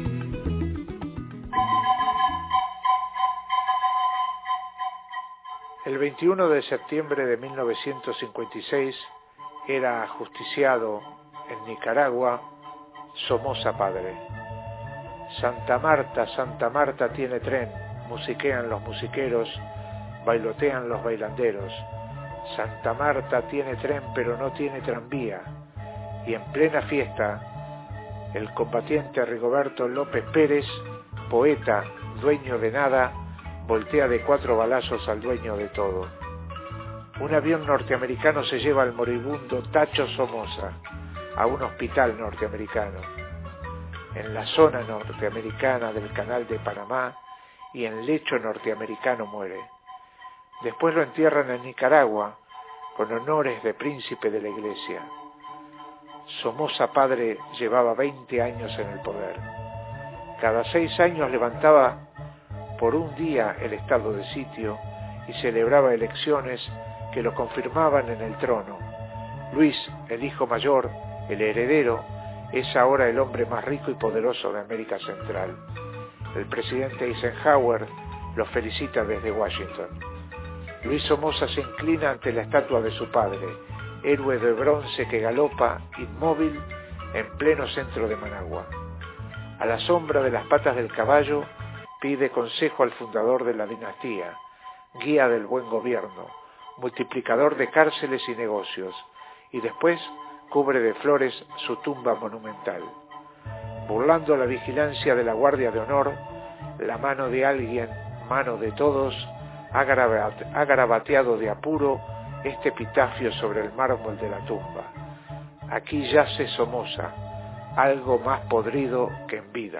El veintiuno de septiembre de mil novecientos cincuenta y seis era ajusticiado en Nicaragua Somoza Padre. Santa Marta, Santa Marta tiene tren, musiquean los musiqueros, bailotean los bailanderos. Santa Marta tiene tren pero no tiene tranvía. Y en plena fiesta, el combatiente Rigoberto López Pérez, poeta, dueño de nada, voltea de cuatro balazos al dueño de todo. Un avión norteamericano se lleva al moribundo Tacho Somoza a un hospital norteamericano. En la zona norteamericana del Canal de Panamá y en lecho norteamericano muere. Después lo entierran en Nicaragua con honores de príncipe de la iglesia. Somoza Padre llevaba veinte años en el poder. Cada seis años levantaba por un día el estado de sitio y celebraba elecciones que lo confirmaban en el trono. Luis, el hijo mayor, el heredero, es ahora el hombre más rico y poderoso de América Central. El presidente Eisenhower lo felicita desde Washington. Luis Somoza se inclina ante la estatua de su padre, héroe de bronce que galopa inmóvil en pleno centro de Managua. A la sombra de las patas del caballo pide consejo al fundador de la dinastía, guía del buen gobierno, multiplicador de cárceles y negocios, y después cubre de flores su tumba monumental. Burlando la vigilancia de la Guardia de Honor, la mano de alguien, mano de todos, ha garabateado de apuro este epitafio sobre el mármol de la tumba. Aquí yace Somoza, algo más podrido que en vida.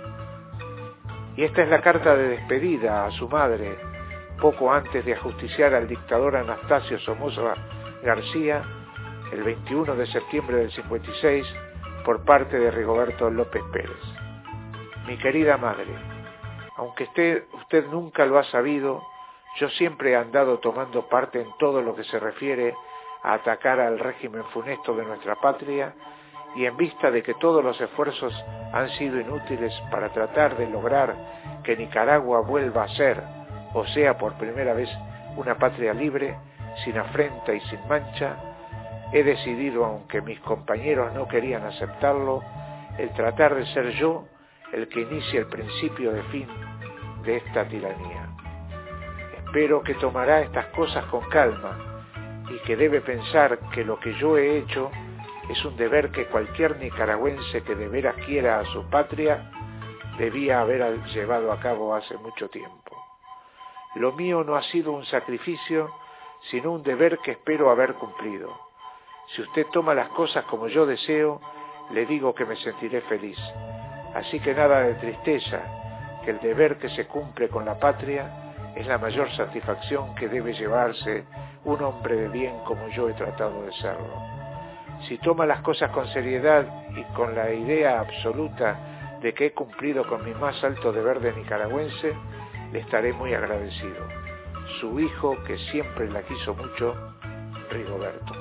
Y esta es la carta de despedida a su madre, poco antes de ajusticiar al dictador Anastasio Somoza García, el veintiuno de septiembre del cincuenta y seis, por parte de Rigoberto López Pérez. Mi querida madre, aunque usted, usted nunca lo ha sabido, yo siempre he andado tomando parte en todo lo que se refiere a atacar al régimen funesto de nuestra patria, y en vista de que todos los esfuerzos han sido inútiles para tratar de lograr que Nicaragua vuelva a ser, o sea por primera vez, una patria libre, sin afrenta y sin mancha, he decidido, aunque mis compañeros no querían aceptarlo, el tratar de ser yo el que inicie el principio de fin de esta tiranía. Espero que tomará estas cosas con calma y que debe pensar que lo que yo he hecho es un deber que cualquier nicaragüense que de veras quiera a su patria debía haber llevado a cabo hace mucho tiempo. Lo mío no ha sido un sacrificio, sino un deber que espero haber cumplido. Si usted toma las cosas como yo deseo, le digo que me sentiré feliz. Así que nada de tristeza, que el deber que se cumple con la patria es la mayor satisfacción que debe llevarse un hombre de bien como yo he tratado de serlo. Si toma las cosas con seriedad y con la idea absoluta de que he cumplido con mi más alto deber de nicaragüense, le estaré muy agradecido. Su hijo, que siempre la quiso mucho, Rigoberto.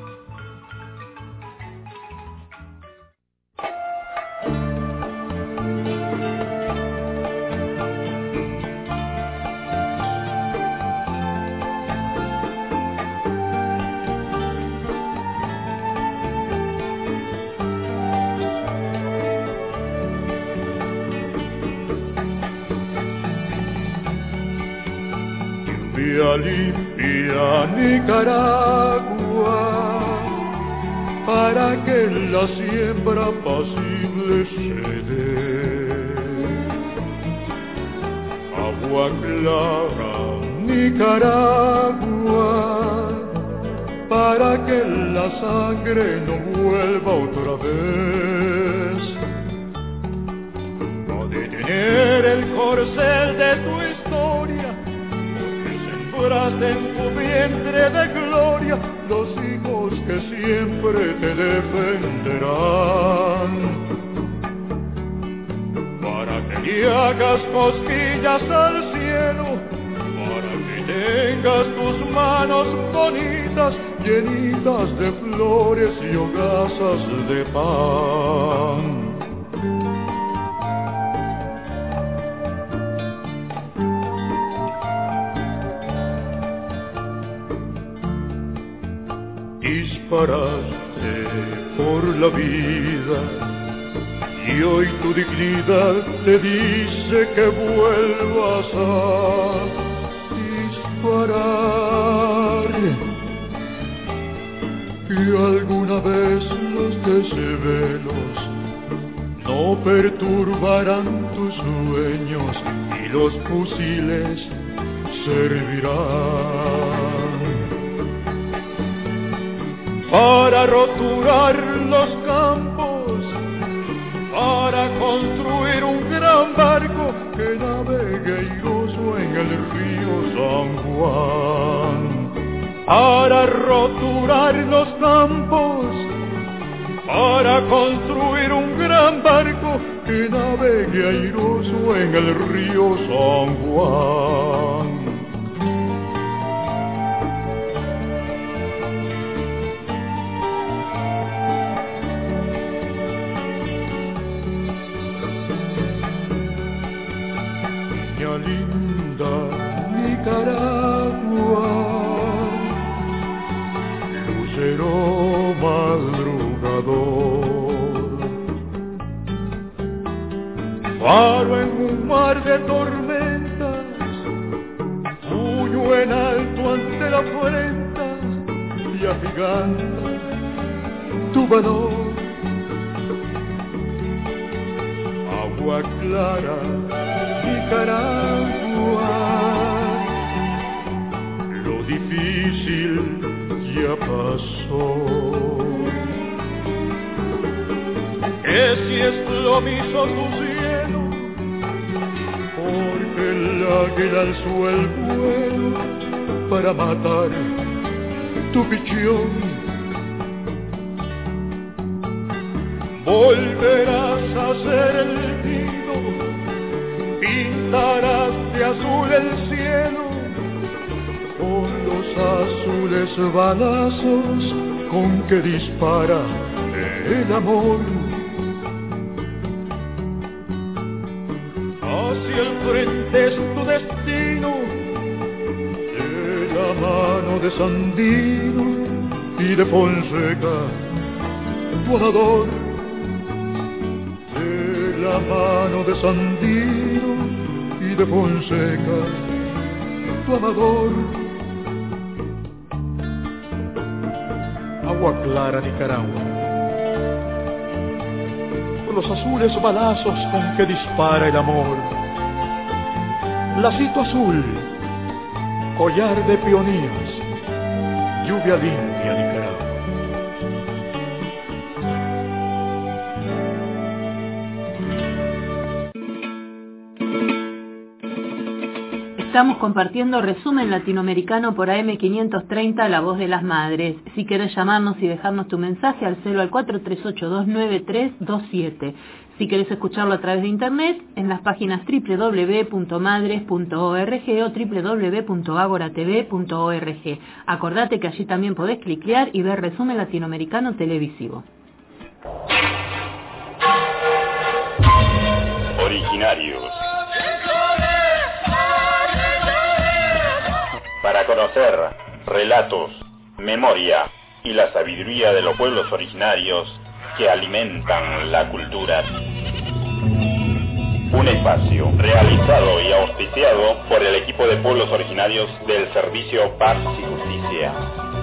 Limpia Nicaragua, para que la siembra pasible se dé. Agua clara, Nicaragua, para que la sangre no vuelva otra vez a detener el corcel de tu historia. En tu vientre de gloria los hijos que siempre te defenderán, para que le hagas cosquillas al cielo, para que tengas tus manos bonitas, llenitas de flores y hogazas de pan. Disparaste por la vida y hoy tu dignidad te dice que vuelvas a disparar, que alguna vez los desvelos no perturbarán tus sueños y los fusiles servirán para roturar los campos, para construir un gran barco que navegue airoso en el río San Juan. Para roturar los campos, para construir un gran barco que navegue airoso en el río San Juan. Linda Nicaragua, lucero madrugador, faro en un mar de tormentas, puño en alto ante la afrenta y agiganta tu valor. Agua clara, Nicaragua, lo difícil ya pasó. Que si es plomizo tu cielo, porque el águila alzó el vuelo para matar tu pichón. Volverás a ser el nido, pintarás de azul el cielo, con los azules balazos con que dispara el amor. Hacia el frente es tu destino, de la mano de Sandino y de Fonseca, tu amador. La mano de Sandino y de Fonseca, tu amador. agua clara Nicaragua. Con los azules balazos con que dispara el amor. Lacito azul, collar de peonías, lluvia limpia Nicaragua. Estamos compartiendo Resumen Latinoamericano por A M quinientos treinta, La Voz de las Madres. Si querés llamarnos y dejarnos tu mensaje, al celo al cuatro tres ocho dos nueve tres dos siete. Si querés escucharlo a través de internet, en las páginas doble u doble u doble u punto madres punto org o doble u doble u doble u punto agora t v punto org. Acordate que allí también podés cliquear y ver Resumen Latinoamericano televisivo. Originarios. Para conocer relatos, memoria y la sabiduría de los pueblos originarios que alimentan la cultura. Un espacio realizado y auspiciado por el equipo de pueblos originarios del Servicio Paz y Justicia.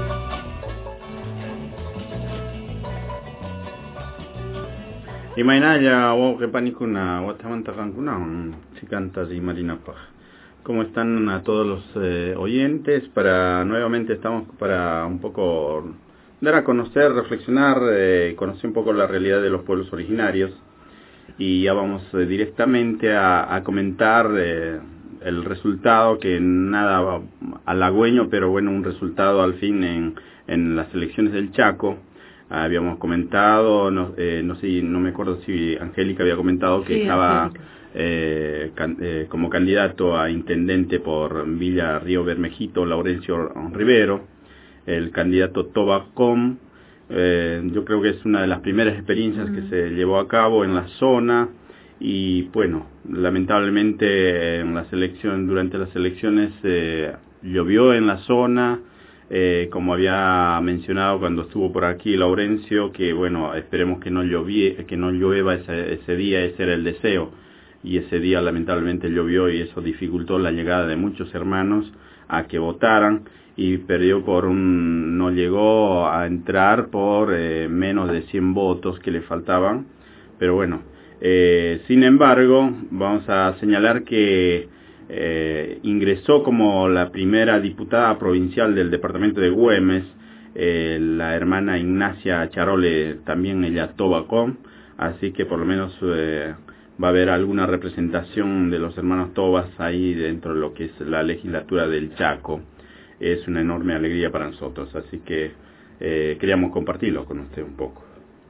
Imainaya o que panicuna o tamantacancuna chicantas y marina paj. ¿Cómo están a todos los eh, oyentes? Para nuevamente estamos para un poco dar a conocer, reflexionar, eh, conocer un poco la realidad de los pueblos originarios y ya vamos eh, directamente a, a comentar eh, el resultado, que nada halagüeño, pero bueno, un resultado al fin en, en las elecciones del Chaco. Habíamos comentado, no, eh, no sé, no me acuerdo si Angélica había comentado que sí, estaba eh, can, eh, como candidato a intendente por Villa Río Bermejito, Laurencio Rivero, el candidato Tobacom. Eh, yo creo que es una de las primeras experiencias uh-huh. que se llevó a cabo en la zona y bueno, lamentablemente en las elecciones, durante las elecciones eh, llovió en la zona. Eh, como había mencionado cuando estuvo por aquí Laurencio, que bueno, esperemos que no llovie, que no llueva ese, ese día, ese era el deseo, y ese día lamentablemente llovió y eso dificultó la llegada de muchos hermanos a que votaran y perdió por un, no llegó a entrar por eh, menos de cien votos que le faltaban, pero bueno, eh, sin embargo, vamos a señalar que Eh, ingresó como la primera diputada provincial del departamento de Güemes, eh, la hermana Ignacia Charole, también ella Tobacom, así que por lo menos eh, va a haber alguna representación de los hermanos Tobas ahí dentro de lo que es la legislatura del Chaco. Es una enorme alegría para nosotros, así que eh, queríamos compartirlo con usted un poco.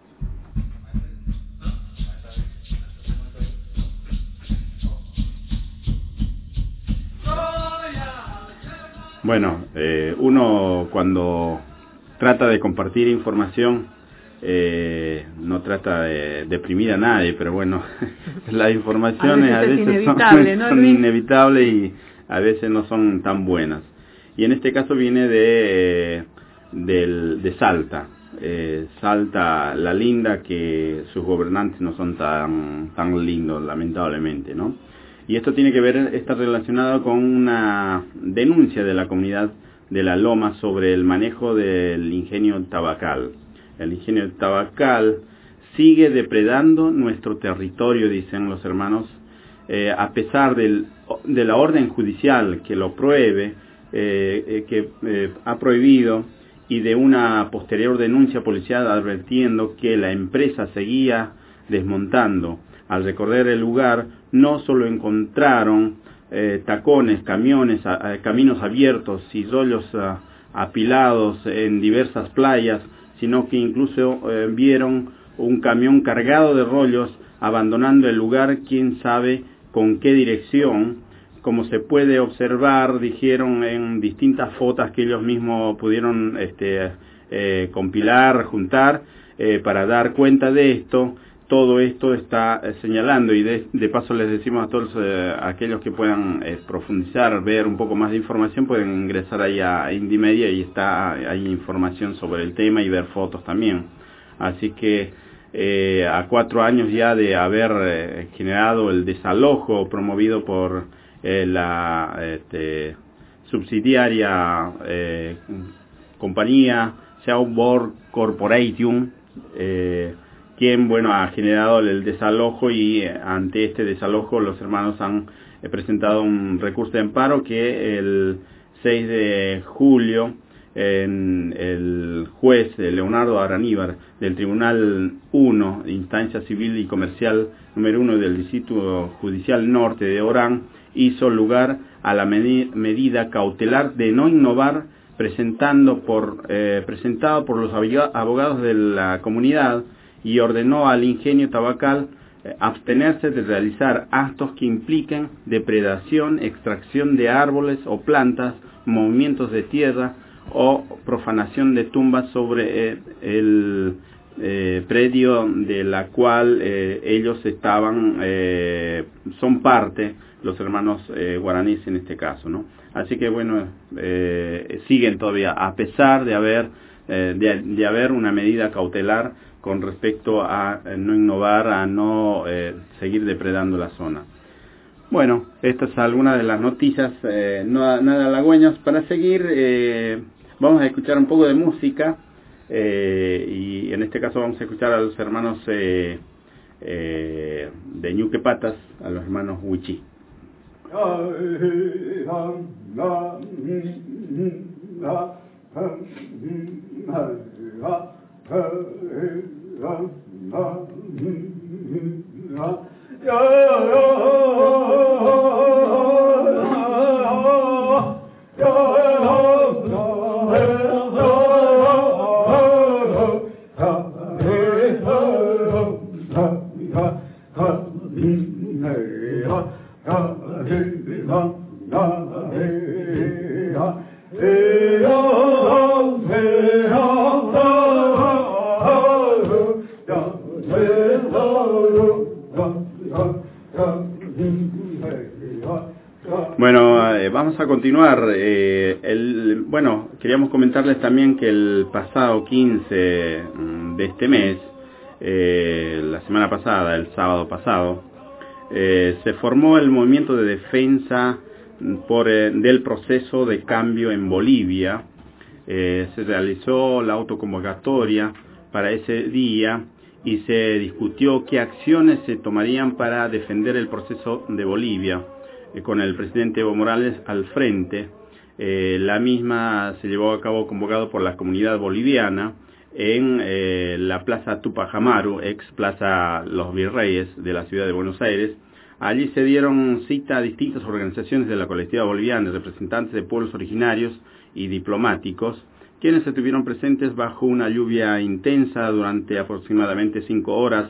Bueno, eh, uno cuando trata de compartir información eh, no trata de deprimir a nadie, pero bueno, las informaciones a veces, a veces son, ¿no, son inevitables y a veces no son tan buenas. Y en este caso viene de, de, de Salta, eh, Salta la linda, que sus gobernantes no son tan, tan lindos, lamentablemente, ¿no? Y esto tiene que ver, está relacionado con una denuncia de la comunidad de La Loma sobre el manejo del ingenio tabacal. El ingenio tabacal sigue depredando nuestro territorio, dicen los hermanos, eh, a pesar del, de la orden judicial que lo prohíbe, eh, eh, que eh, ha prohibido, y de una posterior denuncia policial advirtiendo que la empresa seguía desmontando. Al recorrer el lugar, no solo encontraron eh, tacones, camiones, a, a, caminos abiertos y rollos a, apilados en diversas playas, sino que incluso eh, vieron un camión cargado de rollos abandonando el lugar, quién sabe con qué dirección. Como se puede observar, dijeron en distintas fotos que ellos mismos pudieron este, eh, compilar, juntar, eh, para dar cuenta de esto. Todo esto está eh, señalando, y de, de paso les decimos a todos eh, aquellos que puedan eh, profundizar, ver un poco más de información, pueden ingresar ahí a Indimedia y está hay información sobre el tema y ver fotos también. Así que eh, a cuatro años ya de haber eh, generado el desalojo promovido por eh, la este, subsidiaria eh, compañía Schauborg Corporation, eh, quien, bueno, ha generado el desalojo, y eh, ante este desalojo los hermanos han eh, presentado un recurso de amparo que el seis de julio en el juez Leonardo Araníbar del Tribunal uno, Instancia Civil y Comercial número uno del Distrito Judicial Norte de Orán, hizo lugar a la medi- medida cautelar de no innovar presentando por, eh, presentado por los abogados de la comunidad, y ordenó al ingenio tabacal eh, abstenerse de realizar actos que impliquen depredación, extracción de árboles o plantas, movimientos de tierra o profanación de tumbas sobre eh, el eh, predio de la cual eh, ellos estaban, eh, son parte, los hermanos eh, guaraníes en este caso, ¿no? Así que bueno, eh, siguen todavía, a pesar de haber, eh, de, de haber una medida cautelar con respecto a eh, no innovar, a no eh, seguir depredando la zona. Bueno, estas es algunas de las noticias, eh, no, nada halagüeñas. Para seguir, eh, vamos a escuchar un poco de música, eh, y en este caso vamos a escuchar a los hermanos eh, eh, de Ñuque Patas, a los hermanos Huichí. Bueno, eh, vamos a continuar. Eh, el, bueno, queríamos comentarles también que el pasado quince de este mes, eh, la semana pasada, el sábado pasado, eh, se formó el movimiento de defensa por, eh, del proceso de cambio en Bolivia. Eh, se realizó la autoconvocatoria para ese día y se discutió qué acciones se tomarían para defender el proceso de Bolivia, eh, con el presidente Evo Morales al frente. Eh, la misma se llevó a cabo convocado por la comunidad boliviana en eh, la Plaza Tupac Amaru, ex Plaza Los Virreyes de la ciudad de Buenos Aires. Allí se dieron cita a distintas organizaciones de la colectividad boliviana, representantes de pueblos originarios y diplomáticos, quienes estuvieron presentes bajo una lluvia intensa durante aproximadamente cinco horas.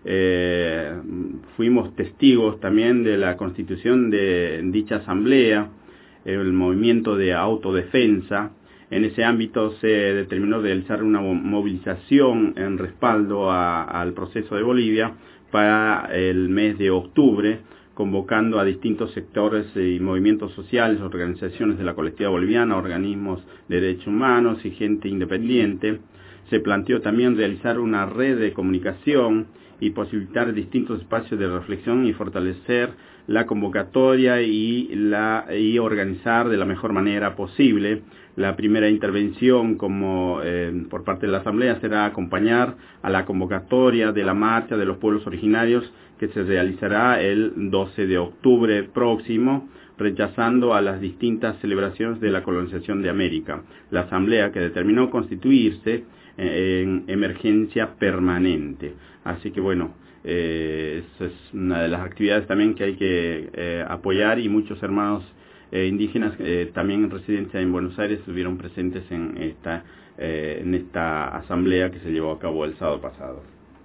Eh, fuimos testigos también de la constitución de dicha asamblea, el movimiento de autodefensa. En ese ámbito se determinó realizar una movilización en respaldo a, al proceso de Bolivia para el mes de octubre, convocando a distintos sectores y movimientos sociales, organizaciones de la colectividad boliviana, organismos de derechos humanos y gente independiente. Se planteó también realizar una red de comunicación y posibilitar distintos espacios de reflexión y fortalecer la convocatoria y, la, y organizar de la mejor manera posible. La primera intervención como eh, por parte de la Asamblea será acompañar a la convocatoria de la marcha de los pueblos originarios que se realizará el doce de octubre próximo, rechazando a las distintas celebraciones de la colonización de América. La Asamblea que determinó constituirse en emergencia permanente. Así que bueno, eh, esa es una de las actividades también que hay que eh, apoyar, y muchos hermanos eh, indígenas eh, también en residencia en Buenos Aires estuvieron presentes en esta, eh, en esta asamblea que se llevó a cabo el sábado pasado.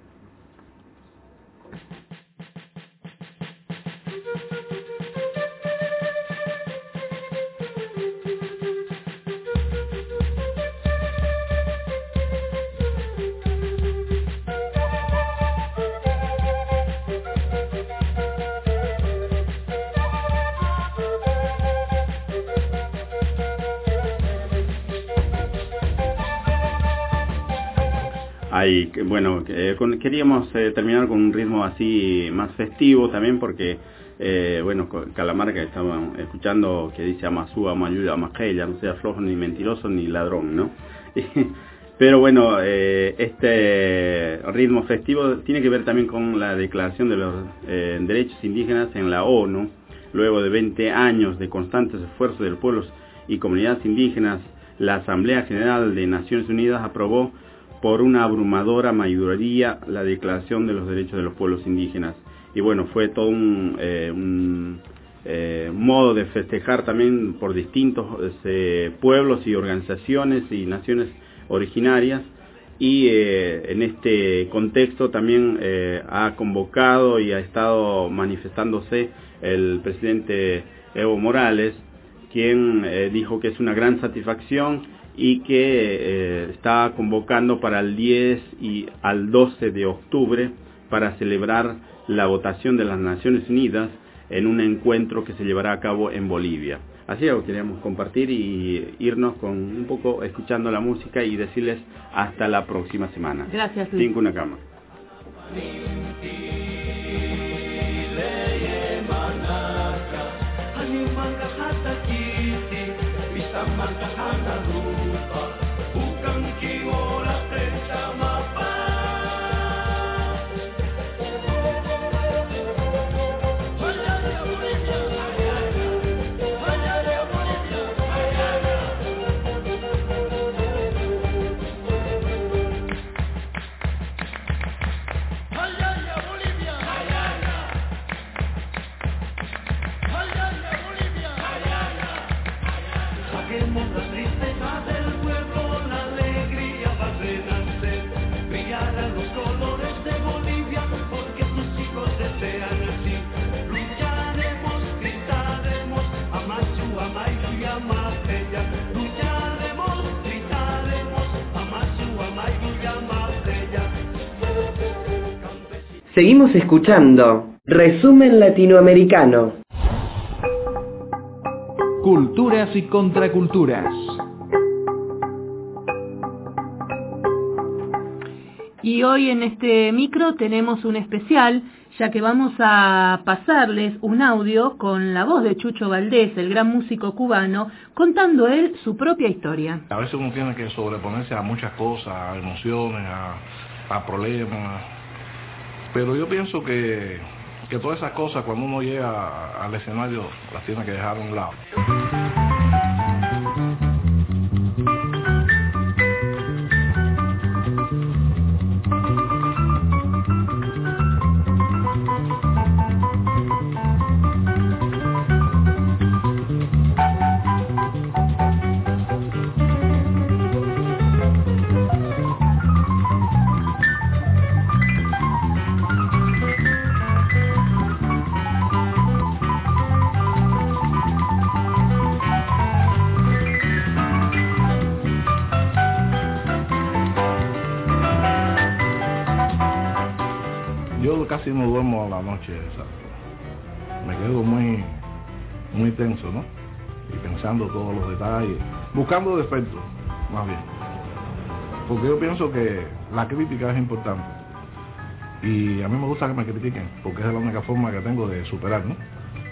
Ay, bueno, eh, con, queríamos eh, terminar con un ritmo así más festivo también, porque, eh, bueno, Calamarca que estamos escuchando que dice Amasúa, Mayuda, Amasqueya, no sea flojo ni mentiroso ni ladrón, ¿no? Pero bueno, eh, este ritmo festivo tiene que ver también con la declaración de los eh, derechos indígenas en la ONU, luego de veinte años de constantes esfuerzos de los pueblos y comunidades indígenas. La Asamblea General de Naciones Unidas aprobó por una abrumadora mayoría la Declaración de los Derechos de los Pueblos Indígenas. Y bueno, fue todo un, eh, un eh, modo de festejar también por distintos eh, pueblos y organizaciones y naciones originarias. Y eh, en este contexto también eh, ha convocado y ha estado manifestándose el presidente Evo Morales, quien eh, dijo que es una gran satisfacción y que eh, está convocando para el diez y al doce de octubre para celebrar la votación de las Naciones Unidas en un encuentro que se llevará a cabo en Bolivia. Así que queríamos compartir y irnos con un poco escuchando la música y decirles hasta la próxima semana. Gracias, Luis. Cinco una cama. Seguimos escuchando Resumen Latinoamericano. Culturas y contraculturas. Y hoy en este micro tenemos un especial, ya que vamos a pasarles un audio con la voz de Chucho Valdés, el gran músico cubano, contando él su propia historia. A veces uno tiene que sobreponerse a muchas cosas, a emociones, a, a problemas, pero yo pienso que, que todas esas cosas cuando uno llega al escenario las tiene que dejar a un lado. Casi no duermo a la noche, ¿sabes? Me quedo muy muy tenso, ¿no? Y pensando todos los detalles, buscando defectos, más bien. Porque yo pienso que la crítica es importante. Y a mí me gusta que me critiquen, porque es la única forma que tengo de superar, ¿no?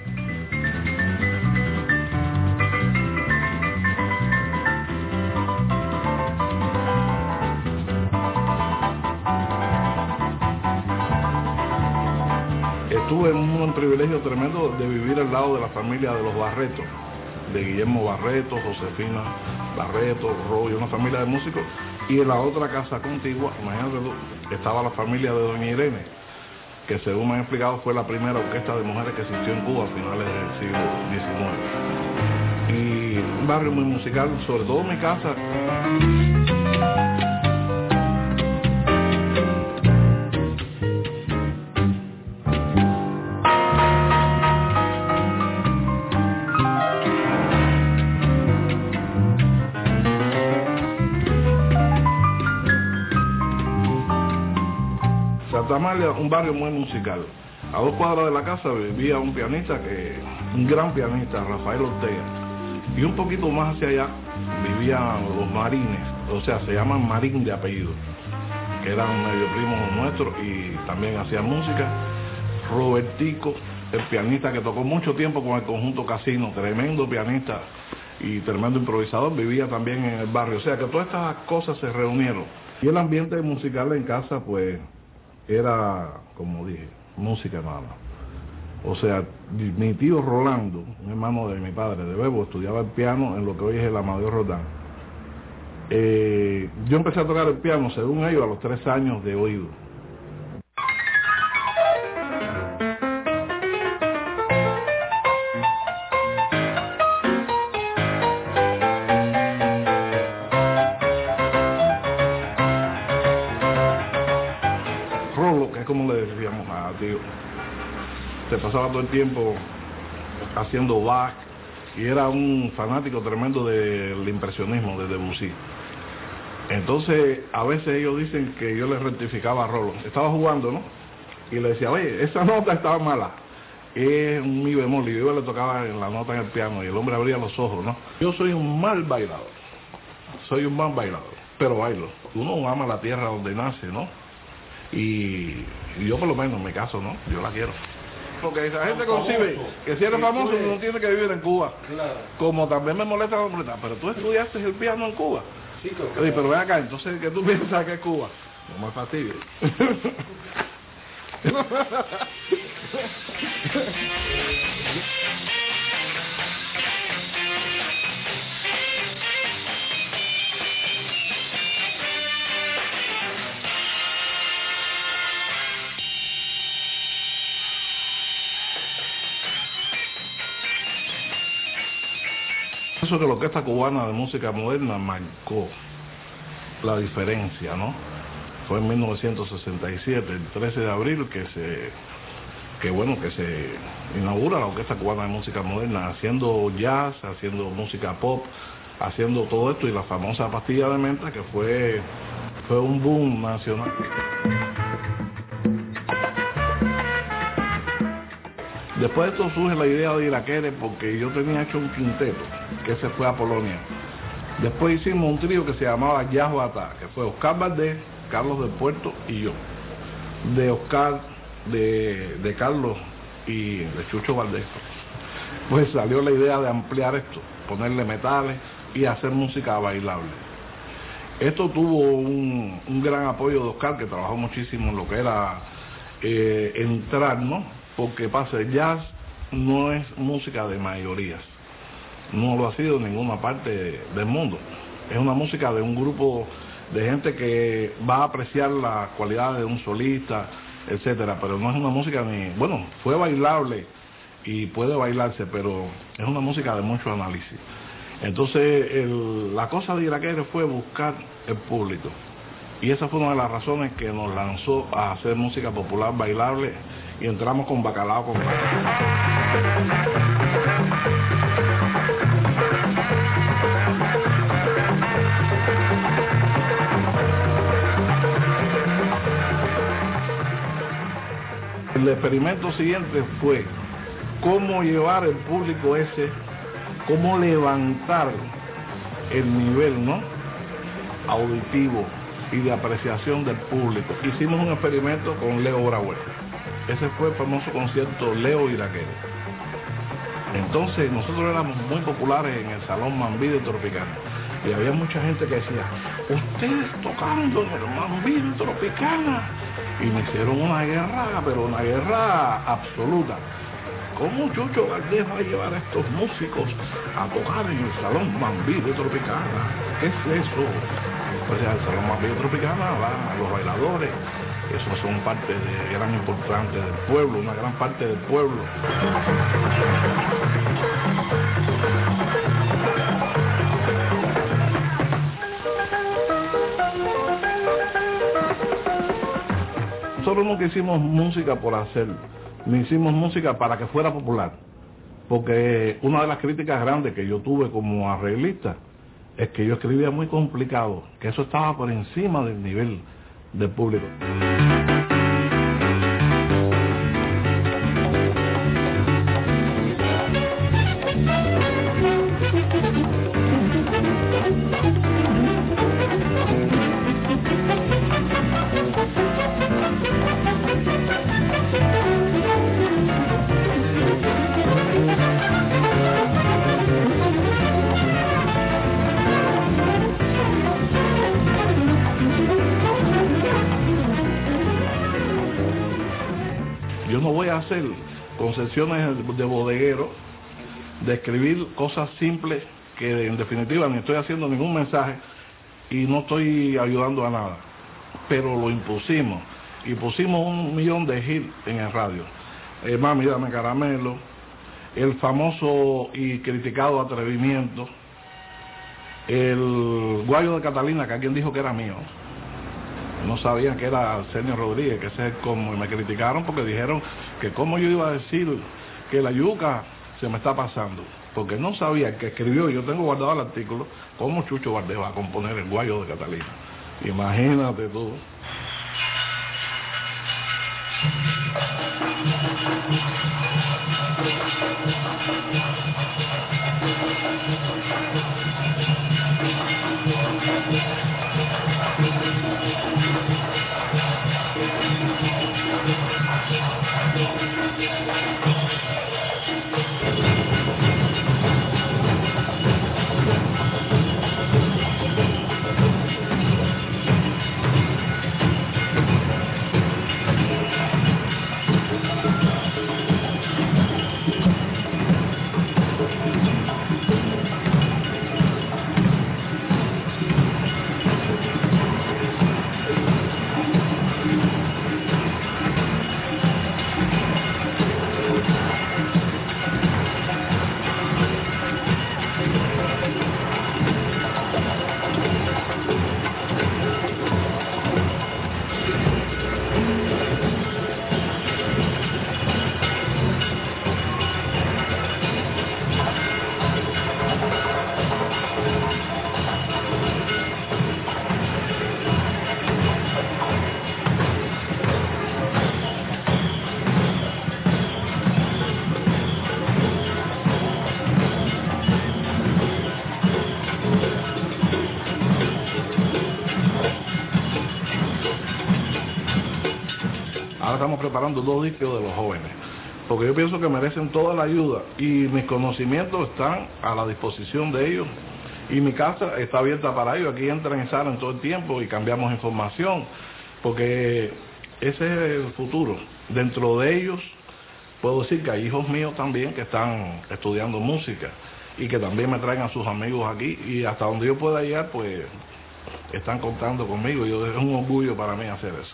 Tuve un privilegio tremendo de vivir al lado de la familia de los Barreto, de Guillermo Barreto, Josefina Barreto, Roy, una familia de músicos, y en la otra casa contigua, imagínate tú, estaba la familia de doña Irene, que según me han explicado fue la primera orquesta de mujeres que existió en Cuba a finales del siglo diecinueve. Y un barrio muy musical, sobre todo mi casa. Amalia, un barrio muy musical. A dos cuadras de la casa vivía un pianista, que un gran pianista, Rafael Ortega. Y un poquito más hacia allá vivían los Marines, o sea, se llaman Marín de apellido, que eran medio primos nuestros y también hacían música. Robertico, el pianista que tocó mucho tiempo con el conjunto Casino, tremendo pianista, y tremendo improvisador, vivía también en el barrio, o sea que todas estas cosas se reunieron. Y el ambiente musical en casa, pues, era, como dije, música nada más. O sea, mi tío Rolando, un hermano de mi padre, de Bebo, estudiaba el piano en lo que hoy es el Amadeo Rodán. Eh, yo empecé a tocar el piano, según ellos, a los tres años de oído. Rolo, que es como le decíamos a tío, se pasaba todo el tiempo haciendo Bach y era un fanático tremendo del impresionismo, de Debussy. Entonces, a veces ellos dicen que yo le rectificaba a Rolo. Estaba jugando, ¿no? Y le decía, oye, esa nota estaba mala. Es un mi bemol, y yo le tocaba en la nota en el piano, y el hombre abría los ojos, ¿no? Yo soy un mal bailador. Soy un mal bailador, pero bailo. Uno ama la tierra donde nace, ¿no? Y, y yo por lo menos, en mi caso, ¿no? Yo la quiero. Porque esa gente concibe que si eres famoso no tiene que vivir en Cuba. Como también me molesta la completa, pero tú estudiaste el piano en Cuba. Sí, claro. Oye, pero ven acá, entonces, ¿qué tú piensas que es Cuba? No me fastidies. Eso que la Orquesta Cubana de Música Moderna marcó la diferencia, ¿no? Fue en mil novecientos sesenta y siete, el trece de abril, que se, que bueno, que se inaugura la Orquesta Cubana de Música Moderna, haciendo jazz, haciendo música pop, haciendo todo esto, y la famosa pastilla de menta, que fue, fue un boom nacional. Después de esto surge la idea de Iraquere, porque yo tenía hecho un quinteto, que se fue a Polonia. Después hicimos un trío que se llamaba Jazz Batá, que fue Oscar Valdés, Carlos del Puerto y yo. De Oscar, de, de Carlos y de Chucho Valdés, pues salió la idea de ampliar esto, ponerle metales y hacer música bailable. Esto tuvo un, un gran apoyo de Oscar, que trabajó muchísimo en lo que era eh, entrar, ¿no? Porque pasa, el jazz no es música de mayorías, no lo ha sido en ninguna parte del mundo. Es una música de un grupo de gente que va a apreciar las cualidades de un solista, etcétera, pero no es una música ni, bueno, fue bailable y puede bailarse, pero es una música de mucho análisis. Entonces, el, la cosa de Iraquere fue buscar el público, y esa fue una de las razones que nos lanzó a hacer música popular bailable, y entramos con Bacalao con El experimento siguiente fue cómo llevar el público ese, cómo levantar el nivel, ¿no?, auditivo y de apreciación del público. Hicimos un experimento con Leo Brauer. Ese fue el famoso concierto Leo Iraquere. Entonces nosotros éramos muy populares en el Salón Mambí de Tropicana, y había mucha gente que decía, ustedes tocando en el Mambí de Tropicana, y me hicieron una guerra, pero una guerra absoluta. ¿Cómo Chucho Valdés va a llevar a estos músicos a tocar en el Salón Mambí de Tropicana? ¿Qué es eso? Pues al Salón Mambí de Tropicana van los bailadores. Esos son parte de gran importante del pueblo, una gran parte del pueblo. Nosotros nunca hicimos música por hacer, ni hicimos música para que fuera popular, porque una de las críticas grandes que yo tuve como arreglista es que yo escribía muy complicado, que eso estaba por encima del nivel del público. con sesiones de bodeguero, de escribir cosas simples que en definitiva ni estoy haciendo ningún mensaje y no estoy ayudando a nada, pero lo impusimos y pusimos un millón de hits en el radio. Eh, Mami, dame caramelo, el famoso y criticado Atrevimiento, el Guayo de Catalina, que alguien dijo que era mío. No sabían que era Arsenio Rodríguez, que ese es como, y me criticaron porque dijeron que cómo yo iba a decir que la yuca se me está pasando, porque no sabía que escribió, yo tengo guardado el artículo, cómo Chucho Valdés va a componer el Guayo de Catalina. Imagínate tú. Estamos preparando dos discos de los jóvenes, porque yo pienso que merecen toda la ayuda y mis conocimientos están a la disposición de ellos y mi casa está abierta para ellos. Aquí entran y salen todo el tiempo y cambiamos información, porque ese es el futuro. Dentro de ellos puedo decir que hay hijos míos también que están estudiando música y que también me traen a sus amigos aquí, y hasta donde yo pueda llegar pues están contando conmigo. Yo, es un orgullo para mí hacer eso.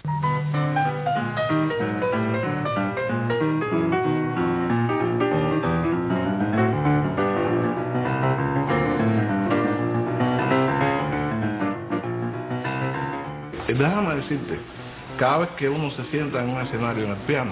Déjame decirte, cada vez que uno se sienta en un escenario en el piano,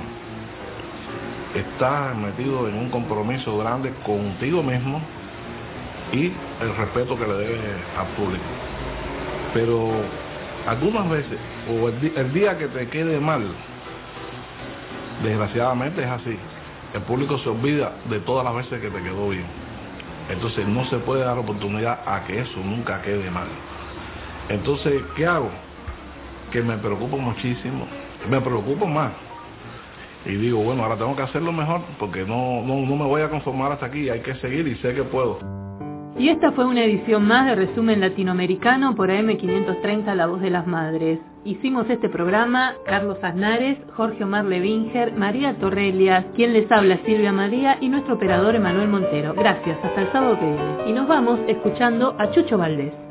está metido en un compromiso grande contigo mismo y el respeto que le debes al público. Pero algunas veces, o el, el día que te quede mal, desgraciadamente es así, el público se olvida de todas las veces que te quedó bien. Entonces no se puede dar oportunidad a que eso nunca quede mal. Entonces, ¿qué hago? Que me preocupo muchísimo, me preocupo más y digo, bueno, ahora tengo que hacerlo mejor porque no, no, no me voy a conformar hasta aquí, hay que seguir y sé que puedo. Y esta fue una edición más de Resumen Latinoamericano por A M quinientos treinta, La Voz de las Madres. Hicimos este programa Carlos Aznares, Jorge Omar Levinger, María Torrelias, quien les habla Silvia María y nuestro operador Emanuel Montero. Gracias, hasta el sábado que viene. Y nos vamos escuchando a Chucho Valdés.